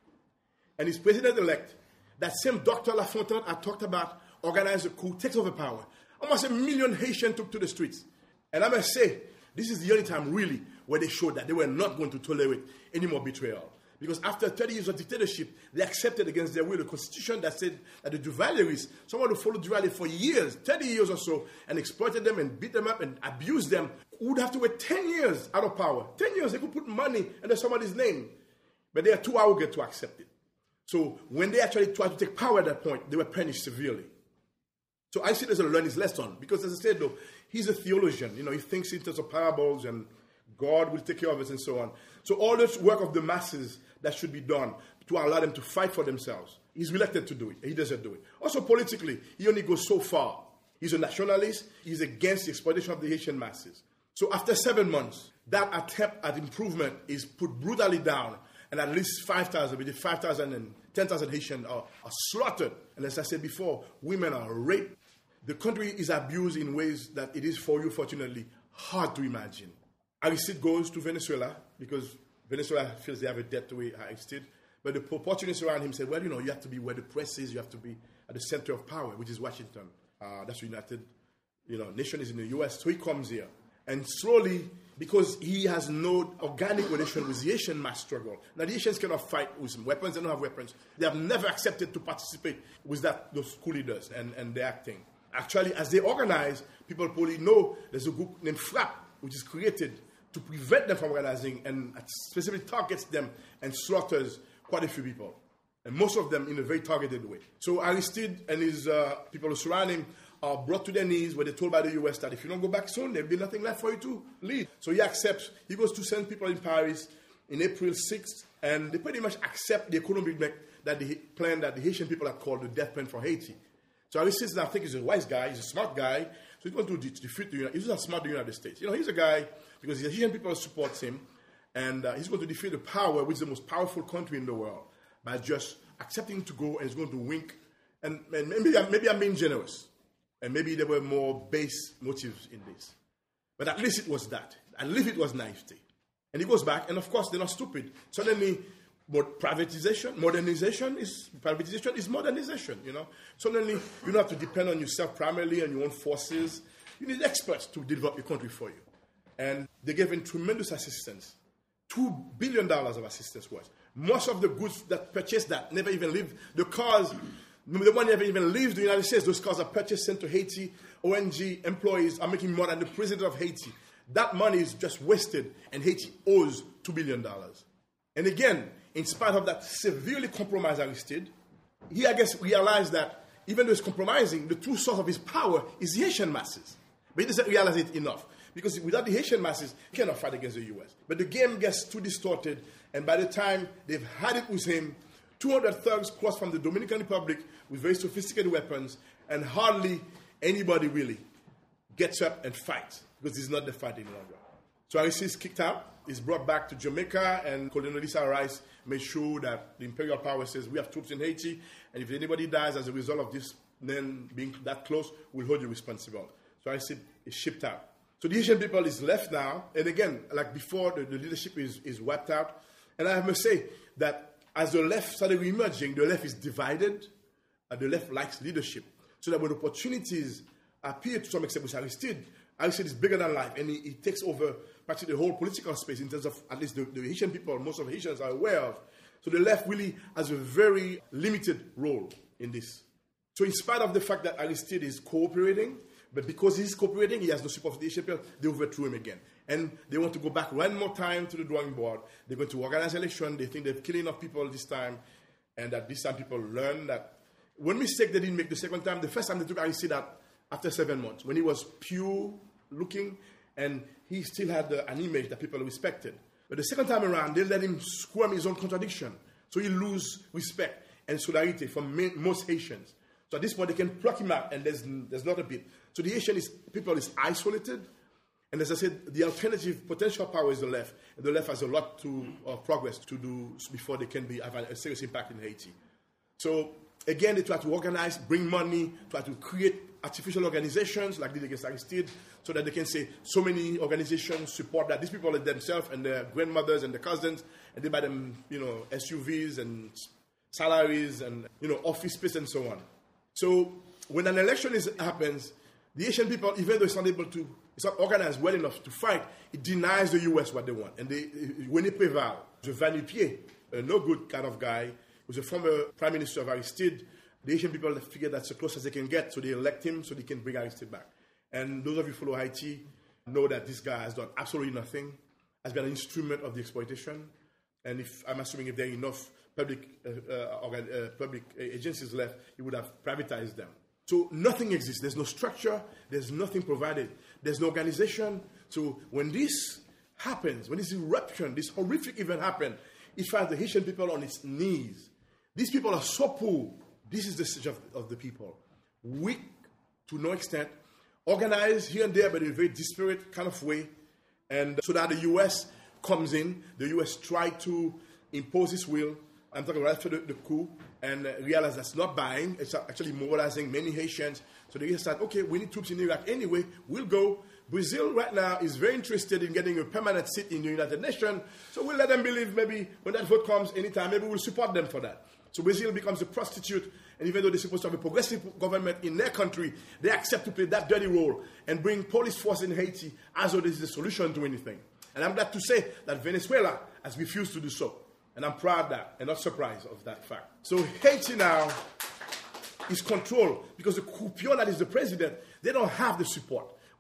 and he's president-elect, that same Dr. Lafontaine I talked about organized a coup, takes over power. Almost 1 million Haitians took to the streets. And I must say, this is the only time, really, where they showed that they were not going to tolerate any more betrayal. Because after 30 years of dictatorship, they accepted against their will a constitution that said that the Duvaliers, someone who followed Duvalier for years, 30 years or so, and exploited them and beat them up and abused them, would have to wait 10 years out of power. 10 years, they could put money under somebody's name. But they are too arrogant to accept it. So when they actually tried to take power at that point, they were punished severely. So Aristide doesn't learn his lesson. Because as I said, though, he's a theologian. You know, he thinks in terms of parables and God will take care of us and so on. So all this work of the masses that should be done to allow them to fight for themselves, he's reluctant to do it. He doesn't do it. Also politically, he only goes so far. He's a nationalist. He's against the exploitation of the Haitian masses. So after 7 months, that attempt at improvement is put brutally down, and at least 5,000, between 5,000 and 10,000 Haitians are slaughtered. And as I said before, women are raped. The country is abused in ways that it is, for you, fortunately, hard to imagine. Aristide goes to Venezuela because Venezuela feels they have a debt to Aristide. But the opportunists around him said, well, you know, you have to be where the press is. You have to be at the center of power, which is Washington. That's the United Nation is in the U.S. So he comes here. And slowly, because he has no organic relation with the Haitian mass struggle. Now, the Haitians cannot fight with weapons. They don't have weapons. They have never accepted to participate with those coup leaders and their acting. Actually, as they organize, people probably know there's a group named FRAP, which is created to prevent them from organizing, and specifically targets them and slaughters quite a few people, and most of them in a very targeted way. So Aristide and his people who surround him are brought to their knees, where they're told by the U.S. that if you don't go back soon, there'll be nothing left for you to lead. So he accepts. He goes to send people in Paris in April 6th, and they pretty much accept the economic plan that the Haitian people have called the death plan for Haiti. So Aristide, I think, is a wise guy, he's a smart guy, so he's going to defeat the United States. He's not smart, the United States. He's a guy, because the Haitian people support him, and he's going to defeat the power, which is the most powerful country in the world, by just accepting to go, and he's going to wink. And maybe I'm being generous, and maybe there were more base motives in this. But at least it was that. At least it was naivety. And he goes back, and of course, they're not stupid. Suddenly, modernization is modernization, Suddenly, you don't have to depend on yourself primarily and your own forces. You need experts to develop your country for you. And they gave him tremendous assistance. $2 billion of assistance was. Most of the goods that purchased that never even lived. The cars, the one never even leaves the United States. Those cars are purchased, sent to Haiti. ONG employees are making more than the president of Haiti. That money is just wasted, and Haiti owes $2 billion. And again, in spite of that severely compromised Aristide, he, I guess, realized that even though he's compromising, the true source of his power is the Haitian masses. But he doesn't realize it enough. Because without the Haitian masses, he cannot fight against the U.S. But the game gets too distorted, and by the time they've had it with him, 200 thugs cross from the Dominican Republic with very sophisticated weapons, and hardly anybody really gets up and fights, because it's not the fight any longer. So Aristide is kicked out. He's brought back to Jamaica, and Condoleezza Rice made sure that the imperial power says, we have troops in Haiti, and if anybody dies as a result of this, then being that close, we'll hold you responsible. So Aristide is shipped out. So the Haitian people is left now, and again, like before, the leadership is wiped out. And I must say that as the left started emerging, the left is divided, and the left likes leadership. So that when opportunities appear to some extent with Aristide is bigger than life, and he takes over practically the whole political space in terms of at least the Haitian people, most of the Haitians are aware of. So the left really has a very limited role in this. So in spite of the fact that Aristide is cooperating, but because he's cooperating, he has no support of the Haitian people, they overthrew him again. And they want to go back one more time to the drawing board. They're going to organize an election. They think they've killed enough people this time, and that this time people learn that one mistake they didn't make the second time. The first time they took Aristide out after 7 months, when he was pure looking, and he still had an image that people respected. But the second time around, they let him squirm his own contradiction. So he lose respect and solidarity from most Haitians. So at this point, they can pluck him out, and there's not a bit. So the Haitian people is isolated. And as I said, the alternative potential power is the left. And the left has a lot of progress to do before they can have a serious impact in Haiti. So again, they try to organize, bring money, try to create artificial organizations like they did against Aristide, so that they can say so many organizations support that. These people are themselves and their grandmothers and their cousins, and they buy them, SUVs and salaries and, office space and so on. So when an election happens, the Haitian people, even though it's not organized well enough to fight, it denies the U.S. what they want. And when they prevail, the Va-Nu-Pieds, a no good kind of guy, who's a former prime minister of Aristide, the Haitian people figure that's the closest they can get, so they elect him so they can bring Aristide back. And those of you who follow Haiti know that this guy has done absolutely nothing, has been an instrument of the exploitation. And I'm assuming if there are enough public agencies left, he would have privatized them. So nothing exists. There's no structure. There's nothing provided. There's no organization. So when this happens, when this eruption, this horrific event happens, it finds the Haitian people on its knees. These people are so poor. This is the stage of the people. Weak to no extent. Organized here and there, but in a very disparate kind of way. And so that the U.S. comes in. The U.S. tried to impose its will. I'm talking right after the coup, and realize that's not buying. It's actually mobilizing many Haitians. So they decide, okay, we need troops in Iraq anyway. We'll go. Brazil right now is very interested in getting a permanent seat in the United Nations. So we'll let them believe maybe when that vote comes anytime, maybe we'll support them for that. So Brazil becomes a prostitute, and even though they're supposed to have a progressive government in their country, they accept to play that dirty role and bring police force in Haiti as though this is the solution to anything. And I'm glad to say that Venezuela has refused to do so. And I'm proud of that and not surprised of that fact. So Haiti now is controlled because the croupion that is the president, they don't have the support.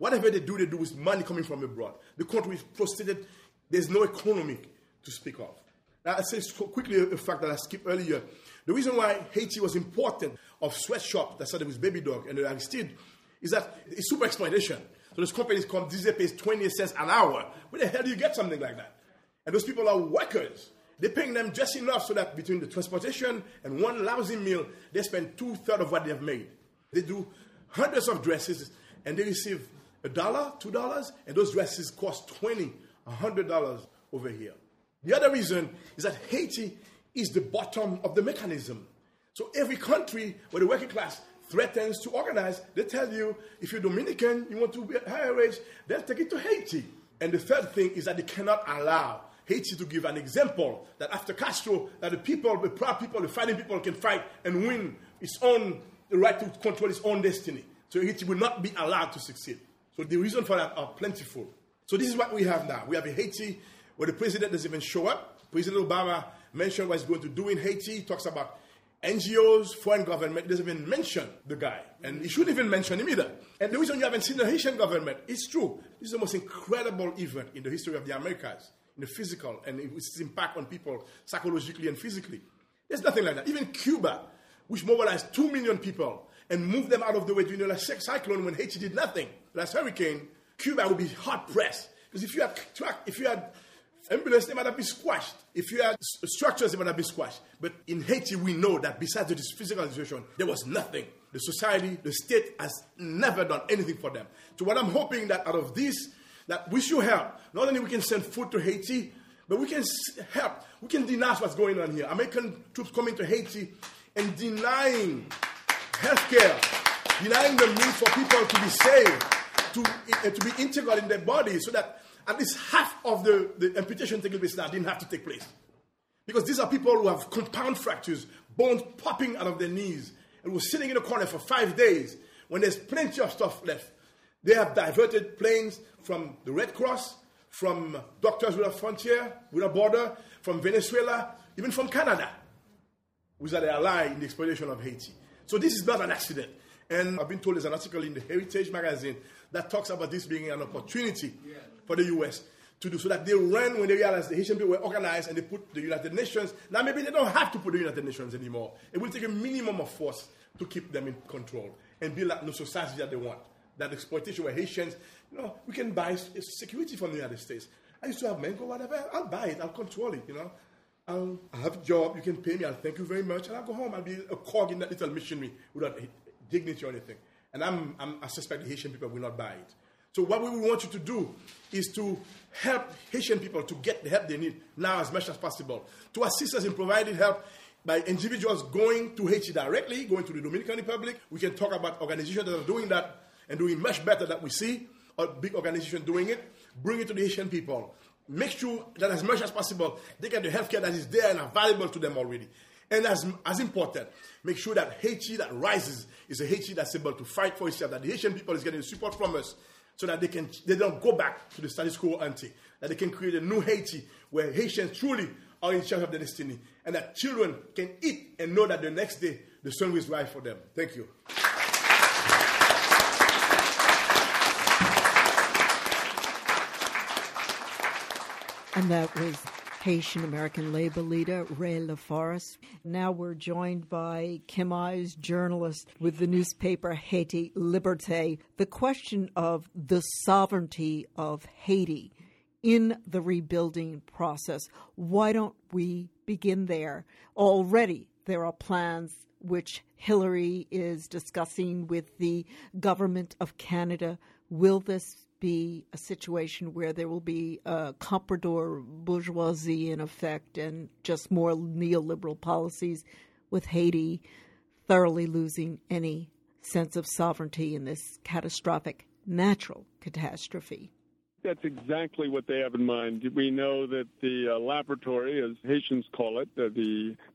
Whatever they do with money coming from abroad. The country is prostrated. There's no economy to speak of. Now, I'll say quickly a fact that I skipped earlier. The reason why Haiti was important of sweatshop that started with Baby Dog and the Aristide is that it's super exploitation. So those companies come, Disney pays 20 cents an hour. Where the hell do you get something like that? And those people are workers. They're paying them just enough so that between the transportation and one lousy meal, they spend 2/3 of what they have made. They do hundreds of dresses and they receive $1, $2, and those dresses cost $20, $100 over here. The other reason is that Haiti is the bottom of the mechanism. So every country where the working class threatens to organize, they tell you, if you're Dominican, you want to be at higher wage, they'll take it to Haiti. And the third thing is that they cannot allow Haiti to give an example that after Castro, that the people, the proud people, the fighting people can fight and win the right to control its own destiny. So Haiti will not be allowed to succeed. So the reasons for that are plentiful. So this is what we have now. We have a Haiti where the president doesn't even show up. President Obama mentioned what he's going to do in Haiti. He talks about NGOs, foreign government. He doesn't even mention the guy. And he shouldn't even mention him either. And the reason you haven't seen the Haitian government, it's true. This is the most incredible event in the history of the Americas, in the physical, and its impact on people psychologically and physically. There's nothing like that. Even Cuba, which mobilized 2 million people and moved them out of the way during the last cyclone when Haiti did nothing, last hurricane, Cuba would be hard-pressed. Because if you had ambulance, they might have been squashed. If you had structures, they might have been squashed. But in Haiti, we know that besides this physical situation, there was nothing. The society, the state has never done anything for them. So what I'm hoping that out of this, that we should help. Not only we can send food to Haiti, but we can help. We can denounce what's going on here. American troops coming to Haiti and denying healthcare, denying the means for people to be saved, to be integral in their bodies, so that at least half of the amputation taking place now didn't have to take place. Because these are people who have compound fractures, bones popping out of their knees, and were sitting in a corner for 5 days when there's plenty of stuff left. They have diverted planes from the Red Cross, from Doctors Without Frontier, Without Border, from Venezuela, even from Canada, which are their ally in the exploitation of Haiti. So this is not an accident. And I've been told there's an article in the Heritage magazine that talks about this being an opportunity for the U.S. to do, so that they ran when they realized the Haitian people were organized and they put the United Nations. Now maybe they don't have to put the United Nations anymore. It will take a minimum of force to keep them in control and build that new society that they want. That exploitation where Haitians, we can buy security from the United States. I used to have Mango, whatever. I'll buy it. I'll control it, I'll have a job. You can pay me. I'll thank you very much. And I'll go home. I'll be a cog in that little machinery without dignity or anything. And I suspect the Haitian people will not buy it. So what we want you to do is to help Haitian people to get the help they need now as much as possible. To assist us in providing help by individuals going to Haiti directly, going to the Dominican Republic. We can talk about organizations that are doing that and doing much better than we see, a big organization doing it. Bring it to the Haitian people. Make sure that as much as possible, they get the healthcare that is there and available to them already. And as important, make sure that Haiti that rises is a Haiti that's able to fight for itself, that the Haitian people is getting support from us so that they don't go back to the status quo ante, that they can create a new Haiti where Haitians truly are in charge of their destiny, and that children can eat and know that the next day the sun will rise for them. Thank you. And that was Haitian-American labor leader Ray LaForest. Now we're joined by Kim Eyes, journalist with the newspaper Haiti Liberté. The question of the sovereignty of Haiti in the rebuilding process. Why don't we begin there? Already there are plans which Hillary is discussing with the government of Canada. Will this be a situation where there will be a comprador bourgeoisie in effect and just more neoliberal policies, with Haiti thoroughly losing any sense of sovereignty in this catastrophic natural catastrophe? That's exactly what they have in mind. We know that the laboratory, as Haitians call it, the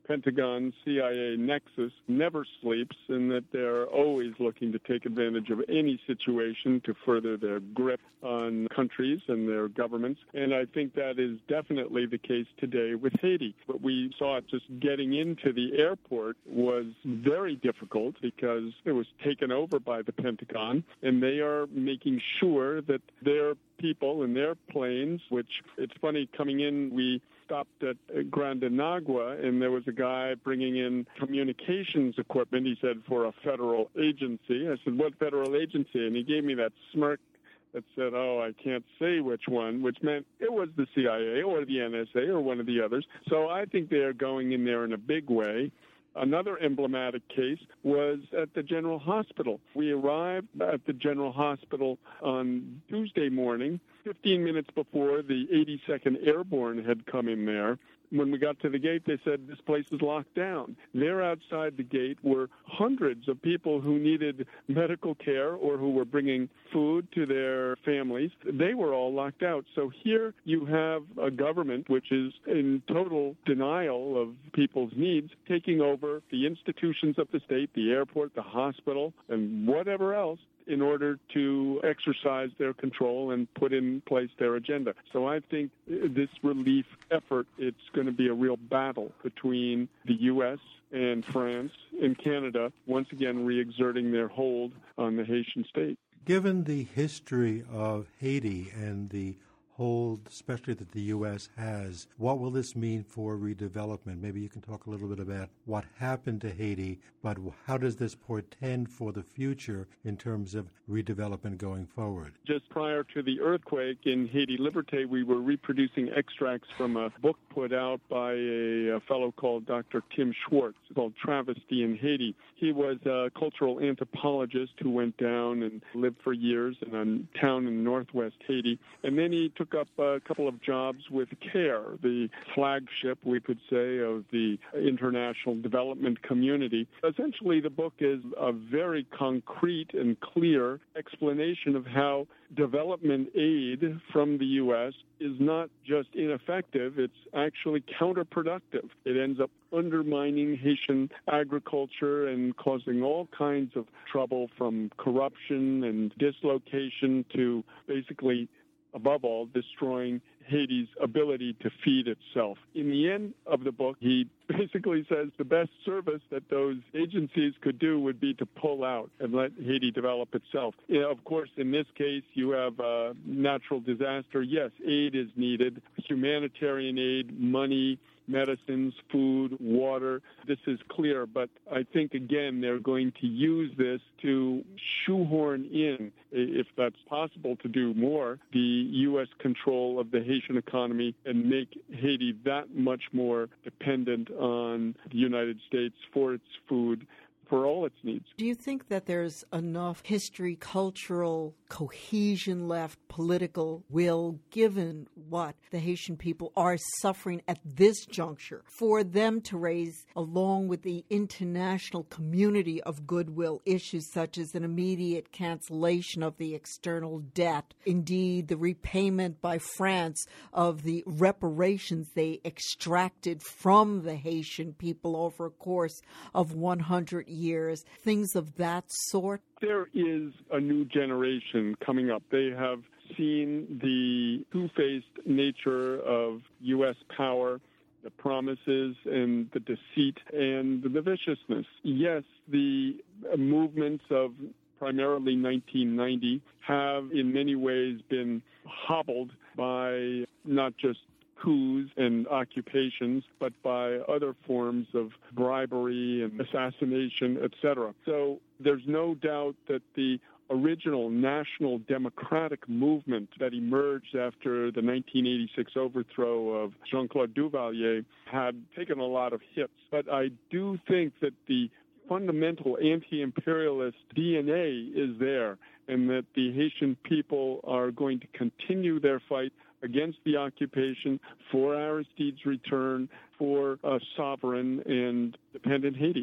Pentagon-CIA nexus never sleeps and that they're always looking to take advantage of any situation to further their grip on countries and their governments. And I think that is definitely the case today with Haiti. But we saw it just getting into the airport was very difficult because it was taken over by the Pentagon, and they are making sure that their people and their planes, which it's funny, coming in, we stopped at Grandanagua, and there was a guy bringing in communications equipment, he said, for a federal agency. I said, what federal agency? And he gave me that smirk that said, oh, I can't say which one, which meant it was the CIA or the NSA or one of the others. So I think they are going in there in a big way. Another emblematic case was at the General Hospital. We arrived at the General Hospital on Tuesday morning, 15 minutes before the 82nd Airborne had come in there. When we got to the gate, they said this place is locked down. There outside the gate were hundreds of people who needed medical care or who were bringing food to their families. They were all locked out. So here you have a government which is in total denial of people's needs, taking over the institutions of the state, the airport, the hospital, and whatever else, in order to exercise their control and put in place their agenda. So I think this relief effort, it's going to be a real battle between the U.S. and France and Canada, once again re-exerting their hold on the Haitian state. Given the history of Haiti and the hold, especially that the U.S. has, what will this mean for redevelopment? Maybe you can talk a little bit about what happened to Haiti, but how does this portend for the future in terms of redevelopment going forward? Just prior to the earthquake in Haiti Liberté, we were reproducing extracts from a book put out by a fellow called Dr. Tim Schwartz called Travesty in Haiti. He was a cultural anthropologist who went down and lived for years in a town in northwest Haiti, and then he took up a couple of jobs with CARE, the flagship, we could say, of the international development community. Essentially, the book is a very concrete and clear explanation of how development aid from the U.S. is not just ineffective, it's actually counterproductive. It ends up undermining Haitian agriculture and causing all kinds of trouble, from corruption and dislocation to basically, above all, destroying Haiti's ability to feed itself. In the end of the book, he basically says the best service that those agencies could do would be to pull out and let Haiti develop itself. You know, of course, in this case, you have a natural disaster. Yes, aid is needed, humanitarian aid, money, medicines, food, water. This is clear, but I think, again, they're going to use this to shoehorn in, if that's possible to do more, the U.S. control of the Haitian economy and make Haiti that much more dependent on the United States for its food, for all its needs. Do you think that there's enough history, cultural cohesion left, political will, given what the Haitian people are suffering at this juncture, for them to raise, along with the international community of goodwill, issues such as an immediate cancellation of the external debt, indeed the repayment by France of the reparations they extracted from the Haitian people over a course of 100 years, things of that sort? There is a new generation coming up. They have seen the two-faced nature of U.S. power, the promises and the deceit and the viciousness. Yes, the movements of primarily 1990 have in many ways been hobbled by not just coups and occupations, but by other forms of bribery and assassination, etc. So there's no doubt that the original national democratic movement that emerged after the 1986 overthrow of Jean-Claude Duvalier had taken a lot of hits. But I do think that the fundamental anti-imperialist DNA is there, and that the Haitian people are going to continue their fight against the occupation, for Aristide's return, for a sovereign and dependent Haiti.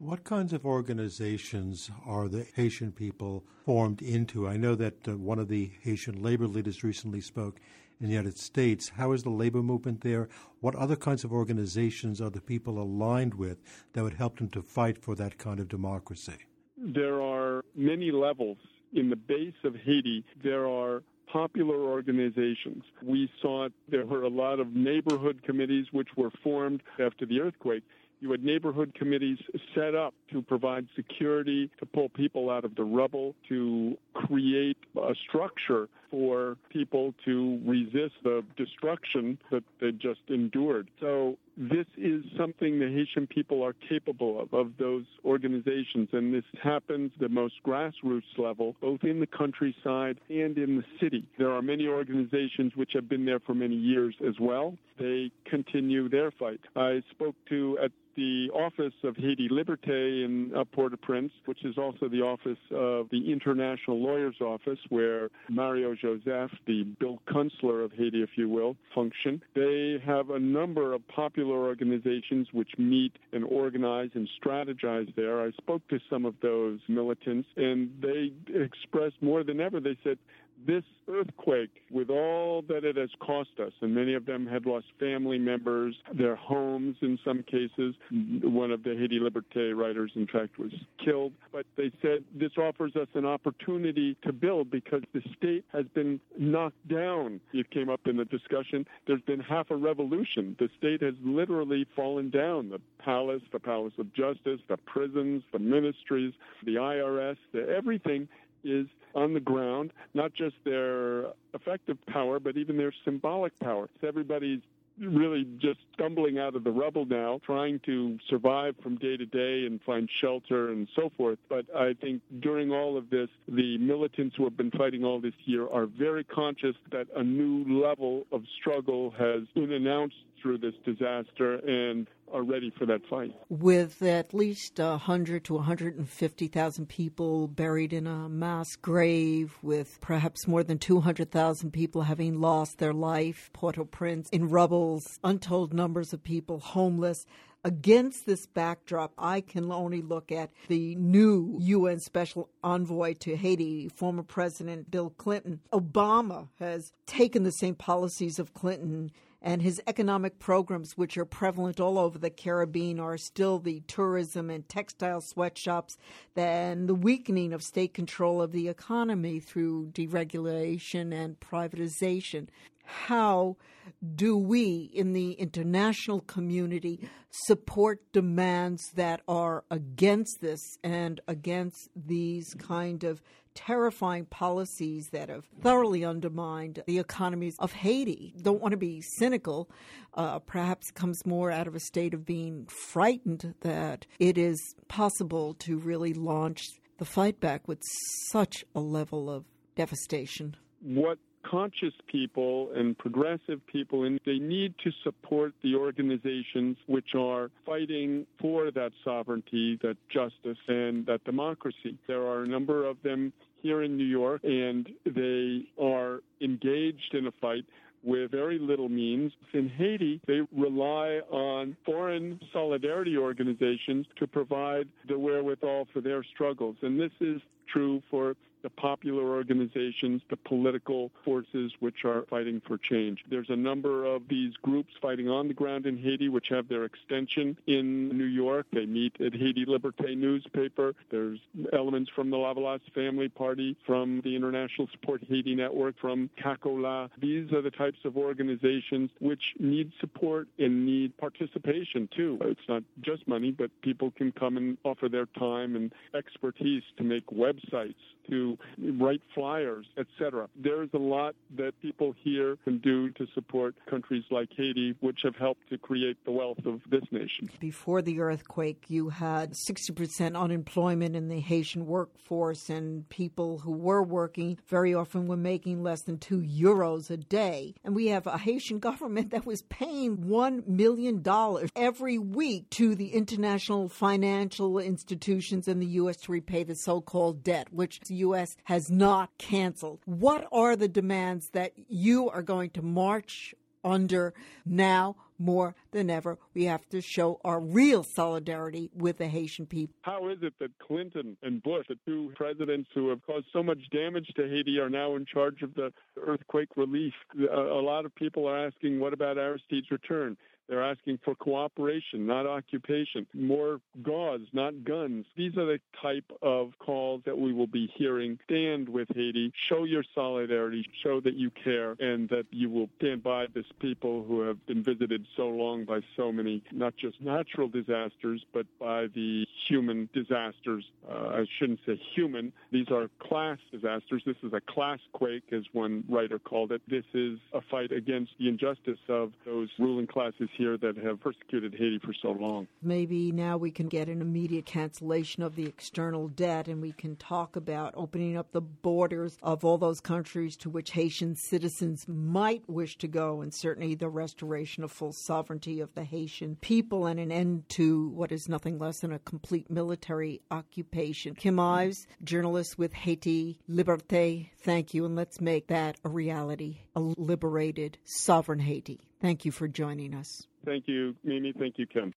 What kinds of organizations are the Haitian people formed into? I know that one of the Haitian labor leaders recently spoke in the United States. How is the labor movement there? What other kinds of organizations are the people aligned with that would help them to fight for that kind of democracy? There are many levels. In the base of Haiti, there are popular organizations. We saw there were a lot of neighborhood committees which were formed after the earthquake. You had neighborhood committees set up to provide security, to pull people out of the rubble, to create a structure for people to resist the destruction that they just endured. So this is something the Haitian people are capable of those organizations, and this happens the most grassroots level, both in the countryside and in the city. There are many organizations which have been there for many years as well. They continue their fight. I spoke to at the office of Haiti Liberté in Port-au-Prince, which is also the office of the International Lawyers Office, where Mario Joseph, the Bill Kunstler of Haiti, if you will, function. They have a number of popular organizations which meet and organize and strategize there. I spoke to some of those militants, and they expressed more than ever, they said, this earthquake, with all that it has cost us, and many of them had lost family members, their homes in some cases. One of the Haiti Liberté writers, in fact, was killed. But they said this offers us an opportunity to build because the state has been knocked down. It came up in the discussion. There's been half a revolution. The state has literally fallen down. The Palace of Justice, the prisons, the ministries, the IRS, everything is on the ground, not just their effective power, but even their symbolic power. So everybody's really just stumbling out of the rubble now, trying to survive from day to day and find shelter and so forth. But I think during all of this, the militants who have been fighting all this year are very conscious that a new level of struggle has been announced through this disaster and are ready for that fight. With at least 100 to 150,000 people buried in a mass grave, with perhaps more than 200,000 people having lost their life, Port-au-Prince in rubbles, untold numbers of people homeless. Against this backdrop, I can only look at the new UN Special Envoy to Haiti, former President Bill Clinton. Obama has taken the same policies of Clinton, and his economic programs, which are prevalent all over the Caribbean, are still the tourism and textile sweatshops, then the weakening of state control of the economy through deregulation and privatization. How do we in the international community support demands that are against this and against these kind of terrifying policies that have thoroughly undermined the economies of Haiti? Don't want to be cynical. Perhaps comes more out of a state of being frightened that it is possible to really launch the fight back with such a level of devastation. What conscious people and progressive people, and they need to support the organizations which are fighting for that sovereignty, that justice, and that democracy. There are a number of them here in New York, and they are engaged in a fight with very little means. In Haiti, they rely on foreign solidarity organizations to provide the wherewithal for their struggles. And this is true for the popular organizations, the political forces which are fighting for change. There's a number of these groups fighting on the ground in Haiti which have their extension in New York. They meet at Haiti Liberté newspaper. There's elements from the Lavalas Family Party, from the International Support Haiti Network, from CACOLA. These are the types of organizations which need support and need participation too. It's not just money, but people can come and offer their time and expertise to make websites, to write flyers, etc. There's a lot that people here can do to support countries like Haiti, which have helped to create the wealth of this nation. Before the earthquake, you had 60% unemployment in the Haitian workforce, and people who were working very often were making less than €2 a day. And we have a Haitian government that was paying $1 million every week to the international financial institutions in the U.S. to repay the so-called debt, which the U.S. has not canceled. What are the demands that you are going to march under now more than ever, we have to show our real solidarity with the Haitian people. How is it that Clinton and Bush, the two presidents who have caused so much damage to Haiti, are now in charge of the earthquake relief? A lot of people are asking, what about Aristide's return? They're asking for cooperation, not occupation. More gauze, not guns. These are the type of calls that we will be hearing. Stand with Haiti. Show your solidarity. Show that you care and that you will stand by this people who have been visited so long by so many, not just natural disasters, but by the human disasters. I shouldn't say human. These are class disasters. This is a class quake, as one writer called it. This is a fight against the injustice of those ruling classes here that have persecuted Haiti for so long. Maybe now we can get an immediate cancellation of the external debt, and we can talk about opening up the borders of all those countries to which Haitian citizens might wish to go, and certainly the restoration of full sovereignty of the Haitian people and an end to what is nothing less than a complete military occupation. Kim Ives, journalist with Haiti Liberté, thank you, and let's make that a reality, a liberated, sovereign Haiti. Thank you for joining us. Thank you, Mimi. Thank you, Kim.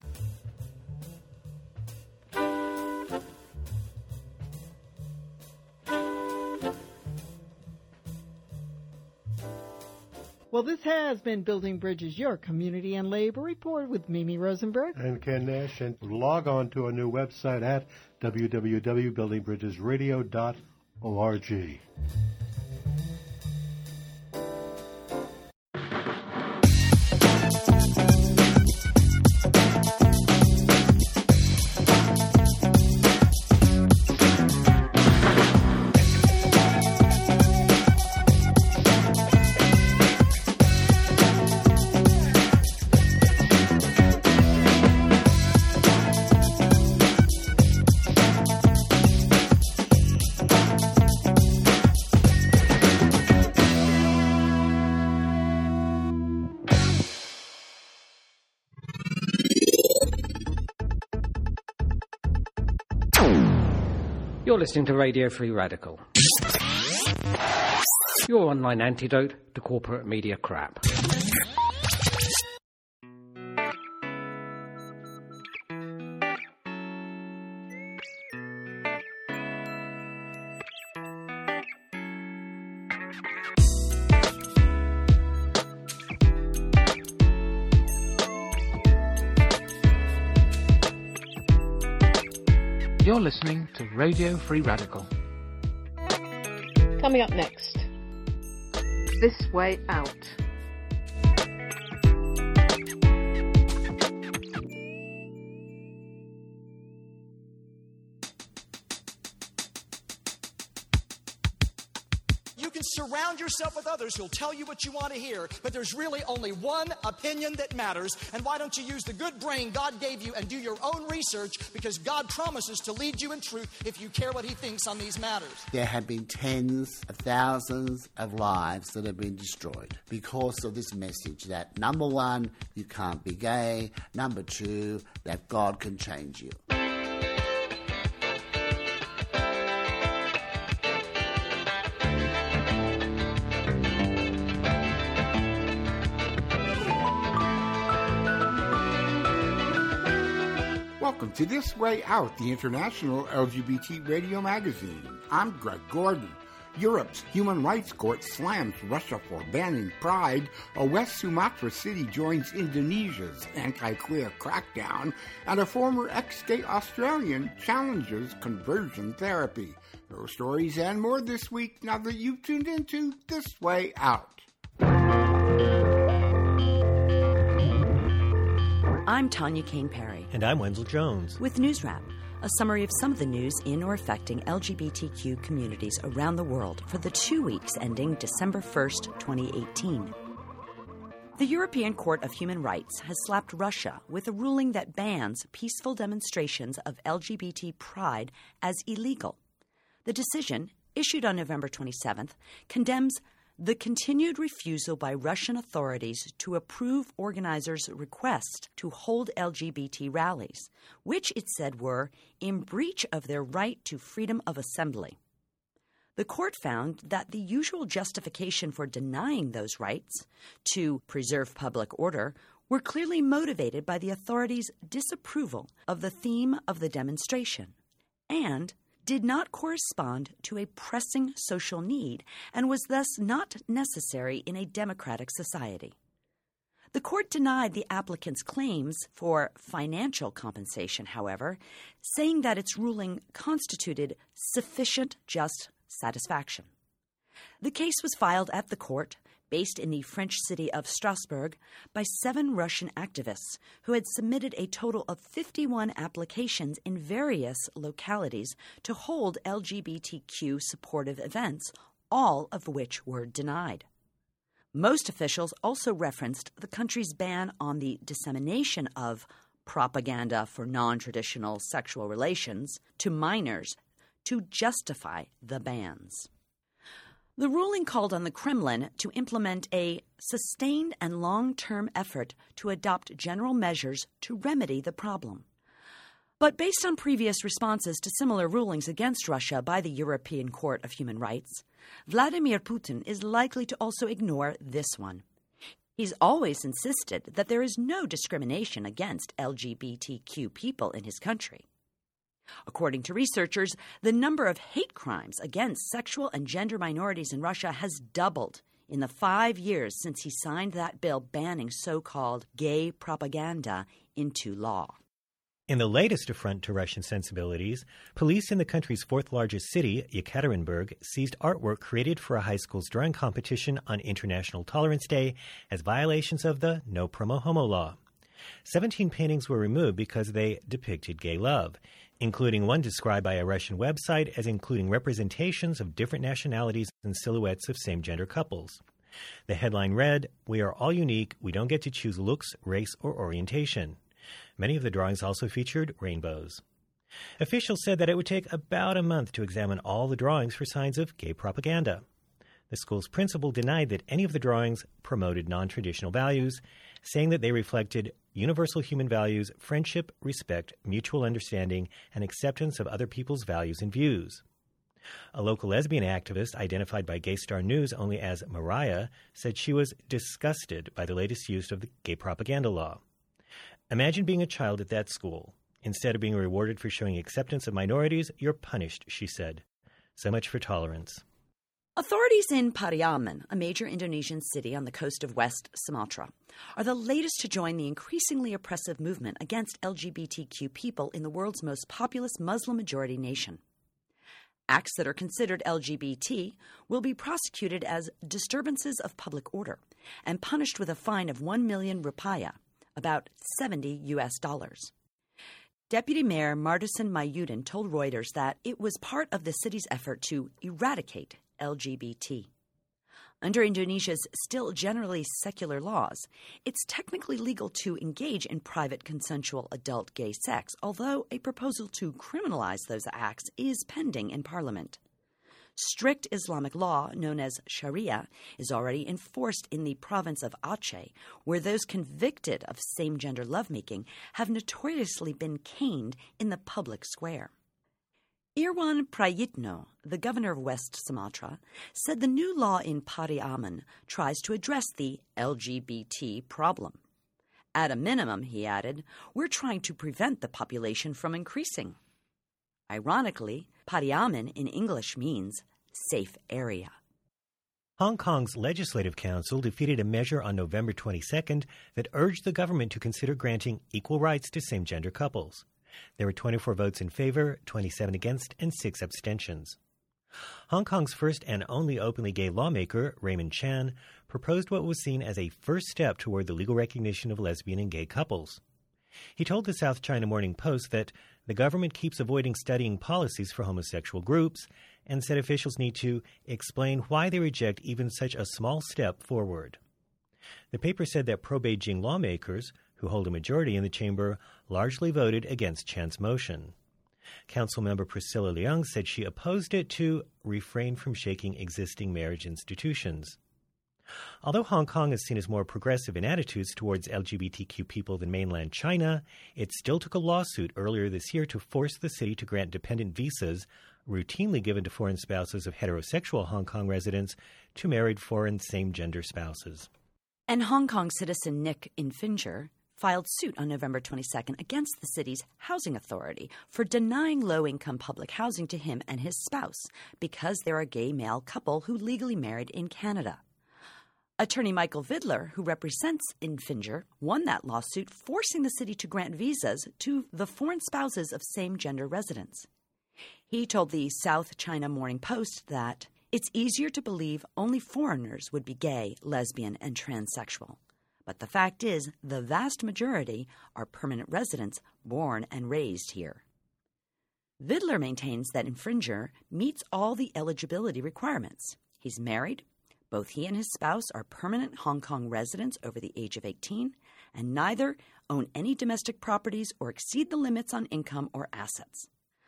Well, this has been Building Bridges, your community and labor report with Mimi Rosenberg. And Ken Nash. And log on to our new website at www.buildingbridgesradio.org. You're listening to Radio Free Radical, your online antidote to corporate media crap. You're listening to Radio Free Radical. Coming up next, This Way Out. Surround yourself with others who'll tell you what you want to hear, but there's really only one opinion that matters. And why don't you use the good brain God gave you and do your own research, because God promises to lead you in truth if you care what he thinks on these matters. There have been tens of thousands of lives that have been destroyed because of this message that, number one, you can't be gay, number two, that God can change you. Welcome to This Way Out, the international LGBT radio magazine. I'm Greg Gordon. Europe's Human Rights Court slams Russia for banning Pride. A West Sumatra city joins Indonesia's anti-queer crackdown. And a former ex-gay Australian challenges conversion therapy. Those stories and more this week now that you've tuned into This Way Out. I'm Tanya Kane-Perry. And I'm Wenzel Jones. With News Wrap, a summary of some of the news in or affecting LGBTQ communities around the world for the 2 weeks ending December 1st, 2018. The European Court of Human Rights has slapped Russia with a ruling that bans peaceful demonstrations of LGBT pride as illegal. The decision, issued on November 27th, condemns the continued refusal by Russian authorities to approve organizers' request to hold LGBT rallies, which it said were in breach of their right to freedom of assembly. The court found that the usual justification for denying those rights, to preserve public order, were clearly motivated by the authorities' disapproval of the theme of the demonstration and did not correspond to a pressing social need and was thus not necessary in a democratic society. The court denied the applicants' claims for financial compensation, however, saying that its ruling constituted sufficient just satisfaction. The case was filed at the court, based in the French city of Strasbourg, by 7 Russian activists who had submitted a total of 51 applications in various localities to hold LGBTQ supportive events, all of which were denied. Most officials also referenced the country's ban on the dissemination of propaganda for non-traditional sexual relations to minors to justify the bans. The ruling called on the Kremlin to implement a sustained and long-term effort to adopt general measures to remedy the problem. But based on previous responses to similar rulings against Russia by the European Court of Human Rights, Vladimir Putin is likely to also ignore this one. He's always insisted that there is no discrimination against LGBTQ people in his country. According to researchers, the number of hate crimes against sexual and gender minorities in Russia has doubled in the 5 years since he signed that bill banning so-called gay propaganda into law. In the latest affront to Russian sensibilities, police in the country's 4th largest city, Yekaterinburg, seized artwork created for a high school's drawing competition on International Tolerance Day as violations of the No Promo Homo law. 17 paintings were removed because they depicted gay love, including one described by a Russian website as including representations of different nationalities and silhouettes of same-gender couples. The headline read, "We are all unique. We don't get to choose looks, race, or orientation." Many of the drawings also featured rainbows. Officials said that it would take about a month to examine all the drawings for signs of gay propaganda. The school's principal denied that any of the drawings promoted non-traditional values, saying that they reflected universal human values, friendship, respect, mutual understanding, and acceptance of other people's values and views. A local lesbian activist, identified by Gay Star News only as Mariah, said she was disgusted by the latest use of the gay propaganda law. "Imagine being a child at that school. Instead of being rewarded for showing acceptance of minorities, you're punished," she said. So much for tolerance. Authorities in Pariaman, a major Indonesian city on the coast of West Sumatra, are the latest to join the increasingly oppressive movement against LGBTQ people in the world's most populous Muslim-majority nation. Acts that are considered LGBT will be prosecuted as disturbances of public order and punished with a fine of 1 million rupiah, about $70. Deputy Mayor Mardusan Mayudin told Reuters that it was part of the city's effort to eradicate LGBT. Under Indonesia's still generally secular laws, it's technically legal to engage in private consensual adult gay sex, although a proposal to criminalize those acts is pending in Parliament. Strict Islamic law, known as Sharia, is already enforced in the province of Aceh, where those convicted of same-gender lovemaking have notoriously been caned in the public square. Irwan Prayitno, the governor of West Sumatra, said the new law in Pariaman tries to address the LGBT problem. At a minimum, he added, we're trying to prevent the population from increasing. Ironically, Pariaman in English means safe area. Hong Kong's Legislative Council defeated a measure on November 22nd that urged the government to consider granting equal rights to same-gender couples. There were 24 votes in favor, 27 against, and 6 abstentions. Hong Kong's first and only openly gay lawmaker, Raymond Chan, proposed what was seen as a first step toward the legal recognition of lesbian and gay couples. He told the South China Morning Post that the government keeps avoiding studying policies for homosexual groups and said officials need to explain why they reject even such a small step forward. The paper said that pro-Beijing lawmakers, who hold a majority in the chamber, largely voted against Chan's motion. Councilmember Priscilla Leung said she opposed it to refrain from shaking existing marriage institutions. Although Hong Kong is seen as more progressive in attitudes towards LGBTQ people than mainland China, it still took a lawsuit earlier this year to force the city to grant dependent visas, routinely given to foreign spouses of heterosexual Hong Kong residents, to married foreign same-gender spouses. And Hong Kong citizen Nick Infinger filed suit on November 22nd against the city's housing authority for denying low-income public housing to him and his spouse because they're a gay male couple who legally married in Canada. Attorney Michael Vidler, who represents Infinger, won that lawsuit, forcing the city to grant visas to the foreign spouses of same-gender residents. He told the South China Morning Post that it's easier to believe only foreigners would be gay, lesbian, and transsexual. But the fact is, the vast majority are permanent residents born and raised here. Vidler maintains that Infinger meets all the eligibility requirements. He's married. Both he and his spouse are permanent Hong Kong residents over the age of 18, and neither own any domestic properties or exceed the limits on income or assets.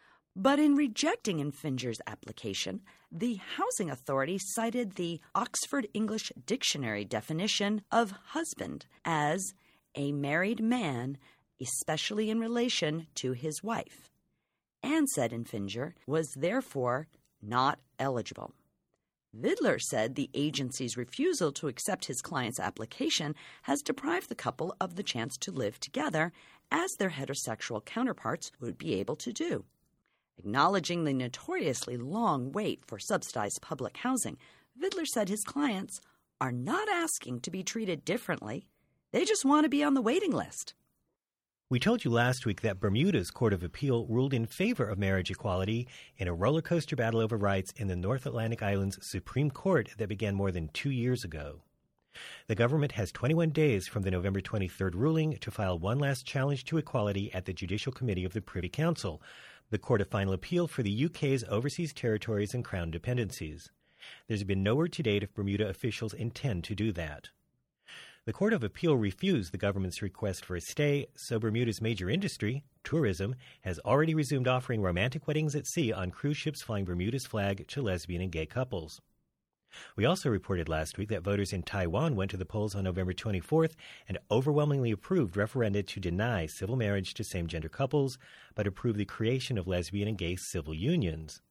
But in rejecting Infinger's application, the Housing Authority cited the Oxford English Dictionary definition of husband as a married man, especially in relation to his wife, and said Infinger was therefore not eligible. Vidler said the agency's refusal to accept his client's application has deprived the couple of the chance to live together as their heterosexual counterparts would be able to do. Acknowledging the notoriously long wait for subsidized public housing, Vidler said his clients are not asking to be treated differently. They just want to be on the waiting list. We told you last week that Bermuda's Court of Appeal ruled in favor of marriage equality in a roller coaster battle over rights in the North Atlantic Islands Supreme Court that began more than 2 years ago. The government has 21 days from the November 23rd ruling to file one last challenge to equality at the Judicial Committee of the Privy Council, the Court of Final Appeal for the UK's overseas territories and Crown dependencies. There's been no word to date if Bermuda officials intend to do that. The Court of Appeal refused the government's request for a stay, so Bermuda's major industry, tourism, has already resumed offering romantic weddings at sea on cruise ships flying Bermuda's flag to lesbian and gay couples. We also reported last week that voters in Taiwan went to the polls on November 24th and overwhelmingly approved referenda to deny civil marriage to same-gender couples, but approved the creation of lesbian and gay civil unions.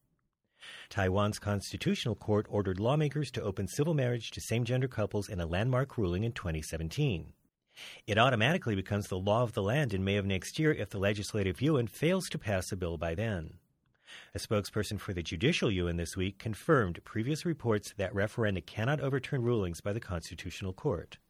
Taiwan's constitutional court ordered lawmakers to open civil marriage to same-gender couples in a landmark ruling in 2017. It automatically becomes the law of the land in May of next year if the legislative yuan fails to pass a bill by then. A spokesperson for the Judicial Yuan this week confirmed previous reports that referenda cannot overturn rulings by the Constitutional Court.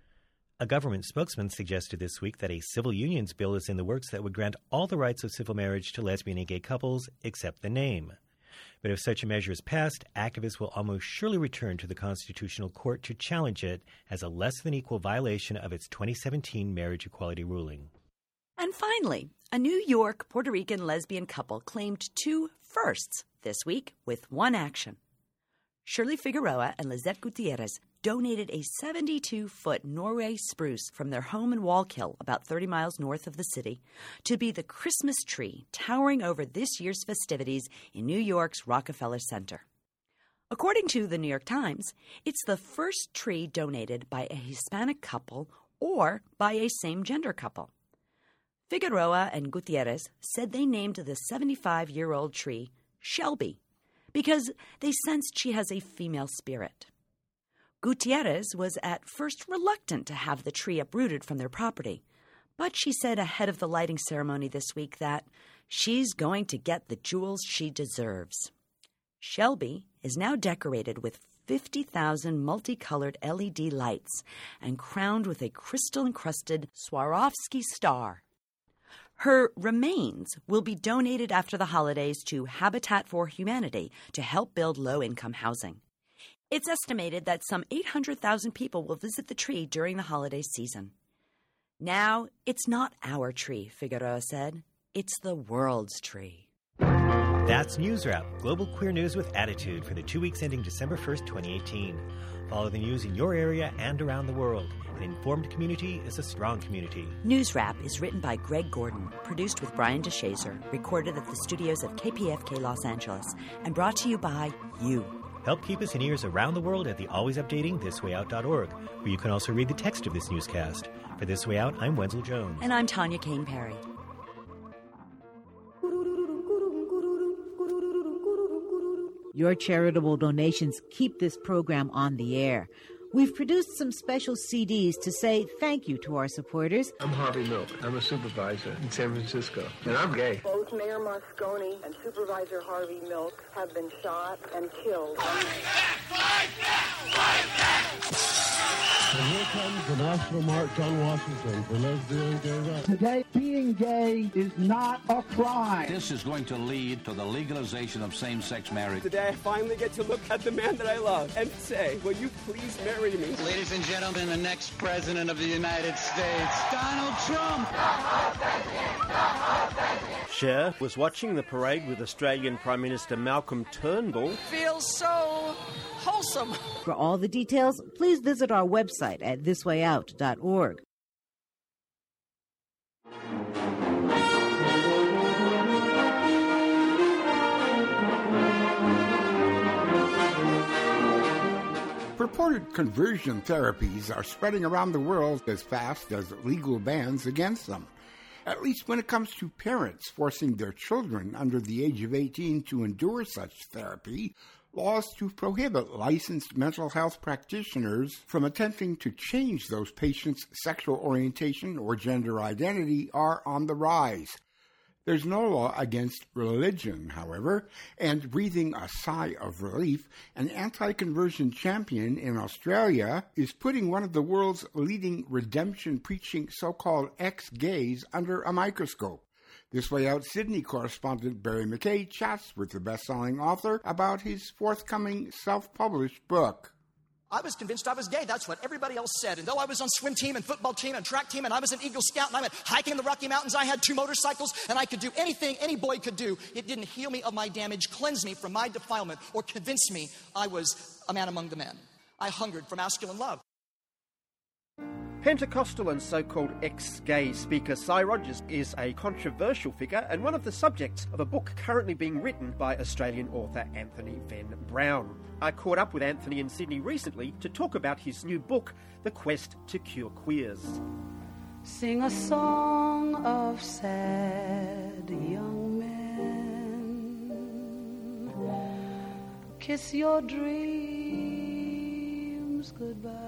A government spokesman suggested this week that a civil unions bill is in the works that would grant all the rights of civil marriage to lesbian and gay couples except the name. But if such a measure is passed, activists will almost surely return to the Constitutional Court to challenge it as a less-than-equal violation of its 2017 marriage equality ruling. And finally, a New York Puerto Rican lesbian couple claimed 2 firsts this week with one action. Shirley Figueroa and Lizette Gutierrez donated a 72-foot Norway spruce from their home in Wallkill, about 30 miles north of the city, to be the Christmas tree towering over this year's festivities in New York's Rockefeller Center. According to the New York Times, it's the first tree donated by a Hispanic couple or by a same-gender couple. Figueroa and Gutierrez said they named the 75-year-old tree Shelby because they sensed she has a female spirit. Gutierrez was at first reluctant to have the tree uprooted from their property, but she said ahead of the lighting ceremony this week that she's going to get the jewels she deserves. Shelby is now decorated with 50,000 multicolored LED lights and crowned with a crystal-encrusted Swarovski star. Her remains will be donated after the holidays to Habitat for Humanity to help build low-income housing. It's estimated that some 800,000 people will visit the tree during the holiday season. Now, it's not our tree, Figueroa said. It's the world's tree. That's News Wrap, global queer news with attitude for the 2 weeks ending December 1st, 2018. Follow the news in your area and around the world. An informed community is a strong community. News Wrap is written by Greg Gordon, produced with Brian DeShazer, recorded at the studios of KPFK Los Angeles, and brought to you by you. Help keep us in ears around the world at the always updating thiswayout.org, where you can also read the text of this newscast. For This Way Out, I'm Wenzel Jones. And I'm Tanya Kane Perry. Your charitable donations keep this program on the air. We've produced some special CDs to say thank you to our supporters. I'm Harvey Milk. I'm a supervisor in San Francisco, and I'm gay. Both Mayor Moscone and Supervisor Harvey Milk have been shot and killed. And here comes the National March on Washington for lesbian and gay rights. Today, being gay is not a crime. This is going to lead to the legalization of same-sex marriage. Today, I finally get to look at the man that I love and say, will you please marry me? Ladies and gentlemen, the next president of the United States, Donald Trump. Cher was watching the parade with Australian Prime Minister Malcolm Turnbull. Feels so wholesome. For all the details, please visit our website at thiswayout.org. Purported conversion therapies are spreading around the world as fast as legal bans against them. At least when it comes to parents forcing their children under the age of 18 to endure such therapy, laws to prohibit licensed mental health practitioners from attempting to change those patients' sexual orientation or gender identity are on the rise. There's no law against religion, however, and breathing a sigh of relief, an anti-conversion champion in Australia is putting one of the world's leading redemption-preaching so-called ex-gays under a microscope. This Way Out Sydney correspondent Barry McKay chats with the best-selling author about his forthcoming self-published book. I was convinced I was gay. That's what everybody else said. And though I was on swim team and football team and track team and I was an Eagle Scout and I went hiking in the Rocky Mountains, I had 2 motorcycles and I could do anything any boy could do. It didn't heal me of my damage, cleanse me from my defilement, or convince me I was a man among the men. I hungered for masculine love. Pentecostal and so-called ex-gay speaker Cy Rogers is a controversial figure and one of the subjects of a book currently being written by Australian author Anthony Venn Brown. I caught up with Anthony in Sydney recently to talk about his new book, The Quest to Cure Queers. Sing a song of sad young men, kiss your dreams goodbye.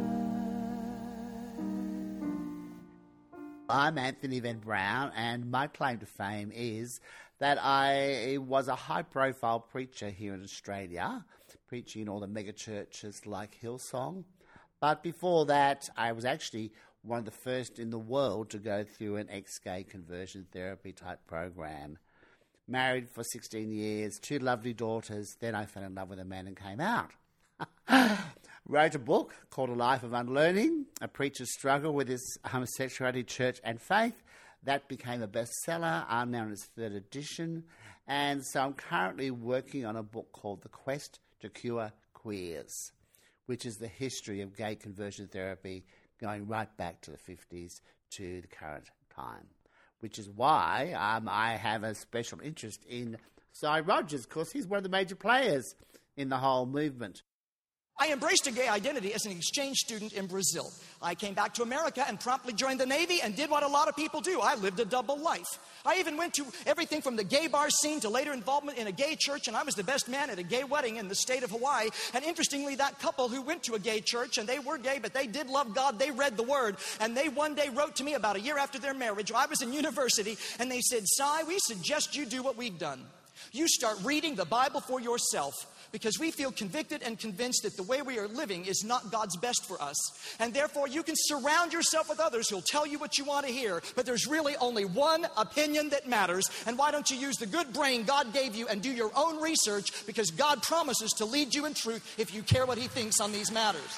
I'm Anthony Venn Brown, and my claim to fame is that I was a high-profile preacher here in Australia, preaching in all the mega churches like Hillsong. But before that, I was actually one of the first in the world to go through an ex-gay conversion therapy type program. Married for 16 years, 2 lovely daughters, then I fell in love with a man and came out. Wrote a book called A Life of Unlearning, a preacher's struggle with his homosexuality, church and faith. That became a bestseller. I'm now in its 3rd edition. And so I'm currently working on a book called The Quest to Cure Queers, which is the history of gay conversion therapy going right back to the 50s to the current time, which is why I have a special interest in Cy Rogers, because he's one of the major players in the whole movement. I embraced a gay identity as an exchange student in Brazil. I came back to America and promptly joined the Navy and did what a lot of people do. I lived a double life. I even went to everything from the gay bar scene to later involvement in a gay church, and I was the best man at a gay wedding in the state of Hawaii. And interestingly, that couple who went to a gay church, and they were gay, but they did love God, they read the Word, and they one day wrote to me about a year after their marriage. I was in university, and they said, Cy, we suggest you do what we've done. You start reading the Bible for yourself, because we feel convicted and convinced that the way we are living is not God's best for us. And therefore, you can surround yourself with others who'll tell you what you want to hear, but there's really only one opinion that matters. And why don't you use the good brain God gave you and do your own research, because God promises to lead you in truth if you care what He thinks on these matters.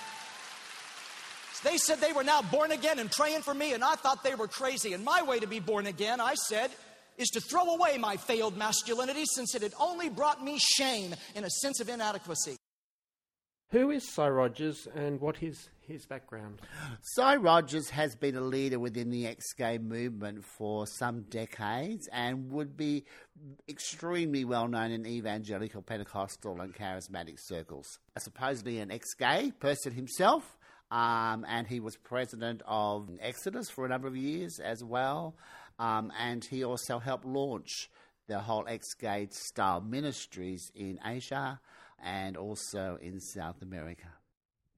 They said they were now born again and praying for me, and I thought they were crazy. And my way to be born again, I said, is to throw away my failed masculinity, since it had only brought me shame and a sense of inadequacy. Who is Cy Rogers and what is his background? Cy Rogers has been a leader within the ex-gay movement for some decades and would be extremely well known in evangelical, Pentecostal and charismatic circles. Supposedly an ex-gay person himself, and he was president of Exodus for a number of years as well. And he also helped launch the whole ex-gay style ministries in Asia and also in South America.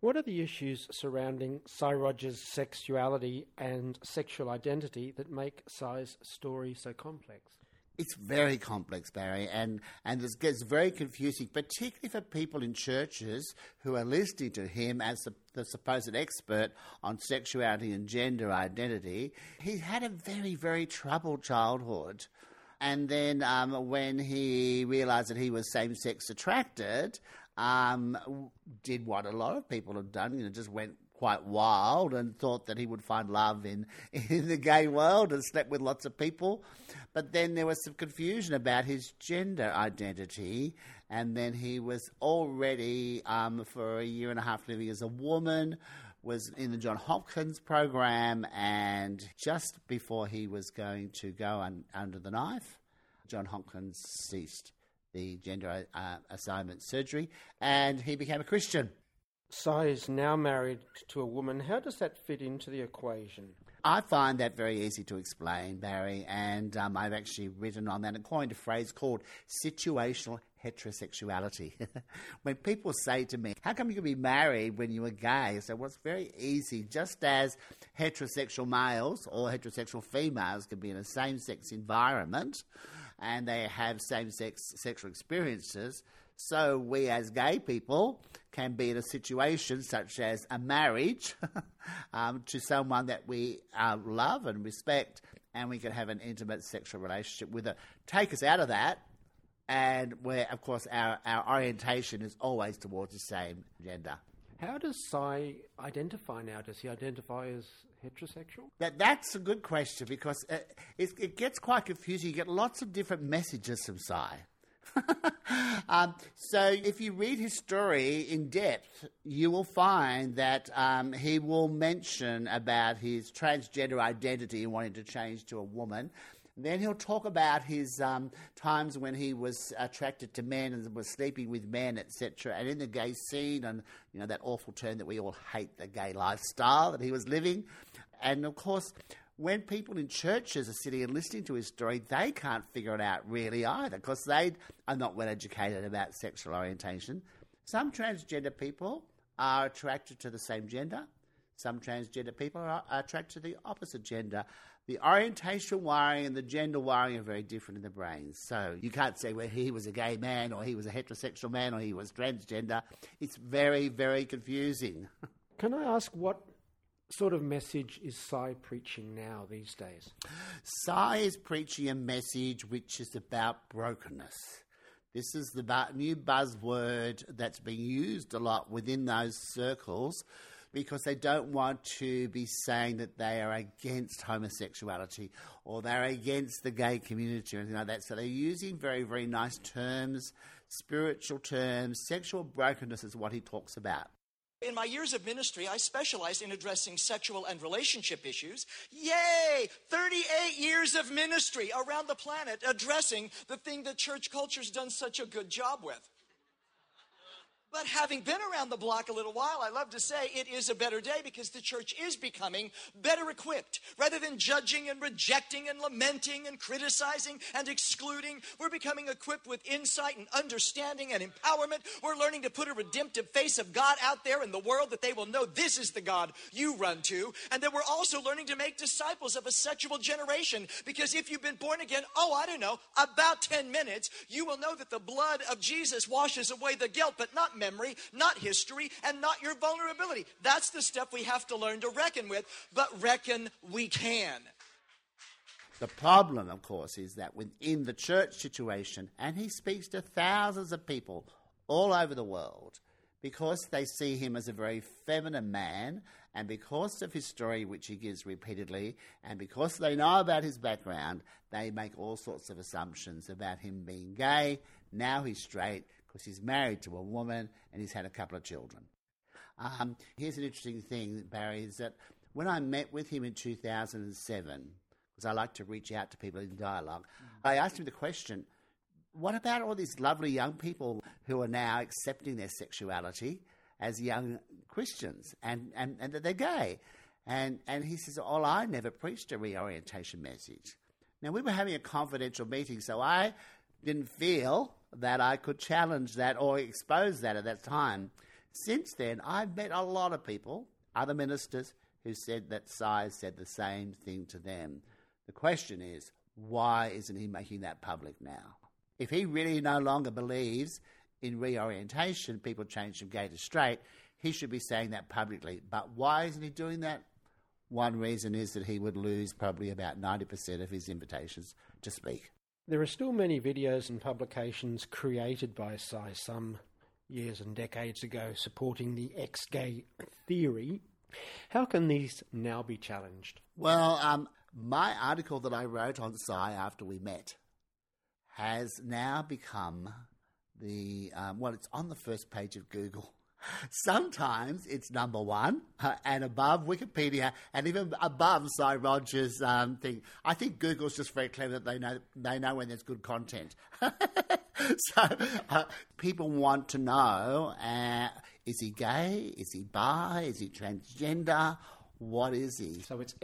What are the issues surrounding Cy Rogers' sexuality and sexual identity that make Cy's story so complex? It's very complex, Barry, and it gets very confusing, particularly for people in churches who are listening to him as the supposed expert on sexuality and gender identity. He had a very, very troubled childhood. And then when he realised that he was same-sex attracted, did what a lot of people have done, just went quite wild and thought that he would find love in the gay world and slept with lots of people. But then there was some confusion about his gender identity, and then he was already, for a year and a half living as a woman, was in the John Hopkins program, and just before he was going to go under the knife, John Hopkins ceased the gender assignment surgery, and he became a Christian. Cy is now married to a woman. How does that fit into the equation? I find that very easy to explain, Barry, and I've actually written on that and coined a phrase called situational heterosexuality. When people say to me, how come you can be married when you were gay? I say, well, it's very easy. Just as heterosexual males or heterosexual females can be in a same-sex environment and they have same-sex sexual experiences, so we as gay people can be in a situation such as a marriage to someone that we love and respect, and we can have an intimate sexual relationship with her. Take us out of that, and where, of course, our orientation is always towards the same gender. How does Cy identify now? Does he identify as heterosexual? That's a good question, because it gets quite confusing. You get lots of different messages from Cy. So if you read his story in depth, you will find that he will mention about his transgender identity and wanting to change to a woman. Then he'll talk about his times when he was attracted to men and was sleeping with men, etc. And in the gay scene, and that awful term that we all hate, the gay lifestyle that he was living. And of course, when people in churches are sitting and listening to his story, they can't figure it out really either, because they are not well educated about sexual orientation. Some transgender people are attracted to the same gender. Some transgender people are attracted to the opposite gender. The orientation wiring and the gender wiring are very different in the brain. So you can't say, well, he was a gay man or he was a heterosexual man or he was transgender. It's very, very confusing. Can I ask, what sort of message is Cy preaching now these days? Cy is preaching a message which is about brokenness. This is the new buzzword that's being used a lot within those circles, because they don't want to be saying that they are against homosexuality or they're against the gay community or anything like that. So they're using very, very nice terms, spiritual terms. Sexual brokenness is what he talks about. In my years of ministry, I specialized in addressing sexual and relationship issues. Yay! 38 years of ministry around the planet addressing the thing that church culture's done such a good job with. But having been around the block a little while, I love to say it is a better day, because the church is becoming better equipped. Rather than judging and rejecting and lamenting and criticizing and excluding, we're becoming equipped with insight and understanding and empowerment. We're learning to put a redemptive face of God out there in the world, that they will know this is the God you run to. And then we're also learning to make disciples of a sexual generation, because if you've been born again, about 10 minutes, you will know that the blood of Jesus washes away the guilt, but not memory, not history, and not your vulnerability. That's the stuff we have to learn to reckon with, but reckon we can. The problem, of course, is that within the church situation, and he speaks to thousands of people all over the world, because they see him as a very feminine man, and because of his story, which he gives repeatedly, and because they know about his background, they make all sorts of assumptions about him being gay. Now he's straight because he's married to a woman and he's had a couple of children. Here's an interesting thing, Barry, is that when I met with him in 2007, because I like to reach out to people in dialogue, I asked him the question, what about all these lovely young people who are now accepting their sexuality as young Christians and that they're gay? And he says, I never preached a reorientation message. Now, we were having a confidential meeting, so I didn't feel that I could challenge that or expose that at that time. Since then, I've met a lot of people, other ministers, who said that Sy said the same thing to them. The question is, why isn't he making that public now? If he really no longer believes in reorientation, people change from gay to straight, he should be saying that publicly. But why isn't he doing that? One reason is that he would lose probably about 90% of his invitations to speak. There are still many videos and publications created by Sy some years and decades ago supporting the ex-gay theory. How can these now be challenged? Well, my article that I wrote on Sy after we met has now become it's on the first page of Google. Sometimes it's number one and above Wikipedia and even above Sy Rogers' thing. I think Google's just very clever that they know when there's good content. So people want to know, is he gay? Is he bi? Is he transgender? What is he? So it's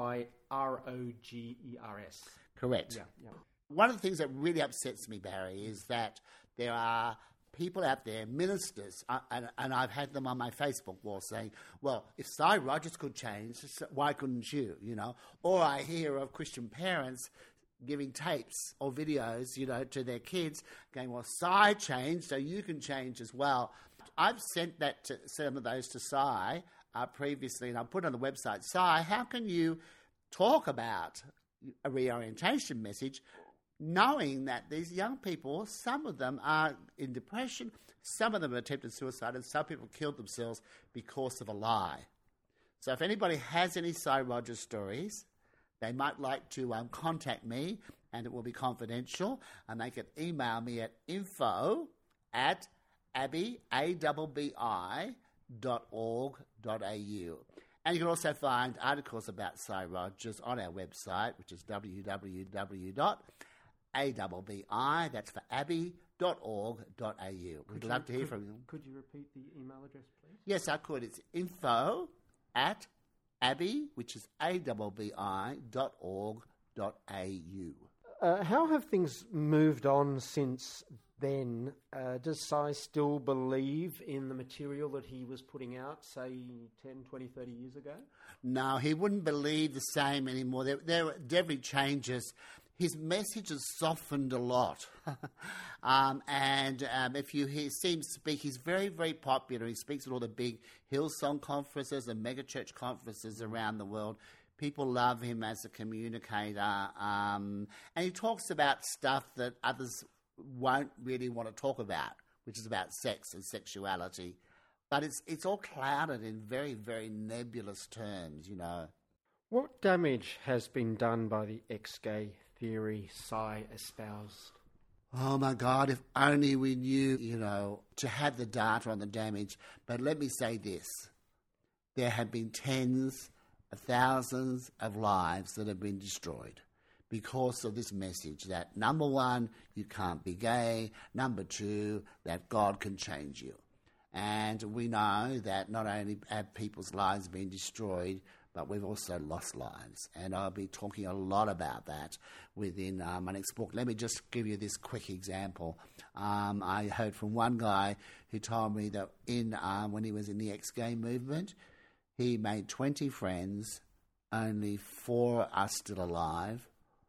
SYROGERS. Correct. Yeah. One of the things that really upsets me, Barry, is that there are people out there, ministers, and I've had them on my Facebook wall saying, well, if Sy Rogers could change, why couldn't you, Or I hear of Christian parents giving tapes or videos, to their kids, going, well, Sy changed, so you can change as well. I've sent some of those to Sy previously, and I put on the website, Sy, how can you talk about a reorientation message knowing that these young people, some of them are in depression, some of them attempted suicide, and some people killed themselves because of a lie. So if anybody has any Sy Rogers stories, they might like to contact me, and it will be confidential, and they can email me at info@abbi.org.au. And you can also find articles about Sy Rogers on our website, which is www.abbi, that's for abby.org.au. We'd love to hear from you. Could you repeat the email address, please? Yes, I could. It's info@abby, which is abbi.org.au. How have things moved on since then? Does Sy still believe in the material that he was putting out, say, 10, 20, 30 years ago? No, he wouldn't believe the same anymore. There were definitely changes. His message has softened a lot. If you see him speak, he's very, very popular. He speaks at all the big Hillsong conferences and megachurch conferences around the world. People love him as a communicator. And he talks about stuff that others won't really want to talk about, which is about sex and sexuality. But it's all clouded in very, very nebulous terms, What damage has been done by the ex-gay theory Sy espoused? Oh my God, if only we knew, to have the data on the damage. But let me say this. There have been tens of thousands of lives that have been destroyed because of this message that, number one, you can't be gay. Number two, that God can change you. And we know that not only have people's lives been destroyed, but we've also lost lives. And I'll be talking a lot about that within my next book. Let me just give you this quick example. I heard from one guy who told me that when he was in the ex-gay movement, he made 20 friends, only 4 are still alive,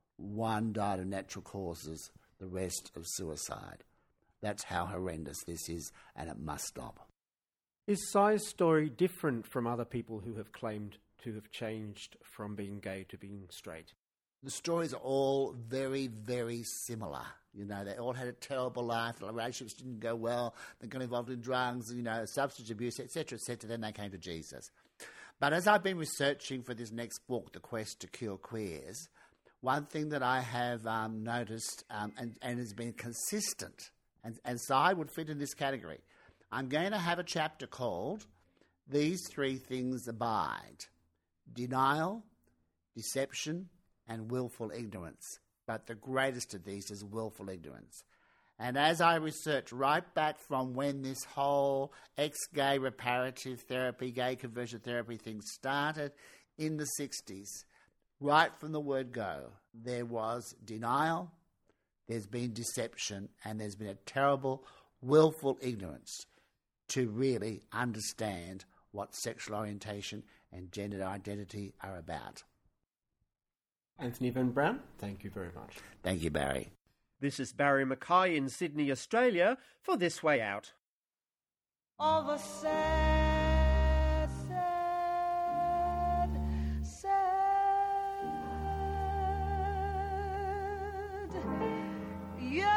1 died of natural causes, the rest of suicide. That's how horrendous this is, and it must stop. Is Sy's story different from other people who have claimed to have changed from being gay to being straight? The stories are all very, very similar. They all had a terrible life, the relationships didn't go well, they got involved in drugs, substance abuse, etc., then they came to Jesus. But as I've been researching for this next book, The Quest to Cure Queers, one thing that I have noticed and has been consistent, and Sy would fit in this category, I'm going to have a chapter called These 3 Things Abide: denial, deception, and willful ignorance. But the greatest of these is willful ignorance. And as I research right back from when this whole ex-gay reparative therapy, gay conversion therapy thing started in the 60s, right from the word go, there was denial, there's been deception, and there's been a terrible willful ignorance. to really understand what sexual orientation and gender identity are about. Anthony Van Brown, thank you very much. Thank you, Barry. This is Barry Mackay in Sydney, Australia, for This Way Out. All the sad, sad, sad young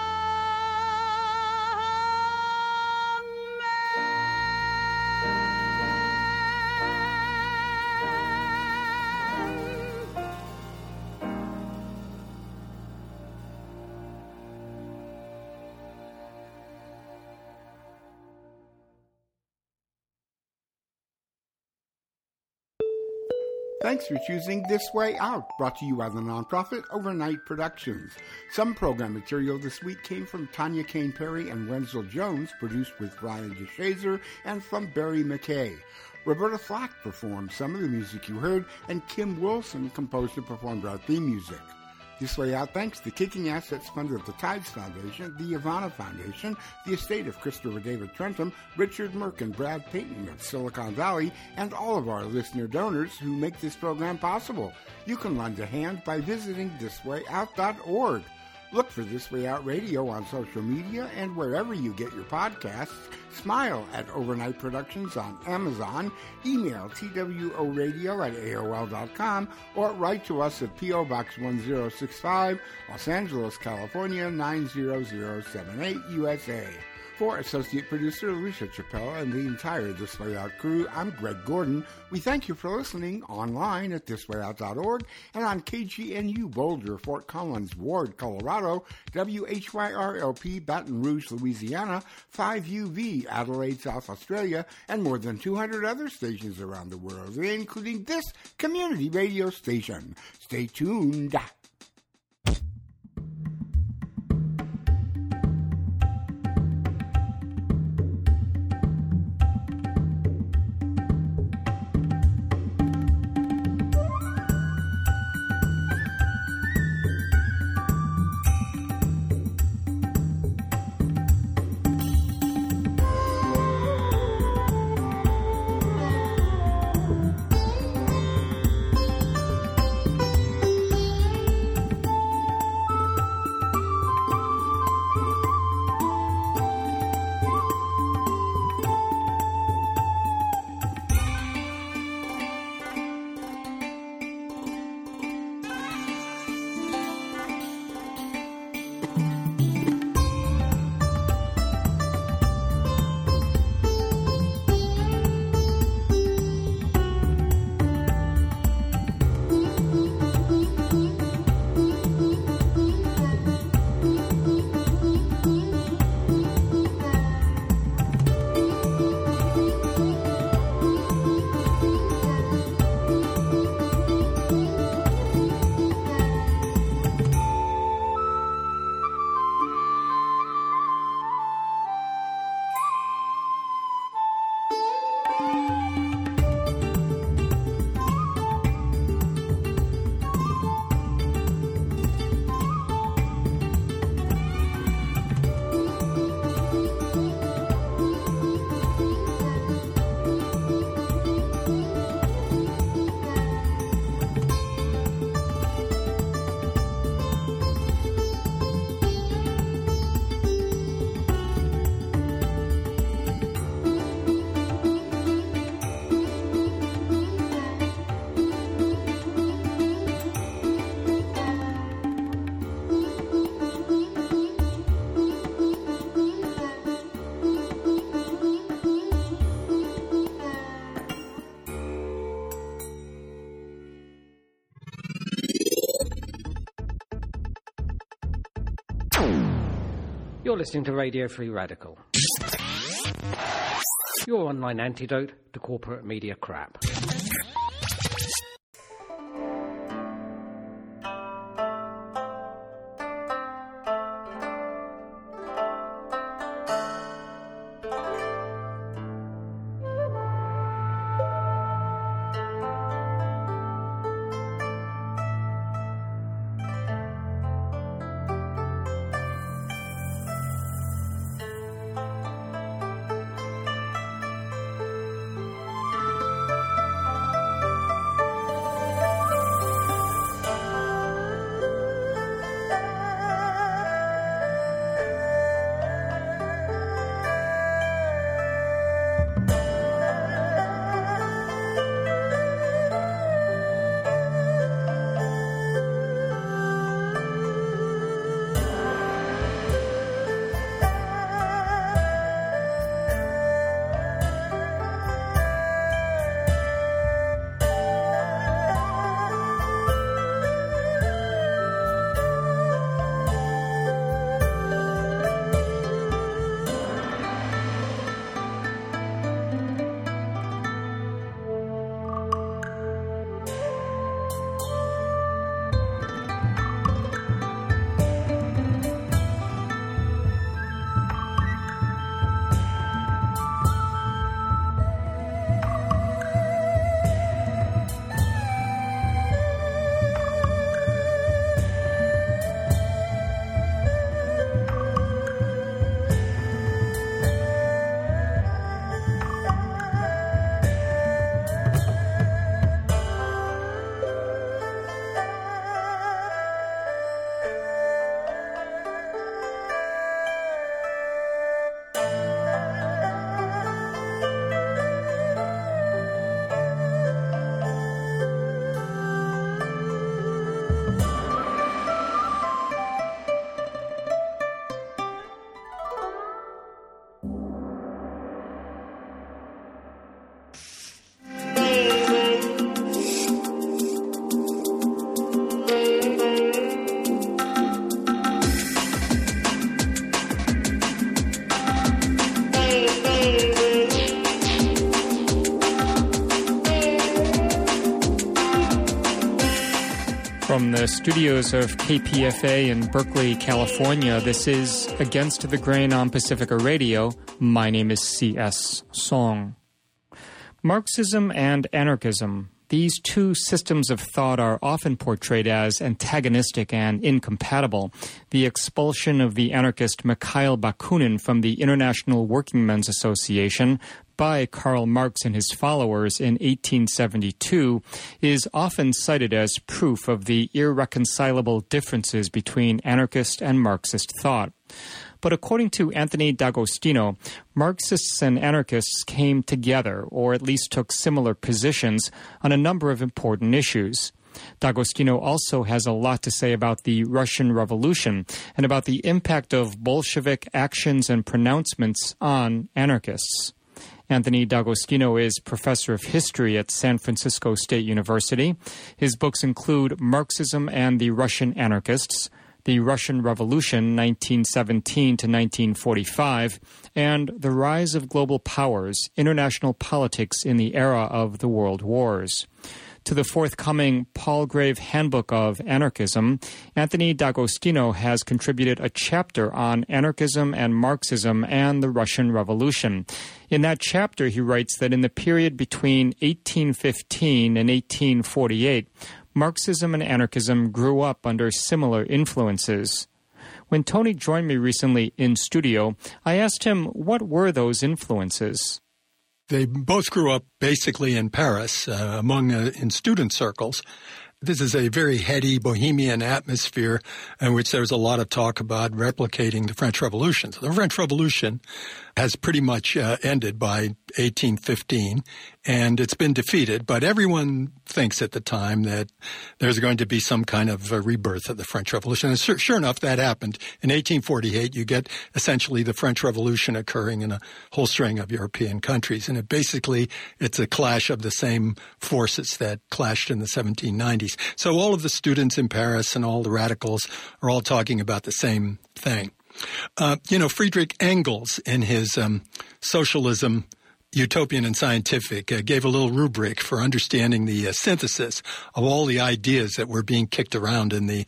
Thanks for choosing This Way Out, brought to you by the nonprofit Overnight Productions. Some program material this week came from Tanya Kane Perry and Wenzel Jones, produced with Brian DeShazer, and from Barry McKay. Roberta Flack performed some of the music you heard, and Kim Wilson composed and performed our theme music. This Way Out thanks the Kicking Assets Fund of the Tides Foundation, the Ivana Foundation, the estate of Christopher David Trentham, Richard Merck and Brad Payton of Silicon Valley, and all of our listener donors who make this program possible. You can lend a hand by visiting thiswayout.org. Look for This Way Out Radio on social media and wherever you get your podcasts. Smile at Overnight Productions on Amazon. Email tworadio@aol.com or write to us at P.O. Box 1065, Los Angeles, California 90078, USA. For Associate Producer Alicia Chappelle and the entire This Way Out crew, I'm Greg Gordon. We thank you for listening online at thiswayout.org and on KGNU Boulder, Fort Collins, Ward, Colorado, WHYRLP, Baton Rouge, Louisiana, 5UV, Adelaide, South Australia, and more than 200 other stations around the world, including this community radio station. Stay tuned. You're listening to Radio Free Radical, your online antidote to corporate media crap. From the studios of KPFA in Berkeley, California, this is Against the Grain on Pacifica Radio. My name is C.S. Song. Marxism and anarchism. These two systems of thought are often portrayed as antagonistic and incompatible. The expulsion of the anarchist Mikhail Bakunin from the International Workingmen's Association by Karl Marx and his followers in 1872 is often cited as proof of the irreconcilable differences between anarchist and Marxist thought. But according to Anthony D'Agostino, Marxists and anarchists came together, or at least took similar positions, on a number of important issues. D'Agostino also has a lot to say about the Russian Revolution and about the impact of Bolshevik actions and pronouncements on anarchists. Anthony D'Agostino is professor of history at San Francisco State University. His books include Marxism and the Russian Anarchists, The Russian Revolution, 1917 to 1945, and The Rise of Global Powers, International Politics in the Era of the World Wars. To the forthcoming Palgrave Handbook of Anarchism, Anthony D'Agostino has contributed a chapter on anarchism and Marxism and the Russian Revolution. In that chapter, he writes that in the period between 1815 and 1848, Marxism and anarchism grew up under similar influences. When Tony joined me recently in studio, I asked him what were those influences. They both grew up basically in Paris, in student circles. This is a very heady bohemian atmosphere in which there's a lot of talk about replicating the French Revolution. So the French Revolution has pretty much ended by 1815, and it's been defeated. But everyone thinks at the time that there's going to be some kind of a rebirth of the French Revolution. And sure enough, that happened. In 1848, you get essentially the French Revolution occurring in a whole string of European countries. And it's a clash of the same forces that clashed in the 1790s. So all of the students in Paris and all the radicals are all talking about the same thing. Friedrich Engels in his Socialism, Utopian and Scientific gave a little rubric for understanding the synthesis of all the ideas that were being kicked around in the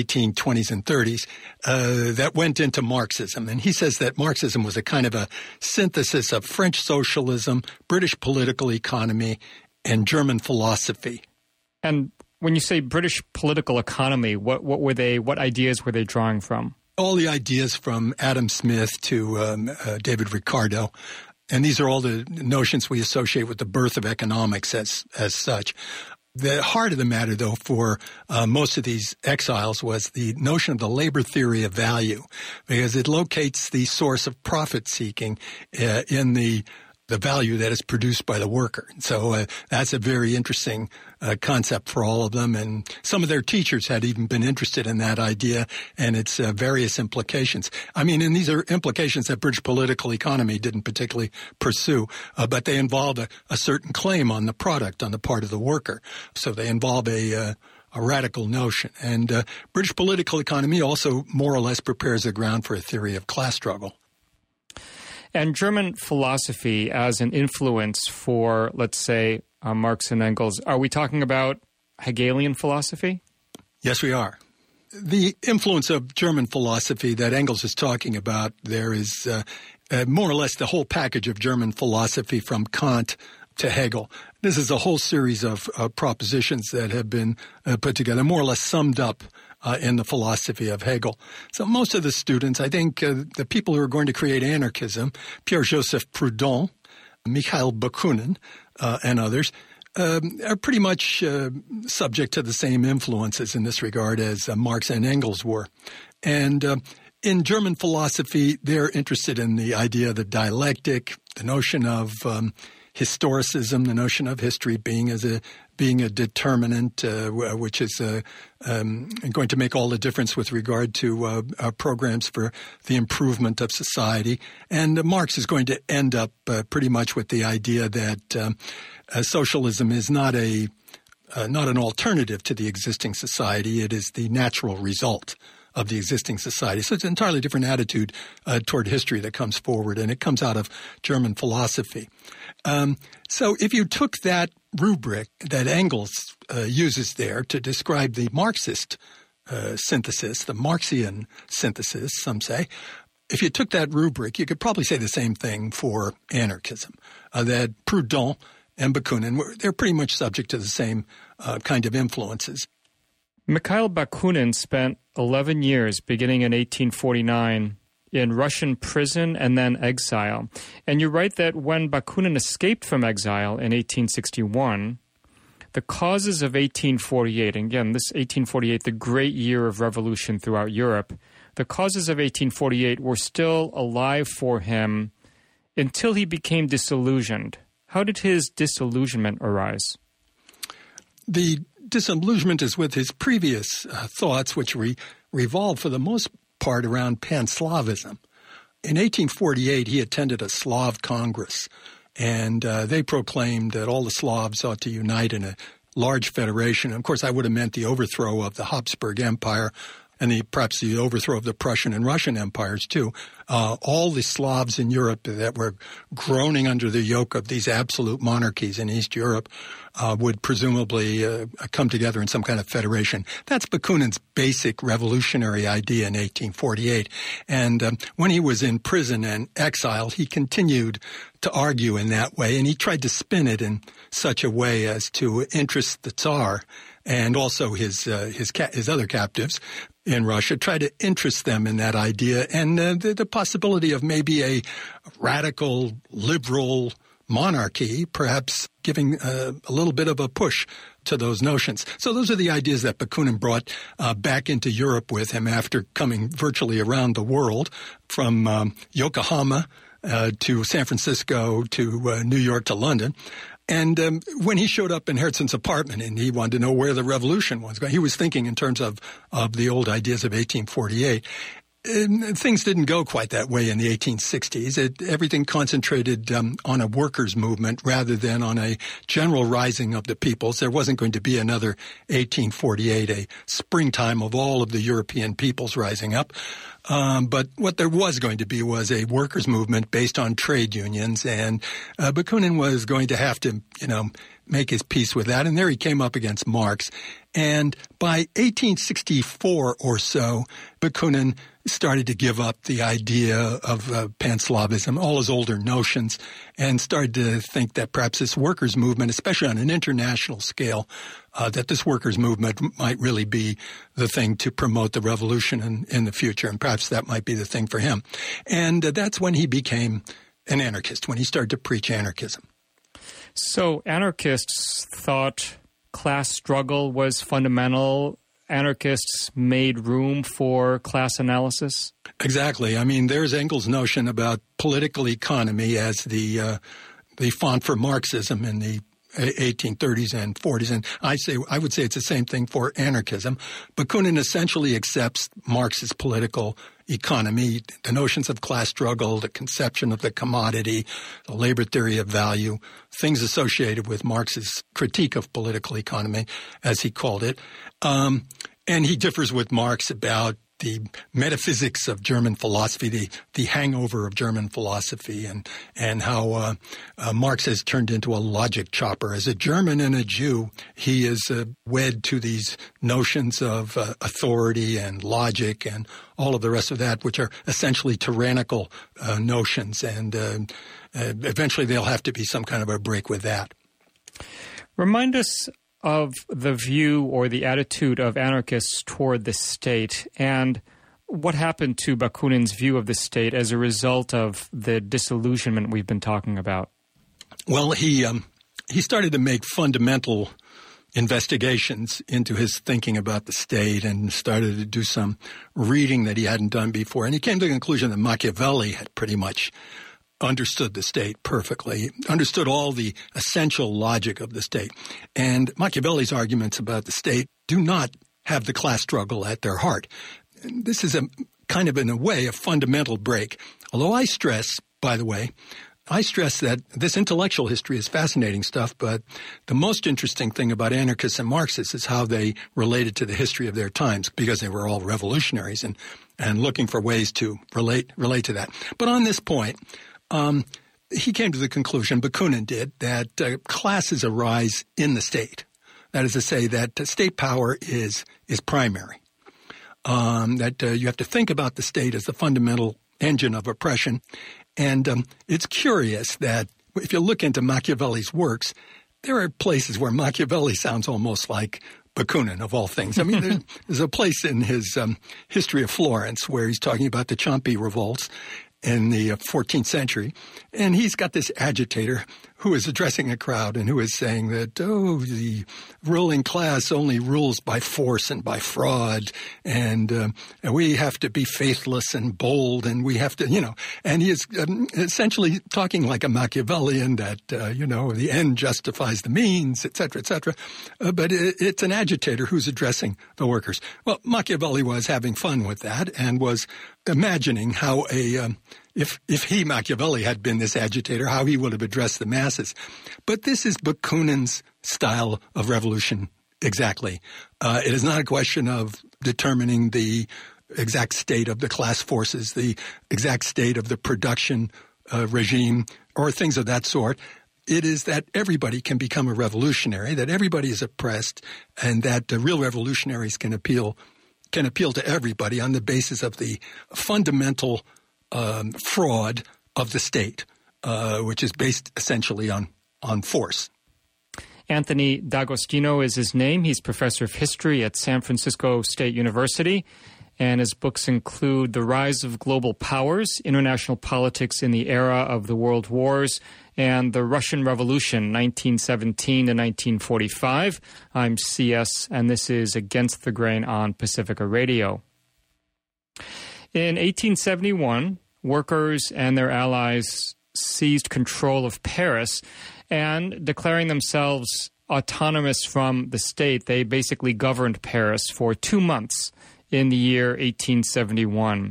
1820s and 30s that went into Marxism. And he says that Marxism was a kind of a synthesis of French socialism, British political economy, and German philosophy. And when you say British political economy, what ideas were they drawing from? All the ideas from Adam Smith to David Ricardo. And these are all the notions we associate with the birth of economics as such. The heart of the matter, though, for most of these exiles was the notion of the labor theory of value, because it locates the source of profit-seeking in the value that is produced by the worker. So that's a very interesting concept for all of them. And some of their teachers had even been interested in that idea and its various implications. And these are implications that British political economy didn't particularly pursue, but they involve a certain claim on the product on the part of the worker. So they involve a radical notion. And British political economy also more or less prepares the ground for a theory of class struggle. And German philosophy as an influence for, let's say, Marx and Engels, are we talking about Hegelian philosophy? Yes, we are. The influence of German philosophy that Engels is talking about there is more or less the whole package of German philosophy from Kant to Hegel. This is a whole series of propositions that have been put together, more or less summed up in the philosophy of Hegel. So most of the students, I think the people who are going to create anarchism, Pierre-Joseph Proudhon, Mikhail Bakunin, and others, are pretty much subject to the same influences in this regard as Marx and Engels were. And in German philosophy, they're interested in the idea of the dialectic, the notion of historicism, the notion of history being a determinant, which is going to make all the difference with regard to programs for the improvement of society. And Marx is going to end up pretty much with the idea that socialism is not an alternative to the existing society. It is the natural result of the existing society. So it's an entirely different attitude toward history that comes forward, and it comes out of German philosophy. So if you took that rubric that Engels uses there to describe the Marxist synthesis, the Marxian synthesis, some say, if you took that rubric, you could probably say the same thing for anarchism, that Proudhon and Bakunin, they're pretty much subject to the same kind of influences. Mikhail Bakunin spent 11 years, beginning in 1849, in Russian prison and then exile. And you write that when Bakunin escaped from exile in 1861, the causes of 1848, and again, this 1848, the great year of revolution throughout Europe, the causes of 1848 were still alive for him until he became disillusioned. How did his disillusionment arise? The disillusionment is with his previous thoughts, which revolved for the most part around Pan-Slavism. In 1848, he attended a Slav Congress, and they proclaimed that all the Slavs ought to unite in a large federation. Of course, that would have meant the overthrow of the Habsburg Empire and perhaps the overthrow of the Prussian and Russian empires, too. All the Slavs in Europe that were groaning under the yoke of these absolute monarchies in East Europe would presumably come together in some kind of federation. That's Bakunin's basic revolutionary idea in 1848. And when he was in prison and exiled, he continued to argue in that way, and he tried to spin it in such a way as to interest the Tsar and also his other captives in Russia, try to interest them in that idea and the possibility of maybe a radical, liberal monarchy, perhaps giving a little bit of a push to those notions. So those are the ideas that Bakunin brought back into Europe with him after coming virtually around the world, from Yokohama to San Francisco to New York to London. And when he showed up in Herzen's apartment and he wanted to know where the revolution was going, he was thinking in terms of the old ideas of 1848. Things didn't go quite that way in the 1860s. Everything concentrated on a workers' movement rather than on a general rising of the peoples. There wasn't going to be another 1848, a springtime of all of the European peoples rising up. But what there was going to be was a workers' movement based on trade unions, and Bakunin was going to have to, make his peace with that. And there he came up against Marx. And by 1864 or so, Bakunin started to give up the idea of Pan-Slavism, all his older notions, and started to think that perhaps this workers' movement, especially on an international scale, that this workers' movement might really be the thing to promote the revolution in the future, and perhaps that might be the thing for him. And that's when he became an anarchist, when he started to preach anarchism. So anarchists thought class struggle was fundamental. Anarchists made room for class analysis? Exactly. I mean, there's Engels' notion about political economy as the font for Marxism in the 1830s and 40s, and I would say it's the same thing for anarchism. Bakunin essentially accepts Marx's political economy, the notions of class struggle, the conception of the commodity, the labor theory of value, things associated with Marx's critique of political economy, as he called it. And he differs with Marx about the metaphysics of German philosophy, the hangover of German philosophy, and how Marx has turned into a logic chopper. As a German and a Jew, he is wed to these notions of authority and logic and all of the rest of that, which are essentially tyrannical notions. And eventually there'll have to be some kind of a break with that. Remind us of the view or the attitude of anarchists toward the state, and what happened to Bakunin's view of the state as a result of the disillusionment we've been talking about? Well, he started to make fundamental investigations into his thinking about the state and started to do some reading that he hadn't done before. And he came to the conclusion that Machiavelli had pretty much understood the state perfectly, understood all the essential logic of the state. And Machiavelli's arguments about the state do not have the class struggle at their heart. And this is a kind of, in a way, a fundamental break. Although I stress, by the way, that this intellectual history is fascinating stuff, but the most interesting thing about anarchists and Marxists is how they related to the history of their times, because they were all revolutionaries and looking for ways to relate to that. But on this point, he came to the conclusion, Bakunin did, that classes arise in the state. That is to say that state power is primary. That you have to think about the state as the fundamental engine of oppression. And it's curious that if you look into Machiavelli's works, there are places where Machiavelli sounds almost like Bakunin, of all things. I mean, there's a place in his History of Florence where he's talking about the Ciompi revolts in the 14th century. And he's got this agitator who is addressing a crowd and who is saying that, the ruling class only rules by force and by fraud. And we have to be faithless and bold, and we have to, and he is essentially talking like a Machiavellian that, the end justifies the means, et cetera, et cetera. But it's an agitator who's addressing the workers. Well, Machiavelli was having fun with that and was imagining how if he, Machiavelli, had been this agitator, how he would have addressed the masses. But this is Bakunin's style of revolution exactly. It is not a question of determining the exact state of the class forces, the exact state of the production regime, or things of that sort. It is that everybody can become a revolutionary, that everybody is oppressed, and that real revolutionaries can appeal to everybody on the basis of the fundamental fraud of the state, which is based essentially on force. Anthony D'Agostino is his name. He's professor of history at San Francisco State University, and his books include The Rise of Global Powers, International Politics in the Era of the World Wars, and The Russian Revolution, 1917 to 1945. I'm CS, and this is Against the Grain on Pacifica Radio. In 1871, workers and their allies seized control of Paris, and declaring themselves autonomous from the state, they basically governed Paris for 2 months in the year 1871.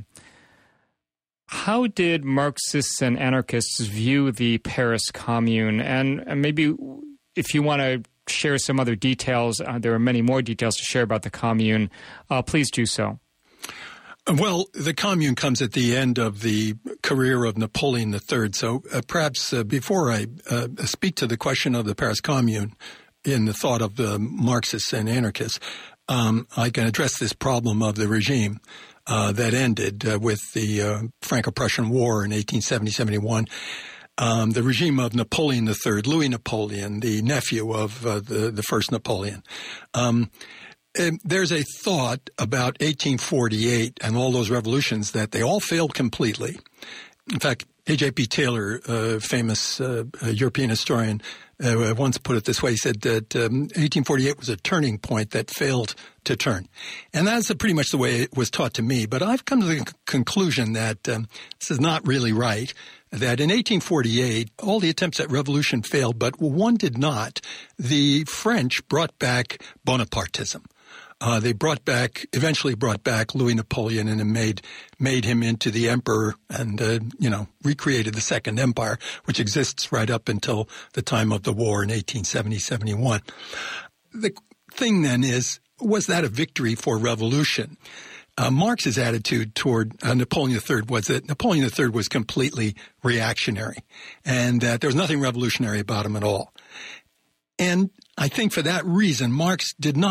How did Marxists and anarchists view the Paris Commune? And maybe if you want to share some other details, there are many more details to share about the Commune, please do so. Well, the Commune comes at the end of the career of Napoleon III. So perhaps before I speak to the question of the Paris Commune in the thought of the Marxists and anarchists, I can address this problem of the regime that ended with the Franco-Prussian War in 1870-71. The regime of Napoleon III, Louis Napoleon, the nephew of the first Napoleon. There's a thought about 1848 and all those revolutions that they all failed completely. In fact, A.J.P. Taylor, a famous European historian, once put it this way. He said that 1848 was a turning point that failed to turn. And that's pretty much the way it was taught to me. But I've come to the conclusion that this is not really right, that in 1848, all the attempts at revolution failed, but one did not. The French brought back Bonapartism. They eventually brought back Louis Napoleon and made him into the emperor and, recreated the Second Empire, which exists right up until the time of the war in 1870-71. The thing then was that a victory for revolution? Marx's attitude toward Napoleon III was that Napoleon III was completely reactionary and that there was nothing revolutionary about him at all. And I think for that reason, Marx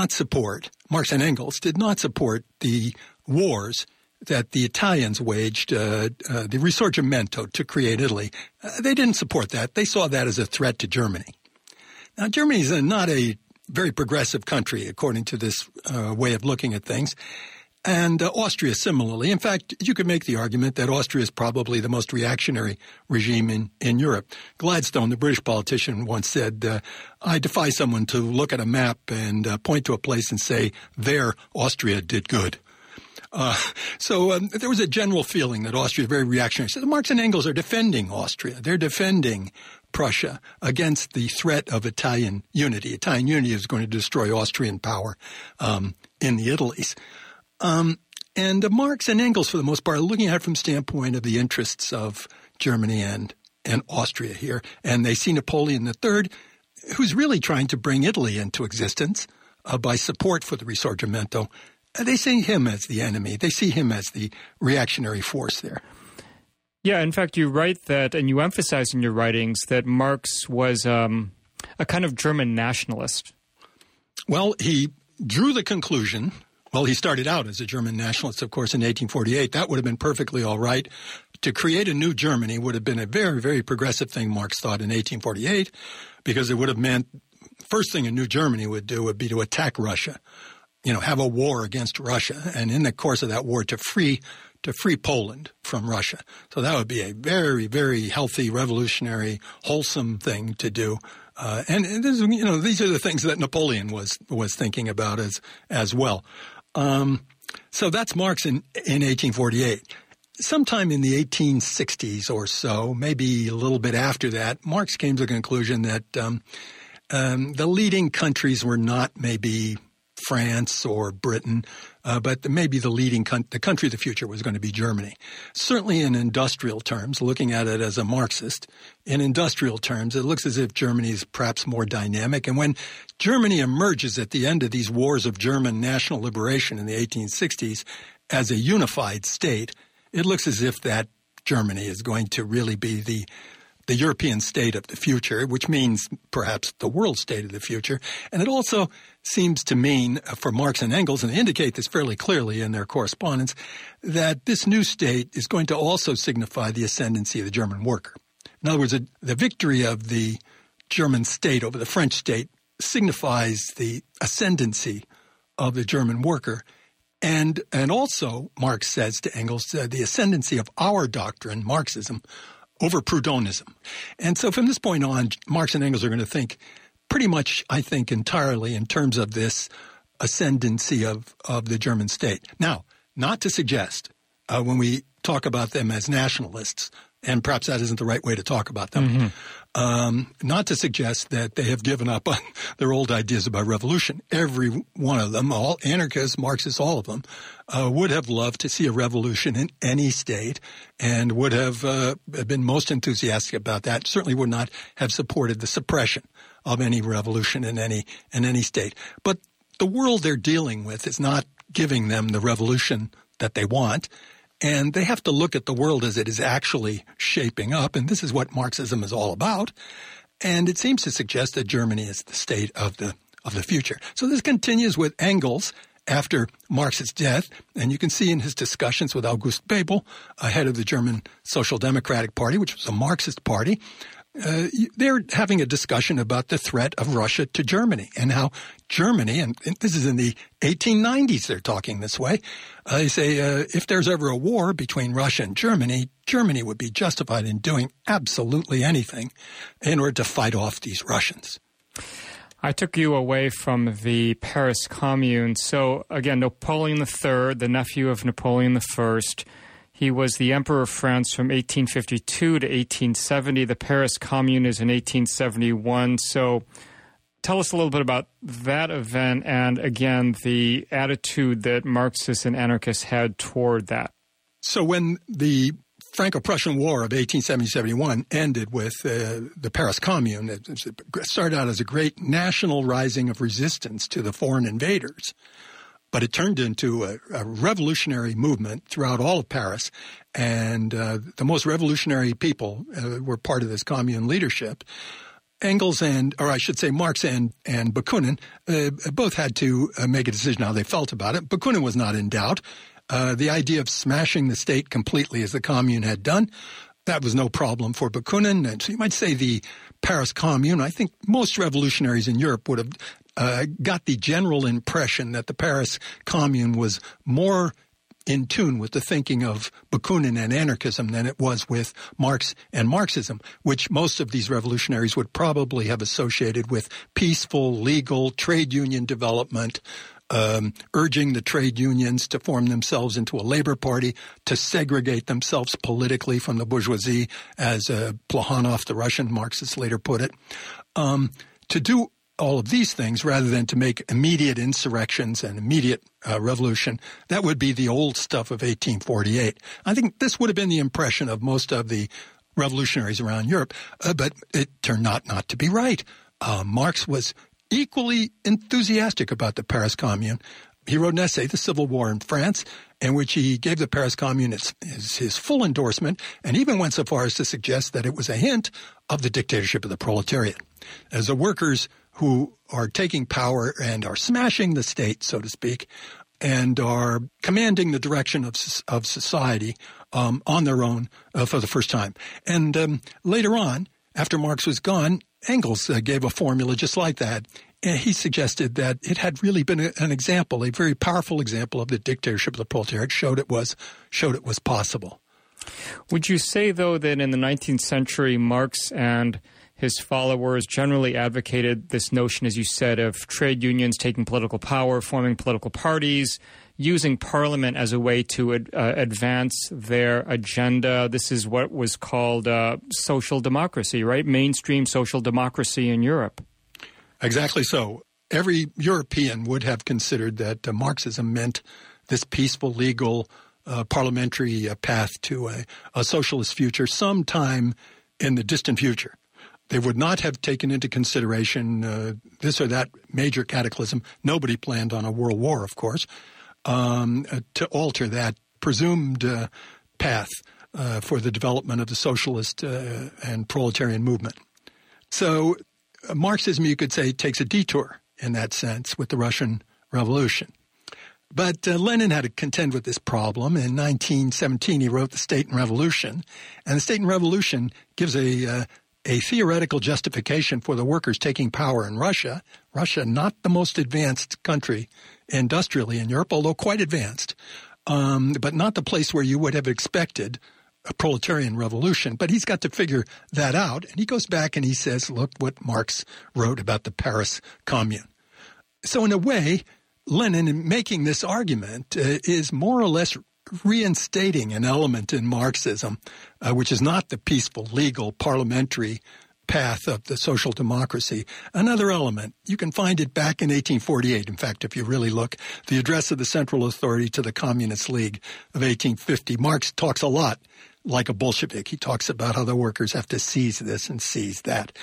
and Engels did not support the wars that the Italians waged, the Risorgimento to create Italy. They didn't support that. They saw that as a threat to Germany. Now, Germany is not a very progressive country, according to this way of looking at things. And Austria similarly. In fact, you could make the argument that Austria is probably the most reactionary regime in Europe. Gladstone, the British politician, once said, I defy someone to look at a map and point to a place and say, there, Austria did good. So there was a general feeling that Austria is very reactionary. So Marx and Engels are defending Austria. They're defending Prussia against the threat of Italian unity. Italian unity is going to destroy Austrian power in the Italies. And Marx and Engels, for the most part, are looking at it from the standpoint of the interests of Germany and Austria here. And they see Napoleon III, who's really trying to bring Italy into existence by support for the Risorgimento. They see him as the enemy. They see him as the reactionary force there. Yeah, in fact, you write that, and you emphasize in your writings that Marx was a kind of German nationalist. Well, he drew the conclusion. Well, he started out as a German nationalist, of course, in 1848. That would have been perfectly all right. To create a new Germany would have been a very, very progressive thing, Marx thought, in 1848, because it would have meant first thing a new Germany would do would be to attack Russia, have a war against Russia, and in the course of that war to free Poland from Russia. So that would be a very, very healthy, revolutionary, wholesome thing to do. And this, these are the things that Napoleon was thinking about as well. So that's Marx in 1848. Sometime in the 1860s or so, maybe a little bit after that, Marx came to the conclusion that the leading countries were not maybe France or Britain, but maybe the country of the future was going to be Germany. Certainly in industrial terms, looking at it as a Marxist, in industrial terms, it looks as if Germany is perhaps more dynamic. And when Germany emerges at the end of these wars of German national liberation in the 1860s as a unified state, it looks as if that Germany is going to really be the European state of the future, which means perhaps the world state of the future. And it also seems to mean, for Marx and Engels, and they indicate this fairly clearly in their correspondence, that this new state is going to also signify the ascendancy of the German worker. In other words, the victory of the German state over the French state signifies the ascendancy of the German worker. And also, Marx says to Engels, the ascendancy of our doctrine, Marxism, over Proudhonism. And so from this point on, Marx and Engels are going to think pretty much, I think, entirely in terms of this ascendancy of the German state. Now, not to suggest when we talk about them as nationalists, and perhaps that isn't the right way to talk about them, not to suggest that they have given up on their old ideas about revolution. Every one of them, all anarchists, Marxists, all of them, would have loved to see a revolution in any state and would have been most enthusiastic about that, certainly would not have supported the suppression of any revolution in any state. But the world they're dealing with is not giving them the revolution that they want. And they have to look at the world as it is actually shaping up, and this is what Marxism is all about. And it seems to suggest that Germany is the state of the future. So this continues with Engels after Marx's death, and you can see in his discussions with August Bebel, head of the German Social Democratic Party, which was a Marxist party, they're having a discussion about the threat of Russia to Germany and how Germany, and this is in the 1890s they're talking this way, they say if there's ever a war between Russia and Germany, Germany would be justified in doing absolutely anything in order to fight off these Russians. I took you away from the Paris Commune. So again, Napoleon III, the nephew of Napoleon I, he was the Emperor of France from 1852 to 1870. The Paris Commune is in 1871. So tell us a little bit about that event and, again, the attitude that Marxists and anarchists had toward that. So when the Franco-Prussian War of 1870-71 ended with the Paris Commune, it started out as a great national rising of resistance to the foreign invaders. But it turned into a revolutionary movement throughout all of Paris, and the most revolutionary people were part of this commune leadership. Engels Marx and Bakunin both had to make a decision how they felt about it. Bakunin was not in doubt. The idea of smashing the state completely as the commune had done, that was no problem for Bakunin. And so you might say the Paris Commune, I think most revolutionaries in Europe would have got the general impression that the Paris Commune was more in tune with the thinking of Bakunin and anarchism than it was with Marx and Marxism, which most of these revolutionaries would probably have associated with peaceful, legal trade union development, urging the trade unions to form themselves into a labor party, to segregate themselves politically from the bourgeoisie, as Plekhanov, the Russian Marxist, later put it, to do all of these things rather than to make immediate insurrections and immediate revolution. That would be the old stuff of 1848. I think this would have been the impression of most of the revolutionaries around Europe, but it turned out not to be right. Marx was equally enthusiastic about the Paris Commune, he wrote an essay, The Civil War in France, in which he gave the Paris Commune his full endorsement and even went so far as to suggest that it was a hint of the dictatorship of the proletariat. As the workers who are taking power and are smashing the state, so to speak, and are commanding the direction of society on their own for the first time. And later on, after Marx was gone, Engels gave a formula just like that. And he suggested that it had really been an example, a very powerful example of the dictatorship of the proletariat, showed it was possible. Would you say, though, that in the 19th century, Marx and his followers generally advocated this notion, as you said, of trade unions taking political power, forming political parties, using parliament as a way to advance their agenda? This is what was called social democracy, right? Mainstream social democracy in Europe. Exactly so. Every European would have considered that Marxism meant this peaceful, legal, parliamentary path to a socialist future sometime in the distant future. They would not have taken into consideration this or that major cataclysm. Nobody planned on a world war, of course, to alter that presumed path for the development of the socialist and proletarian movement. So Marxism, you could say, takes a detour in that sense with the Russian Revolution. But Lenin had to contend with this problem. In 1917, he wrote The State and Revolution. And The State and Revolution gives a theoretical justification for the workers taking power in Russia. Russia, not the most advanced country industrially in Europe, although quite advanced, but not the place where you would have expected a proletarian revolution. But he's got to figure that out. And he goes back and he says, look what Marx wrote about the Paris Commune. So in a way, Lenin, in making this argument, is more or less reinstating an element in Marxism, which is not the peaceful, legal, parliamentary path of the social democracy. Another element, you can find it back in 1848. In fact, if you really look, the address of the Central Authority to the Communist League of 1850, Marx talks a lot like a Bolshevik. He talks about how the workers have to seize this and seize that.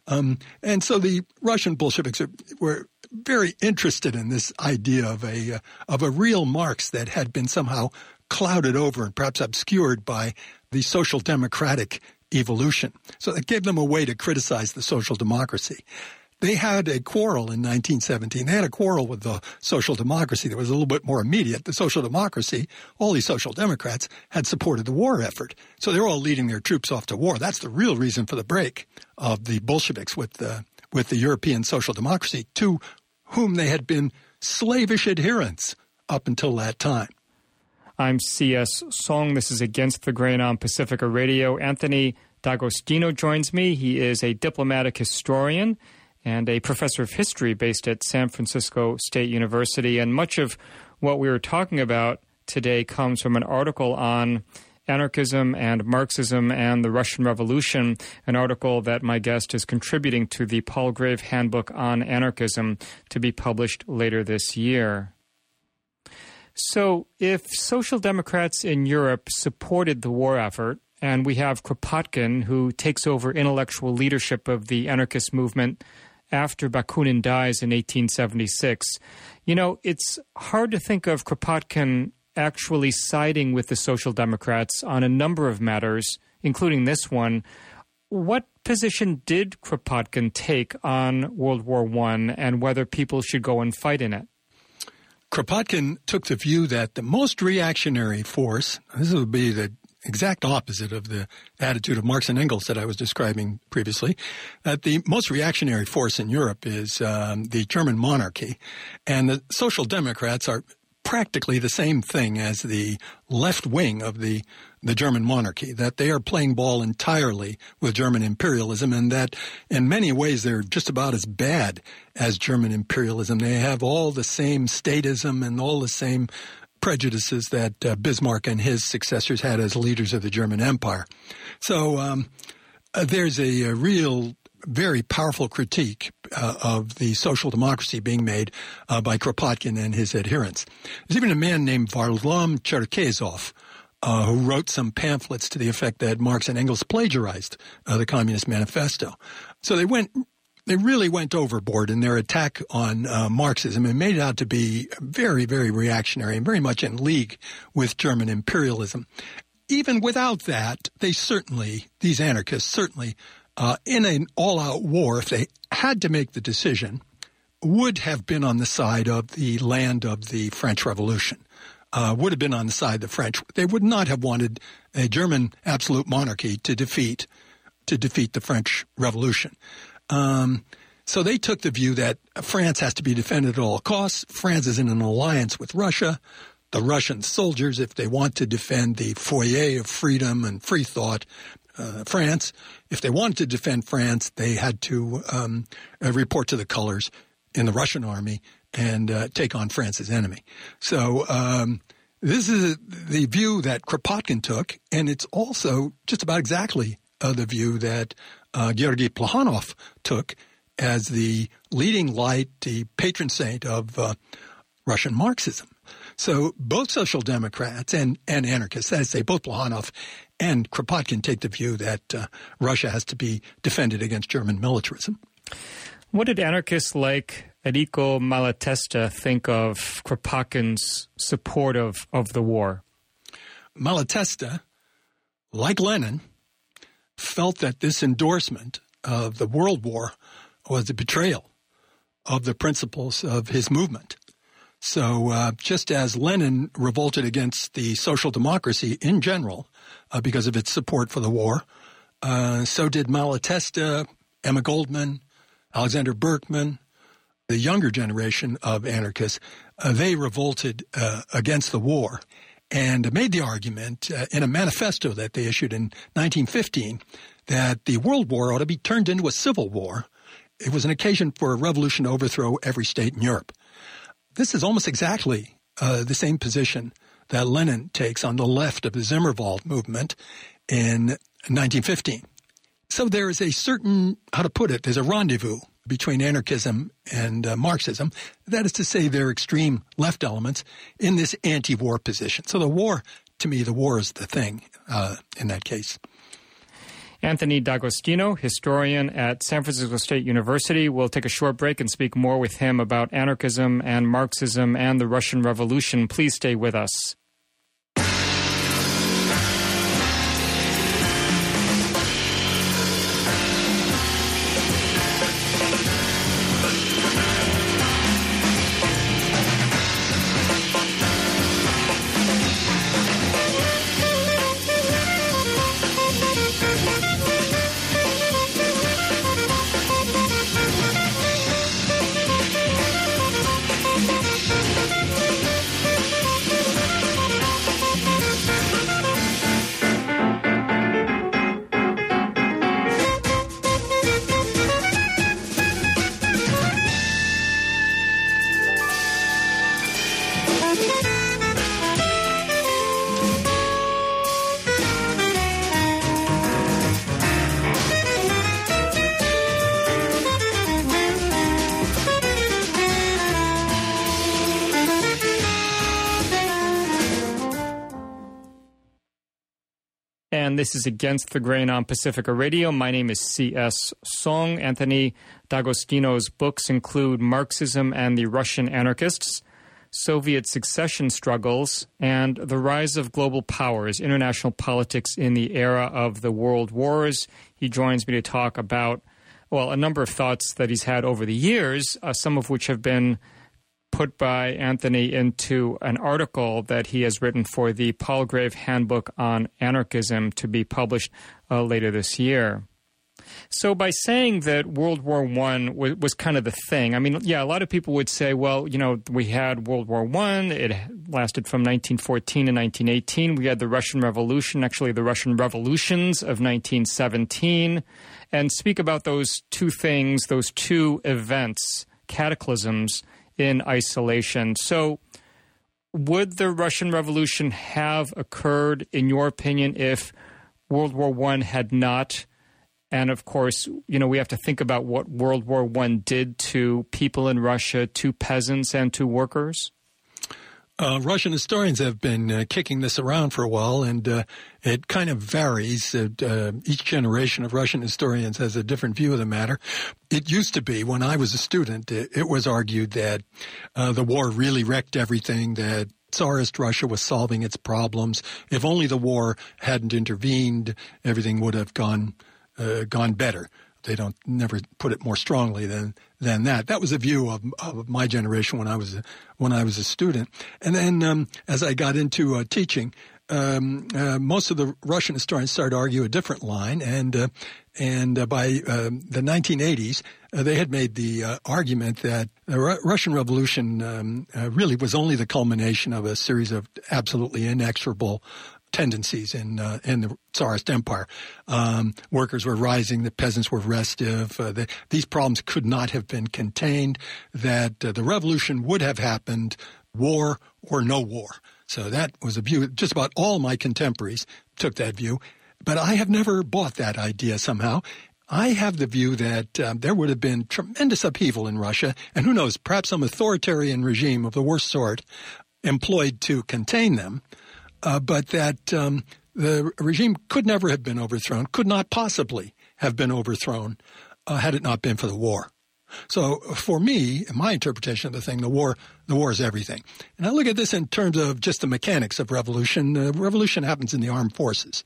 And so the Russian Bolsheviks were very interested in this idea of a real Marx that had been somehow clouded over and perhaps obscured by the social democratic evolution. So it gave them a way to criticize the social democracy. They had a quarrel in 1917. They had a quarrel with the social democracy that was a little bit more immediate. The social democracy, all these social democrats, had supported the war effort. So they're all leading their troops off to war. That's the real reason for the break of the Bolsheviks with the European social democracy, to whom they had been slavish adherents up until that time. I'm C.S. Song. This is Against the Grain on Pacifica Radio. Anthony D'Agostino joins me. He is a diplomatic historian and a professor of history based at San Francisco State University. And much of what we were talking about today comes from an article on anarchism and Marxism and the Russian Revolution, an article that my guest is contributing to the Palgrave Handbook on Anarchism, to be published later this year. So if Social Democrats in Europe supported the war effort, and we have Kropotkin, who takes over intellectual leadership of the anarchist movement after Bakunin dies in 1876, it's hard to think of Kropotkin actually siding with the Social Democrats on a number of matters, including this one. What position did Kropotkin take on World War I and whether people should go and fight in it? Kropotkin took the view that the most reactionary force, this would be the exact opposite of the attitude of Marx and Engels that I was describing previously, that the most reactionary force in Europe is the German monarchy, and the Social Democrats are practically the same thing as the left wing of the German monarchy, that they are playing ball entirely with German imperialism, and that in many ways they're just about as bad as German imperialism. They have all the same statism and all the same prejudices that Bismarck and his successors had as leaders of the German Empire. So there's a real very powerful critique of the social democracy being made by Kropotkin and his adherents. There's even a man named Varlam Cherkesov who wrote some pamphlets to the effect that Marx and Engels plagiarized the Communist Manifesto. So they went they really went overboard in their attack on Marxism and made it out to be very, very reactionary and very much in league with German imperialism. Even without that, these anarchists certainly, in an all-out war, if they had to make the decision, would have been on the side of the land of the French Revolution, would have been on the side of the French. They would not have wanted a German absolute monarchy to defeat the French Revolution. So they took the view that France has to be defended at all costs. France is in an alliance with Russia. The Russian soldiers, if they want to defend the foyer of freedom and free thought, France, if they wanted to defend France, they had to report to the colors in the Russian army and take on France's enemy. So this is the view that Kropotkin took, and it's also just about exactly the view that Georgy Plekhanov took as the leading light, the patron saint of Russian Marxism. So both social democrats and anarchists, that is to say both Plekhanov and Kropotkin, take the view that Russia has to be defended against German militarism. What did anarchists like Enrico Malatesta think of Kropotkin's support of the war? Malatesta, like Lenin, felt that this endorsement of the World War was a betrayal of the principles of his movement. So just as Lenin revolted against the social democracy in general because of its support for the war, so did Malatesta, Emma Goldman, Alexander Berkman, the younger generation of anarchists. They revolted against the war and made the argument in a manifesto that they issued in 1915 that the World War ought to be turned into a civil war. It was an occasion for a revolution to overthrow every state in Europe. This is almost exactly the same position that Lenin takes on the left of the Zimmerwald movement in 1915. So there is a certain, how to put it, there's a rendezvous between anarchism and Marxism. That is to say, there are extreme left elements in this anti-war position. So the war, to me, the war is the thing in that case. Anthony D'Agostino, historian at San Francisco State University. We'll take a short break and speak more with him about anarchism and Marxism and the Russian Revolution. Please stay with us. And this is Against the Grain on Pacifica Radio. My name is C.S. Song. Anthony D'Agostino's books include Marxism and the Russian Anarchists, Soviet Succession Struggles, and The Rise of Global Powers, International Politics in the Era of the World Wars. He joins me to talk about, well, a number of thoughts that he's had over the years, some of which have been put by Anthony into an article that he has written for the Palgrave Handbook on Anarchism to be published later this year. So by saying that World War I was kind of the thing, I mean, yeah, a lot of people would say, well, you know, we had World War I. It lasted from 1914 to 1918. We had the Russian Revolution, actually the Russian revolutions of 1917, and speak about those two things, those two events, cataclysms, in isolation. So would the Russian Revolution have occurred, in your opinion, if World War I had not? And of course, you know, we have to think about what World War I did to people in Russia, to peasants and to workers. Russian historians have been kicking this around for a while, and it kind of varies. Each generation of Russian historians has a different view of the matter. It used to be, when I was a student, it was argued that the war really wrecked everything, that Tsarist Russia was solving its problems. If only the war hadn't intervened, everything would have gone better. They don't never put it more strongly than that. That was a view of my generation when I was a student. And then as I got into teaching, most of the Russian historians started to argue a different line, and by the 1980s, they had made the argument that the Russian Revolution really was only the culmination of a series of absolutely inexorable tendencies in the Tsarist Empire. Workers were rising, the peasants were restive. These problems could not have been contained, that the revolution would have happened, war or no war. So that was a view. Just about all my contemporaries took that view. But I have never bought that idea somehow. I have the view that there would have been tremendous upheaval in Russia, and who knows, perhaps some authoritarian regime of the worst sort employed to contain them. But that the regime could never have been overthrown, could not possibly have been overthrown had it not been for the war. So for me, in my interpretation of the thing, the war is everything. And I look at this in terms of just the mechanics of revolution. Revolution happens in the armed forces.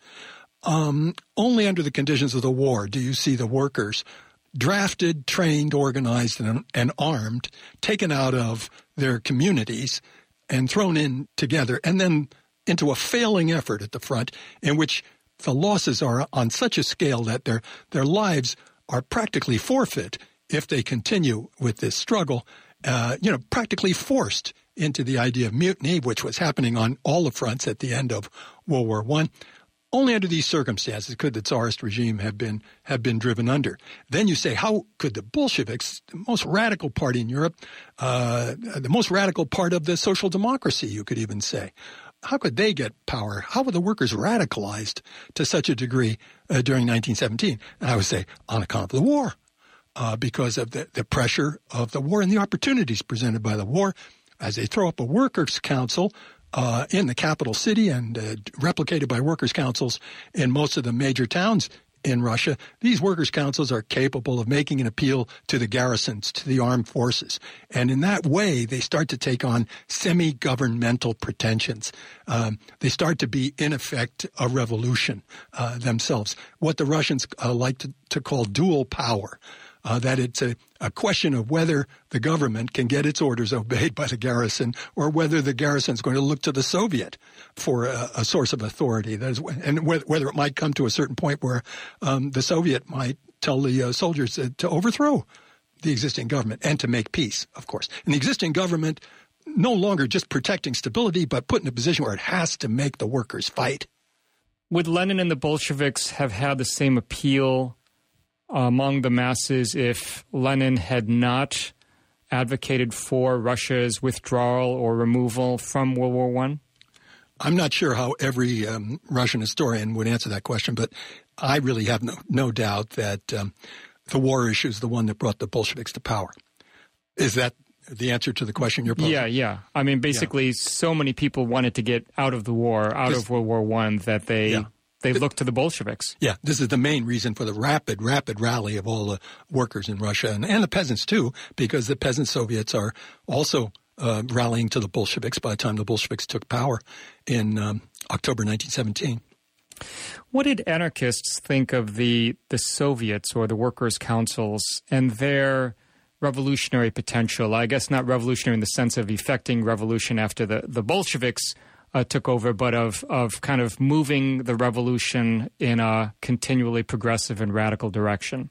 Only under the conditions of the war do you see the workers drafted, trained, organized, and armed, taken out of their communities and thrown in together, and then into a failing effort at the front in which the losses are on such a scale that their lives are practically forfeit if they continue with this struggle, practically forced into the idea of mutiny, which was happening on all the fronts at the end of World War I. Only under these circumstances could the Tsarist regime have been driven under. Then you say, how could the Bolsheviks, the most radical party in Europe, the most radical part of the social democracy, you could even say, how could they get power? How were the workers radicalized to such a degree during 1917? And I would say, on account of the war, because of the pressure of the war and the opportunities presented by the war. As they throw up a workers' council in the capital city and replicated by workers' councils in most of the major towns in Russia, these workers' councils are capable of making an appeal to the garrisons, to the armed forces. And in that way, they start to take on semi-governmental pretensions. They start to be, in effect, a revolution themselves. What the Russians like to call dual power. That it's a question of whether the government can get its orders obeyed by the garrison or whether the garrison is going to look to the Soviet for a source of authority. And whether it might come to a certain point where the Soviet might tell the soldiers to overthrow the existing government and to make peace, of course. And the existing government no longer just protecting stability, but put in a position where it has to make the workers fight. Would Lenin and the Bolsheviks have had the same appeal among the masses if Lenin had not advocated for Russia's withdrawal or removal from World War I? I'm not sure how every Russian historian would answer that question, but I really have no doubt that the war issue is the one that brought the Bolsheviks to power. Is that the answer to the question you're posing? Yeah. I mean, basically, so many people wanted to get out of the war, out of World War I, that they looked to the Bolsheviks. Yeah, this is the main reason for the rapid rally of all the workers in Russia and the peasants, too, because the peasant Soviets are also rallying to the Bolsheviks by the time the Bolsheviks took power in October 1917. What did anarchists think of the Soviets or the workers' councils and their revolutionary potential? I guess not revolutionary in the sense of effecting revolution after the Bolsheviks took over, but of kind of moving the revolution in a continually progressive and radical direction.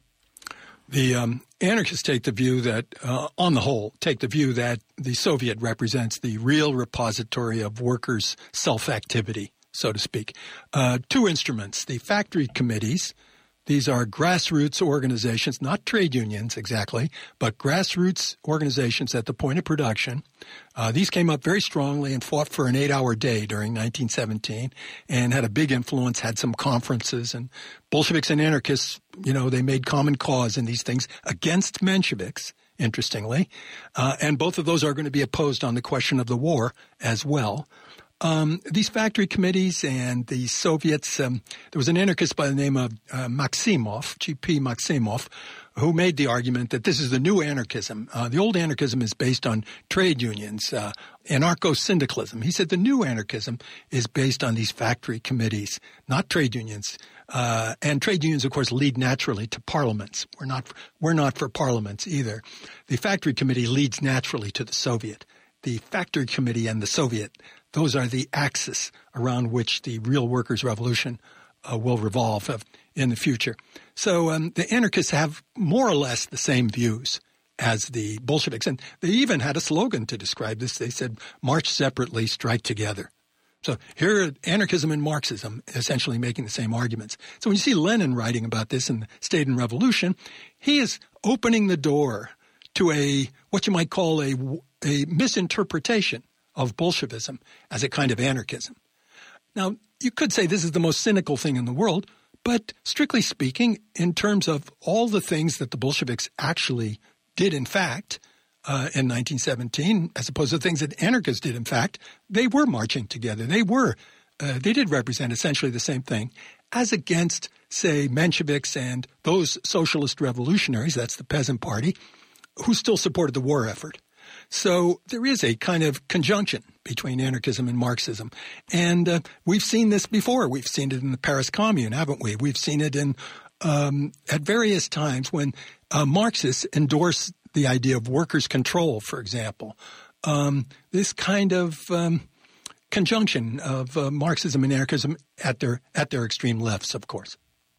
The anarchists take the view that, on the whole, that the Soviet represents the real repository of workers' self-activity, so to speak. Two instruments, the factory committees. These are grassroots organizations, not trade unions exactly, but grassroots organizations at the point of production. These came up very strongly and fought for an 8-hour day during 1917 and had a big influence, had some conferences. And Bolsheviks and anarchists, they made common cause in these things against Mensheviks interestingly. And both of those are going to be opposed on the question of the war as well. These factory committees and the Soviets, there was an anarchist by the name of Maximov, G.P. Maximov, who made the argument that this is the new anarchism. The old anarchism is based on trade unions, anarcho-syndicalism. He said the new anarchism is based on these factory committees, not trade unions. And trade unions, of course, lead naturally to parliaments. We're not for parliaments either. The factory committee leads naturally to the Soviet. The factory committee and the Soviet, those are the axis around which the real workers' revolution will revolve in the future. So the anarchists have more or less the same views as the Bolsheviks. And they even had a slogan to describe this. They said, march separately, strike together. So here, anarchism and Marxism essentially making the same arguments. So when you see Lenin writing about this in the State and Revolution, he is opening the door to what you might call a misinterpretation of Bolshevism as a kind of anarchism. Now, you could say this is the most cynical thing in the world, but strictly speaking, in terms of all the things that the Bolsheviks actually did, in fact, in 1917, as opposed to things that anarchists did, in fact, they were marching together. They did represent essentially the same thing as against, say, Mensheviks and those socialist revolutionaries, that's the Peasant Party, who still supported the war effort. So there is a kind of conjunction between anarchism and Marxism. And we've seen this before. We've seen it in the Paris Commune, haven't we? We've seen it at various times when Marxists endorse the idea of workers' control, for example. This kind of conjunction of Marxism and anarchism at their extreme lefts, of course.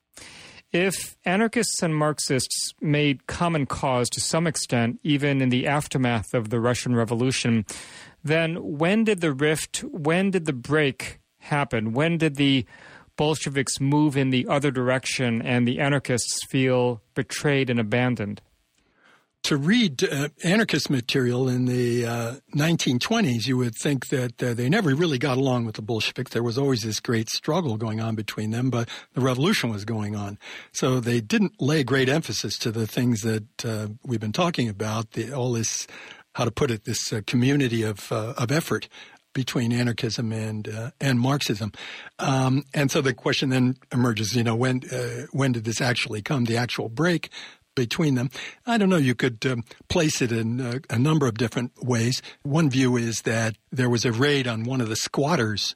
If anarchists and Marxists made common cause to some extent, even in the aftermath of the Russian Revolution, then when did the break happen? When did the Bolsheviks move in the other direction and the anarchists feel betrayed and abandoned? To read anarchist material in the 1920s, you would think that they never really got along with the Bolsheviks. There was always this great struggle going on between them, but the revolution was going on. So they didn't lay great emphasis to the things that we've been talking about, all this, how to put it, this community of effort between anarchism and Marxism. And so the question then emerges, when did this actually come, the actual break between them? I don't know. You could place it in a number of different ways. One view is that there was a raid on one of the squatters'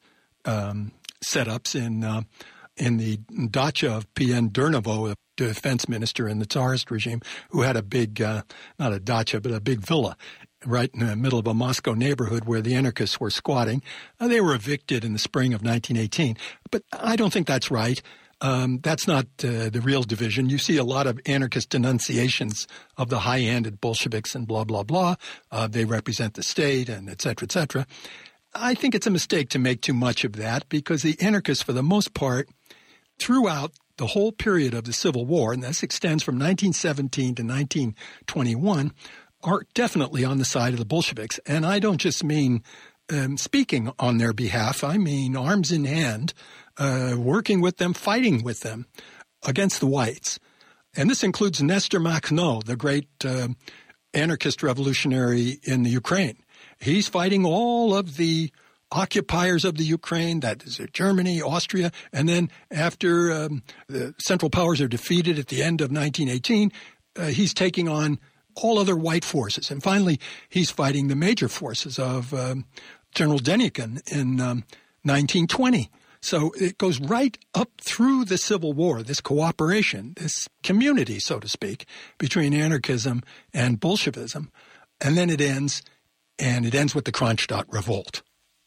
setups in the dacha of P.N. Durnovo, a defense minister in the Tsarist regime, who had a big, not a dacha, but a big villa right in the middle of a Moscow neighborhood where the anarchists were squatting. They were evicted in the spring of 1918. But I don't think that's right. That's not the real division. You see a lot of anarchist denunciations of the high-handed Bolsheviks and blah, blah, blah. They represent the state and et cetera, et cetera. I think it's a mistake to make too much of that because the anarchists, for the most part, throughout the whole period of the Civil War, and this extends from 1917 to 1921, are definitely on the side of the Bolsheviks. And I don't just mean speaking on their behalf. I mean arms in hand, working with them, fighting with them against the whites. And this includes Nestor Makhno, the great anarchist revolutionary in the Ukraine. He's fighting all of the occupiers of the Ukraine, that is Germany, Austria, and then after the Central Powers are defeated at the end of 1918, he's taking on all other white forces. And finally, he's fighting the major forces of General Denikin in 1920. So it goes right up through the Civil War, this cooperation, this community, so to speak, between anarchism and Bolshevism. And then it ends with the Kronstadt Revolt.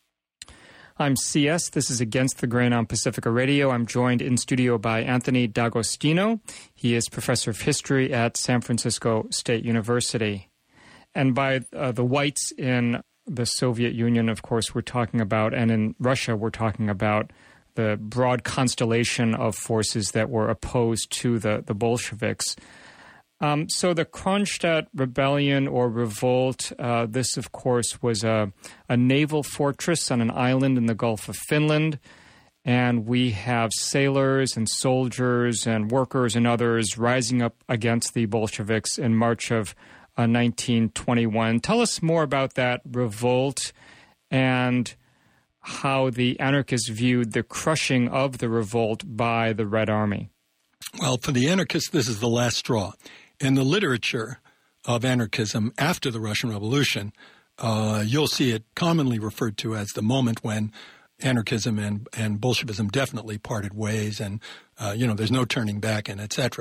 I'm CS. This is Against the Grain on Pacifica Radio. I'm joined in studio by Anthony D'Agostino. He is professor of history at San Francisco State University. And by the whites in the Soviet Union, of course, we're talking about, and in Russia, we're talking about the broad constellation of forces that were opposed to the Bolsheviks. So the Kronstadt Rebellion or Revolt, this, of course, was a naval fortress on an island in the Gulf of Finland. And we have sailors and soldiers and workers and others rising up against the Bolsheviks in March of 1921. Tell us more about that revolt and how the anarchists viewed the crushing of the revolt by the Red Army. Well, for the anarchists, this is the last straw. In the literature of anarchism after the Russian Revolution, you'll see it commonly referred to as the moment when anarchism and Bolshevism definitely parted ways, and there's no turning back, and etc.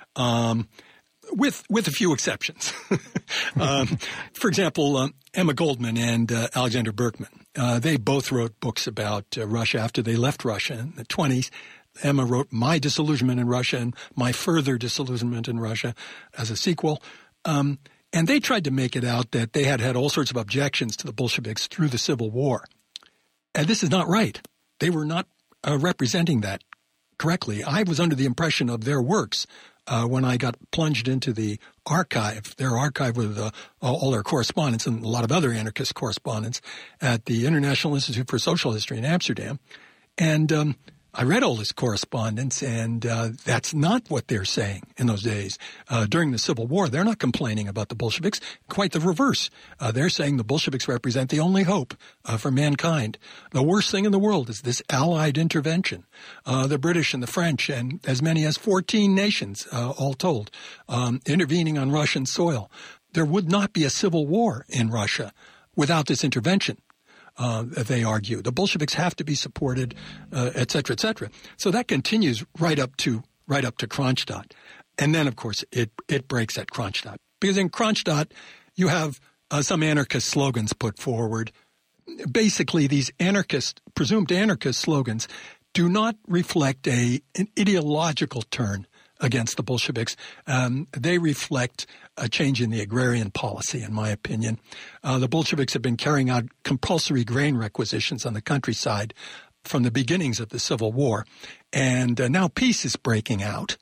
With a few exceptions. For example, Emma Goldman and Alexander Berkman. They both wrote books about Russia after they left Russia in the 1920s. Emma wrote My Disillusionment in Russia and My Further Disillusionment in Russia as a sequel. And they tried to make it out that they had all sorts of objections to the Bolsheviks through the Civil War. And this is not right. They were not representing that correctly. I was under the impression of their works when I got plunged into their archive with all their correspondence and a lot of other anarchist correspondence at the International Institute for Social History in Amsterdam. And I read all this correspondence, and that's not what they're saying in those days. During the Civil War, they're not complaining about the Bolsheviks. Quite the reverse. They're saying the Bolsheviks represent the only hope for mankind. The worst thing in the world is this Allied intervention. The British and the French and as many as 14 nations, all told, intervening on Russian soil. There would not be a civil war in Russia without this intervention. They argue. The Bolsheviks have to be supported, et cetera, et cetera. So that continues right up to Kronstadt. And then, of course, it breaks at Kronstadt. Because in Kronstadt, you have some anarchist slogans put forward. Basically, these presumed anarchist slogans do not reflect an ideological turn against the Bolsheviks. They reflect a change in the agrarian policy, in my opinion. The Bolsheviks have been carrying out compulsory grain requisitions on the countryside from the beginnings of the Civil War. And now peace is breaking out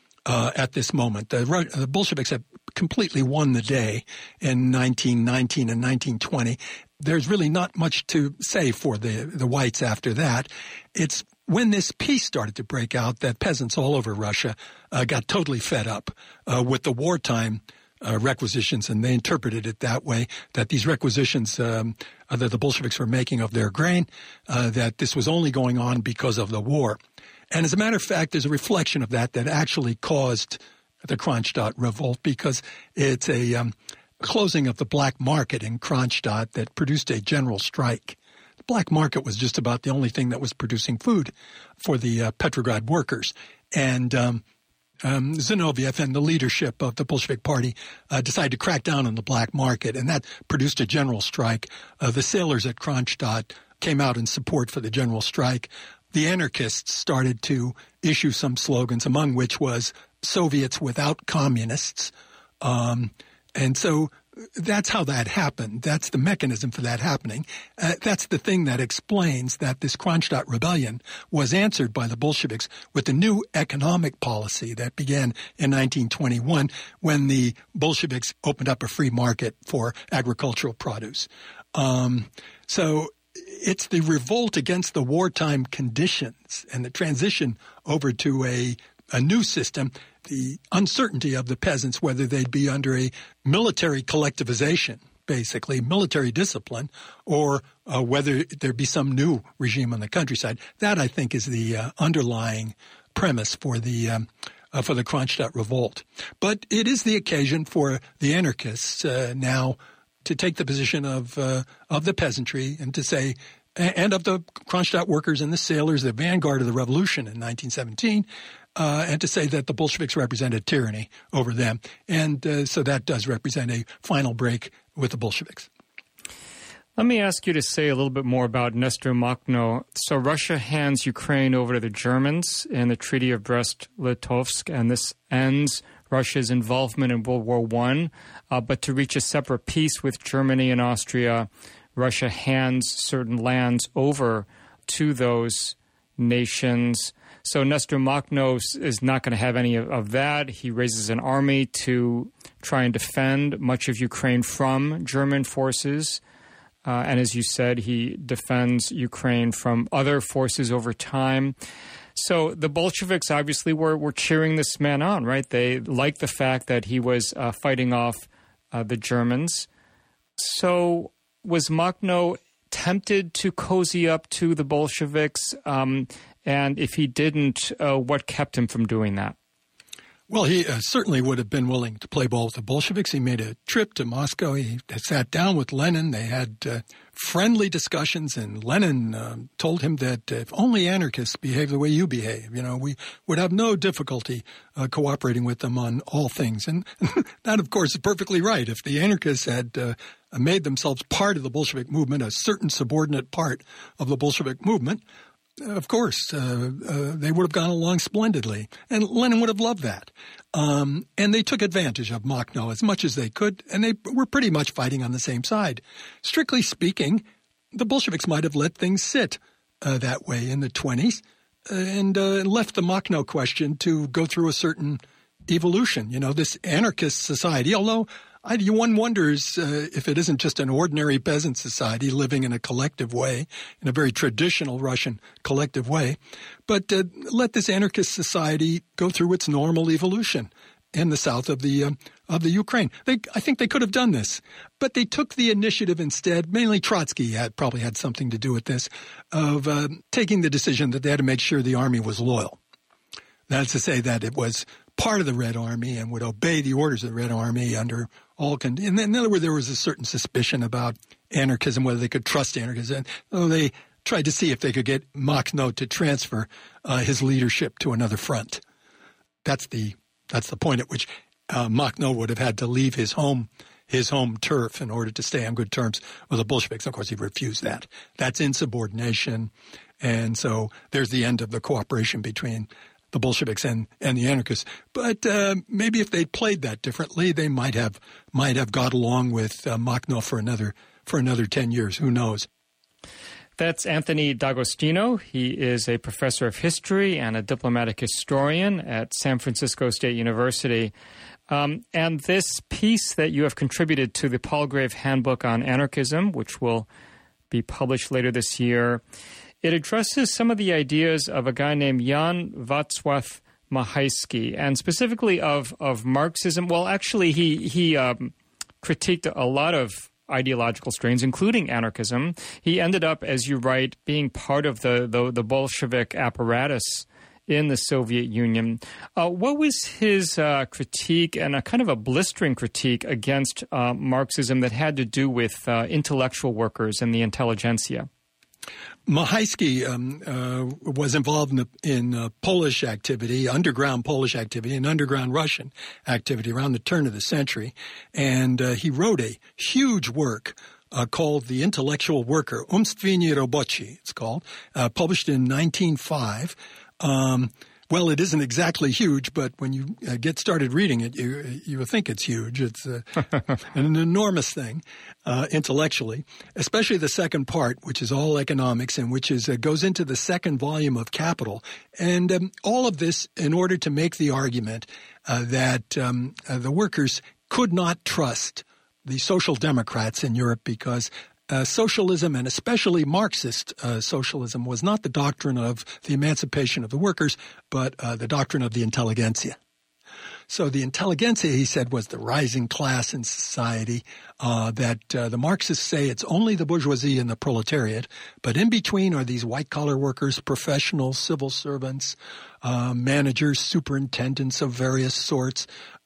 at this moment. The Bolsheviks have completely won the day in 1919 and 1920. There's really not much to say for the whites after that. It's when this peace started to break out that peasants all over Russia got totally fed up with the wartime requisitions, and they interpreted it that way, that these requisitions that the Bolsheviks were making of their grain, that this was only going on because of the war. And as a matter of fact, there's a reflection of that actually caused the Kronstadt revolt, because it's a closing of the black market in Kronstadt that produced a general strike. The black market was just about the only thing that was producing food for the Petrograd workers. And Zinoviev and the leadership of the Bolshevik Party decided to crack down on the black market, and that produced a general strike. The sailors at Kronstadt came out in support for the general strike. The anarchists started to issue some slogans, among which was Soviets without communists. And so that's how that happened. That's the mechanism for that happening. That's the thing that explains that this Kronstadt rebellion was answered by the Bolsheviks with a new economic policy that began in 1921 when the Bolsheviks opened up a free market for agricultural produce. So it's the revolt against the wartime conditions and the transition over to a new system, the uncertainty of the peasants, whether they'd be under a military collectivization, basically military discipline, or whether there'd be some new regime on the countryside. That, I think, is the underlying premise for the Kronstadt revolt. But it is the occasion for the anarchists now to take the position of the peasantry and to say, and of the Kronstadt workers and the sailors, the vanguard of the revolution in 1917, and to say that the Bolsheviks represented tyranny over them. And so that does represent a final break with the Bolsheviks. Let me ask you to say a little bit more about Nestor Makhno. So Russia hands Ukraine over to the Germans in the Treaty of Brest-Litovsk, and this ends Russia's involvement in World War I. But to reach a separate peace with Germany and Austria, Russia hands certain lands over to those nations. So Nestor Makhno is not going to have any of that. He raises an army to try and defend much of Ukraine from German forces. And as you said, he defends Ukraine from other forces over time. So the Bolsheviks obviously were cheering this man on, right? They liked the fact that he was fighting off the Germans. So was Makhno tempted to cozy up to the Bolsheviks? And if he didn't, what kept him from doing that? Well, he certainly would have been willing to play ball with the Bolsheviks. He made a trip to Moscow. He sat down with Lenin. They had friendly discussions, and Lenin told him that if only anarchists behave the way you behave, we would have no difficulty cooperating with them on all things. And that, of course, is perfectly right. If the anarchists had made themselves part of the Bolshevik movement, a certain subordinate part of the Bolshevik movement, of course, they would have gone along splendidly, and Lenin would have loved that. And they took advantage of Makhno as much as they could, and they were pretty much fighting on the same side. Strictly speaking, the Bolsheviks might have let things sit that way in the 1920s and left the Makhno question to go through a certain evolution. This anarchist society, although one wonders if it isn't just an ordinary peasant society living in a collective way, in a very traditional Russian collective way. But let this anarchist society go through its normal evolution in the south of the Ukraine. I think they could have done this, but they took the initiative instead. Mainly Trotsky probably had something to do with this, of taking the decision that they had to make sure the army was loyal. That's to say that it was part of the Red Army and would obey the orders of the Red Army under all conditions. In other words, there was a certain suspicion about anarchism, whether they could trust anarchism. They tried to see if they could get Makhno to transfer his leadership to another front. That's the point at which Makhno would have had to leave his home turf in order to stay on good terms with the Bolsheviks. Of course, he refused that. That's insubordination. And so there's the end of the cooperation between the Bolsheviks and the anarchists. But maybe if they played that differently, they might have got along with Makhno for another 10 years. Who knows? That's Anthony D'Agostino. He is a professor of history and a diplomatic historian at San Francisco State University. And this piece that you have contributed to the Palgrave Handbook on Anarchism, which will be published later this year, it addresses some of the ideas of a guy named Jan Wacław Machaisky, and specifically of Marxism. Well, actually, he critiqued a lot of ideological strains, including anarchism. He ended up, as you write, being part of the Bolshevik apparatus in the Soviet Union. What was his critique, and a kind of a blistering critique against Marxism that had to do with intellectual workers and the intelligentsia? Machaisky was involved in Polish activity, underground Polish activity, and underground Russian activity around the turn of the century. And he wrote a huge work called The Intellectual Worker, Umstwieni Roboci, it's called, published in 1905. Well, it isn't exactly huge, but when you get started reading it, you think it's huge. It's an enormous thing intellectually, especially the second part, which is all economics and which goes into the second volume of Capital. And all of this in order to make the argument that the workers could not trust the social democrats in Europe because socialism, and especially Marxist socialism, was not the doctrine of the emancipation of the workers, but the doctrine of the intelligentsia. So the intelligentsia, he said, was the rising class in society, that the Marxists say it's only the bourgeoisie and the proletariat, but in between are these white-collar workers, professionals, civil servants, managers, superintendents of various sorts,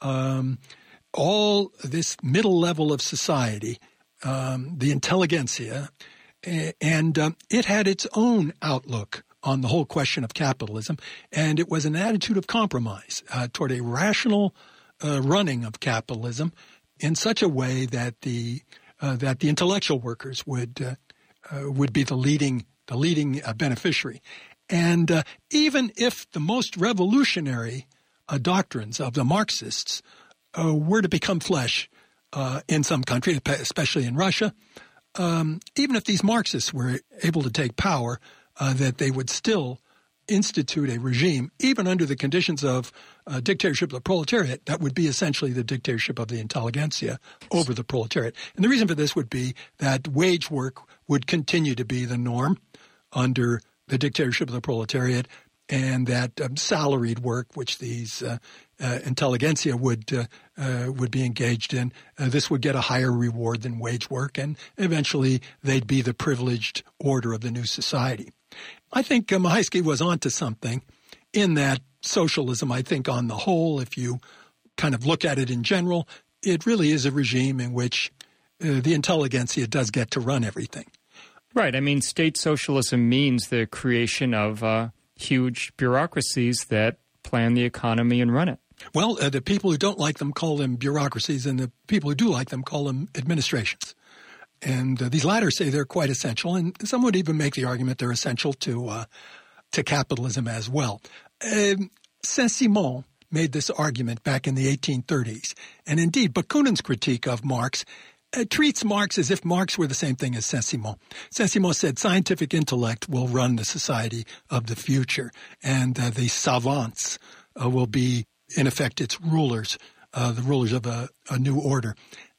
all this middle level of society, the intelligentsia, and it had its own outlook on the whole question of capitalism, and it was an attitude of compromise toward a rational running of capitalism in such a way that the intellectual workers would be the leading beneficiary. And even if the most revolutionary doctrines of the Marxists were to become flesh in some countries, especially in Russia, even if these Marxists were able to take power, that they would still institute a regime, even under the conditions of dictatorship of the proletariat, that would be essentially the dictatorship of the intelligentsia over the proletariat. And the reason for this would be that wage work would continue to be the norm under the dictatorship of the proletariat, and that salaried work, which these intelligentsia would be engaged in, this would get a higher reward than wage work, and eventually they'd be the privileged order of the new society. I think Mahaisky was onto something in that socialism, I think on the whole, if you kind of look at it in general, it really is a regime in which the intelligentsia does get to run everything. Right. I mean, state socialism means the creation of huge bureaucracies that plan the economy and run it. Well, the people who don't like them call them bureaucracies, and the people who do like them call them administrations. And these latter say they're quite essential, and some would even make the argument they're essential to capitalism as well. Saint-Simon made this argument back in the 1830s. And indeed, Bakunin's critique of Marx treats Marx as if Marx were the same thing as Saint-Simon. Saint-Simon said scientific intellect will run the society of the future, and the savants will be, in effect, its rulers, the rulers of a new order.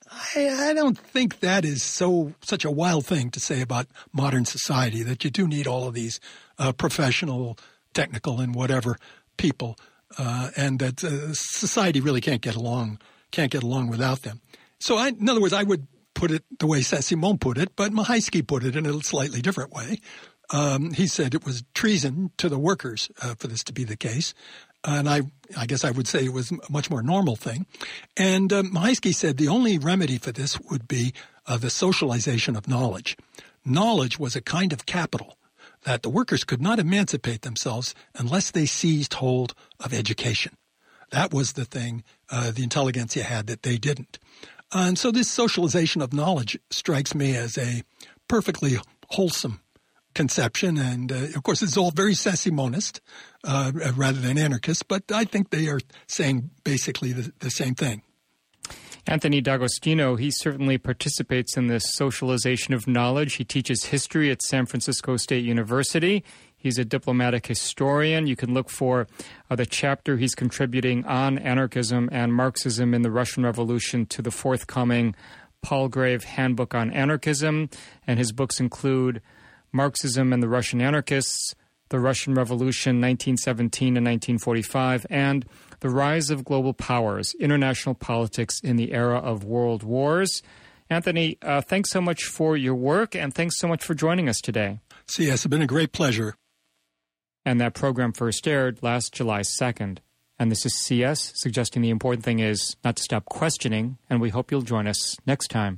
I don't think that is such a wild thing to say about modern society, that you do need all of these professional, technical, and whatever people, and that society really can't get along without them. So, in other words, I would put it the way Saint-Simon put it, but Mahaisky put it in a slightly different way. He said it was treason to the workers for this to be the case. And I guess I would say it was a much more normal thing. And Mahaisky said the only remedy for this would be the socialization of knowledge. Knowledge was a kind of capital that the workers could not emancipate themselves unless they seized hold of education. That was the thing the intelligentsia had that they didn't. And so this socialization of knowledge strikes me as a perfectly wholesome conception. And, of course, it's all very Saint-Simonist rather than anarchist, but I think they are saying basically the same thing. Anthony D'Agostino, he certainly participates in this socialization of knowledge. He teaches history at San Francisco State University. He's a diplomatic historian. You can look for the chapter he's contributing on anarchism and Marxism in the Russian Revolution to the forthcoming Palgrave Handbook on Anarchism. And his books include Marxism and the Russian Anarchists, The Russian Revolution, 1917 and 1945, and The Rise of Global Powers, International Politics in the Era of World Wars. Anthony, thanks so much for your work, and thanks so much for joining us today. CS, it's been a great pleasure. And that program first aired last July 2nd. And this is CS, suggesting the important thing is not to stop questioning, and we hope you'll join us next time.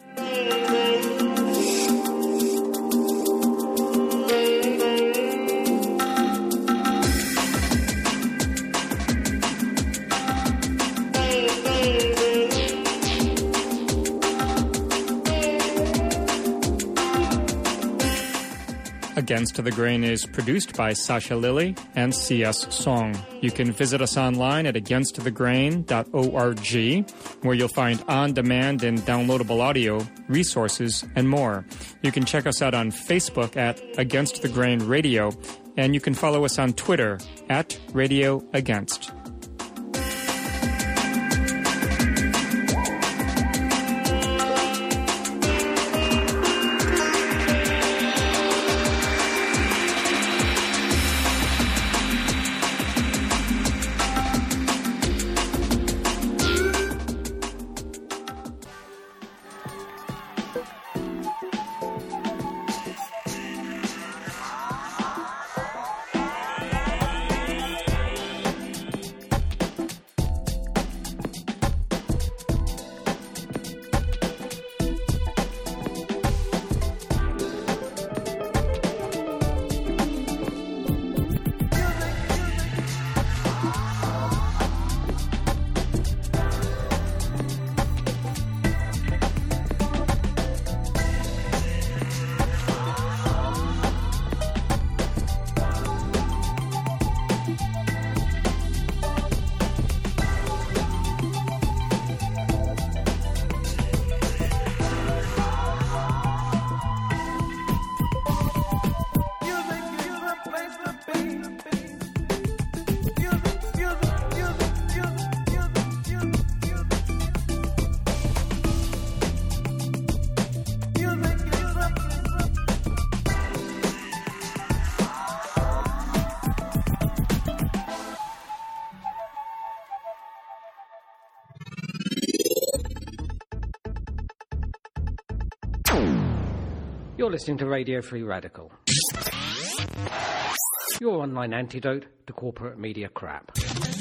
Against the Grain is produced by Sasha Lilly and C.S. Song. You can visit us online at againstthegrain.org, where you'll find on-demand and downloadable audio, resources, and more. You can check us out on Facebook at Against the Grain Radio, and you can follow us on Twitter at Radio Against. You're listening to Radio Free Radical, your online antidote to corporate media crap.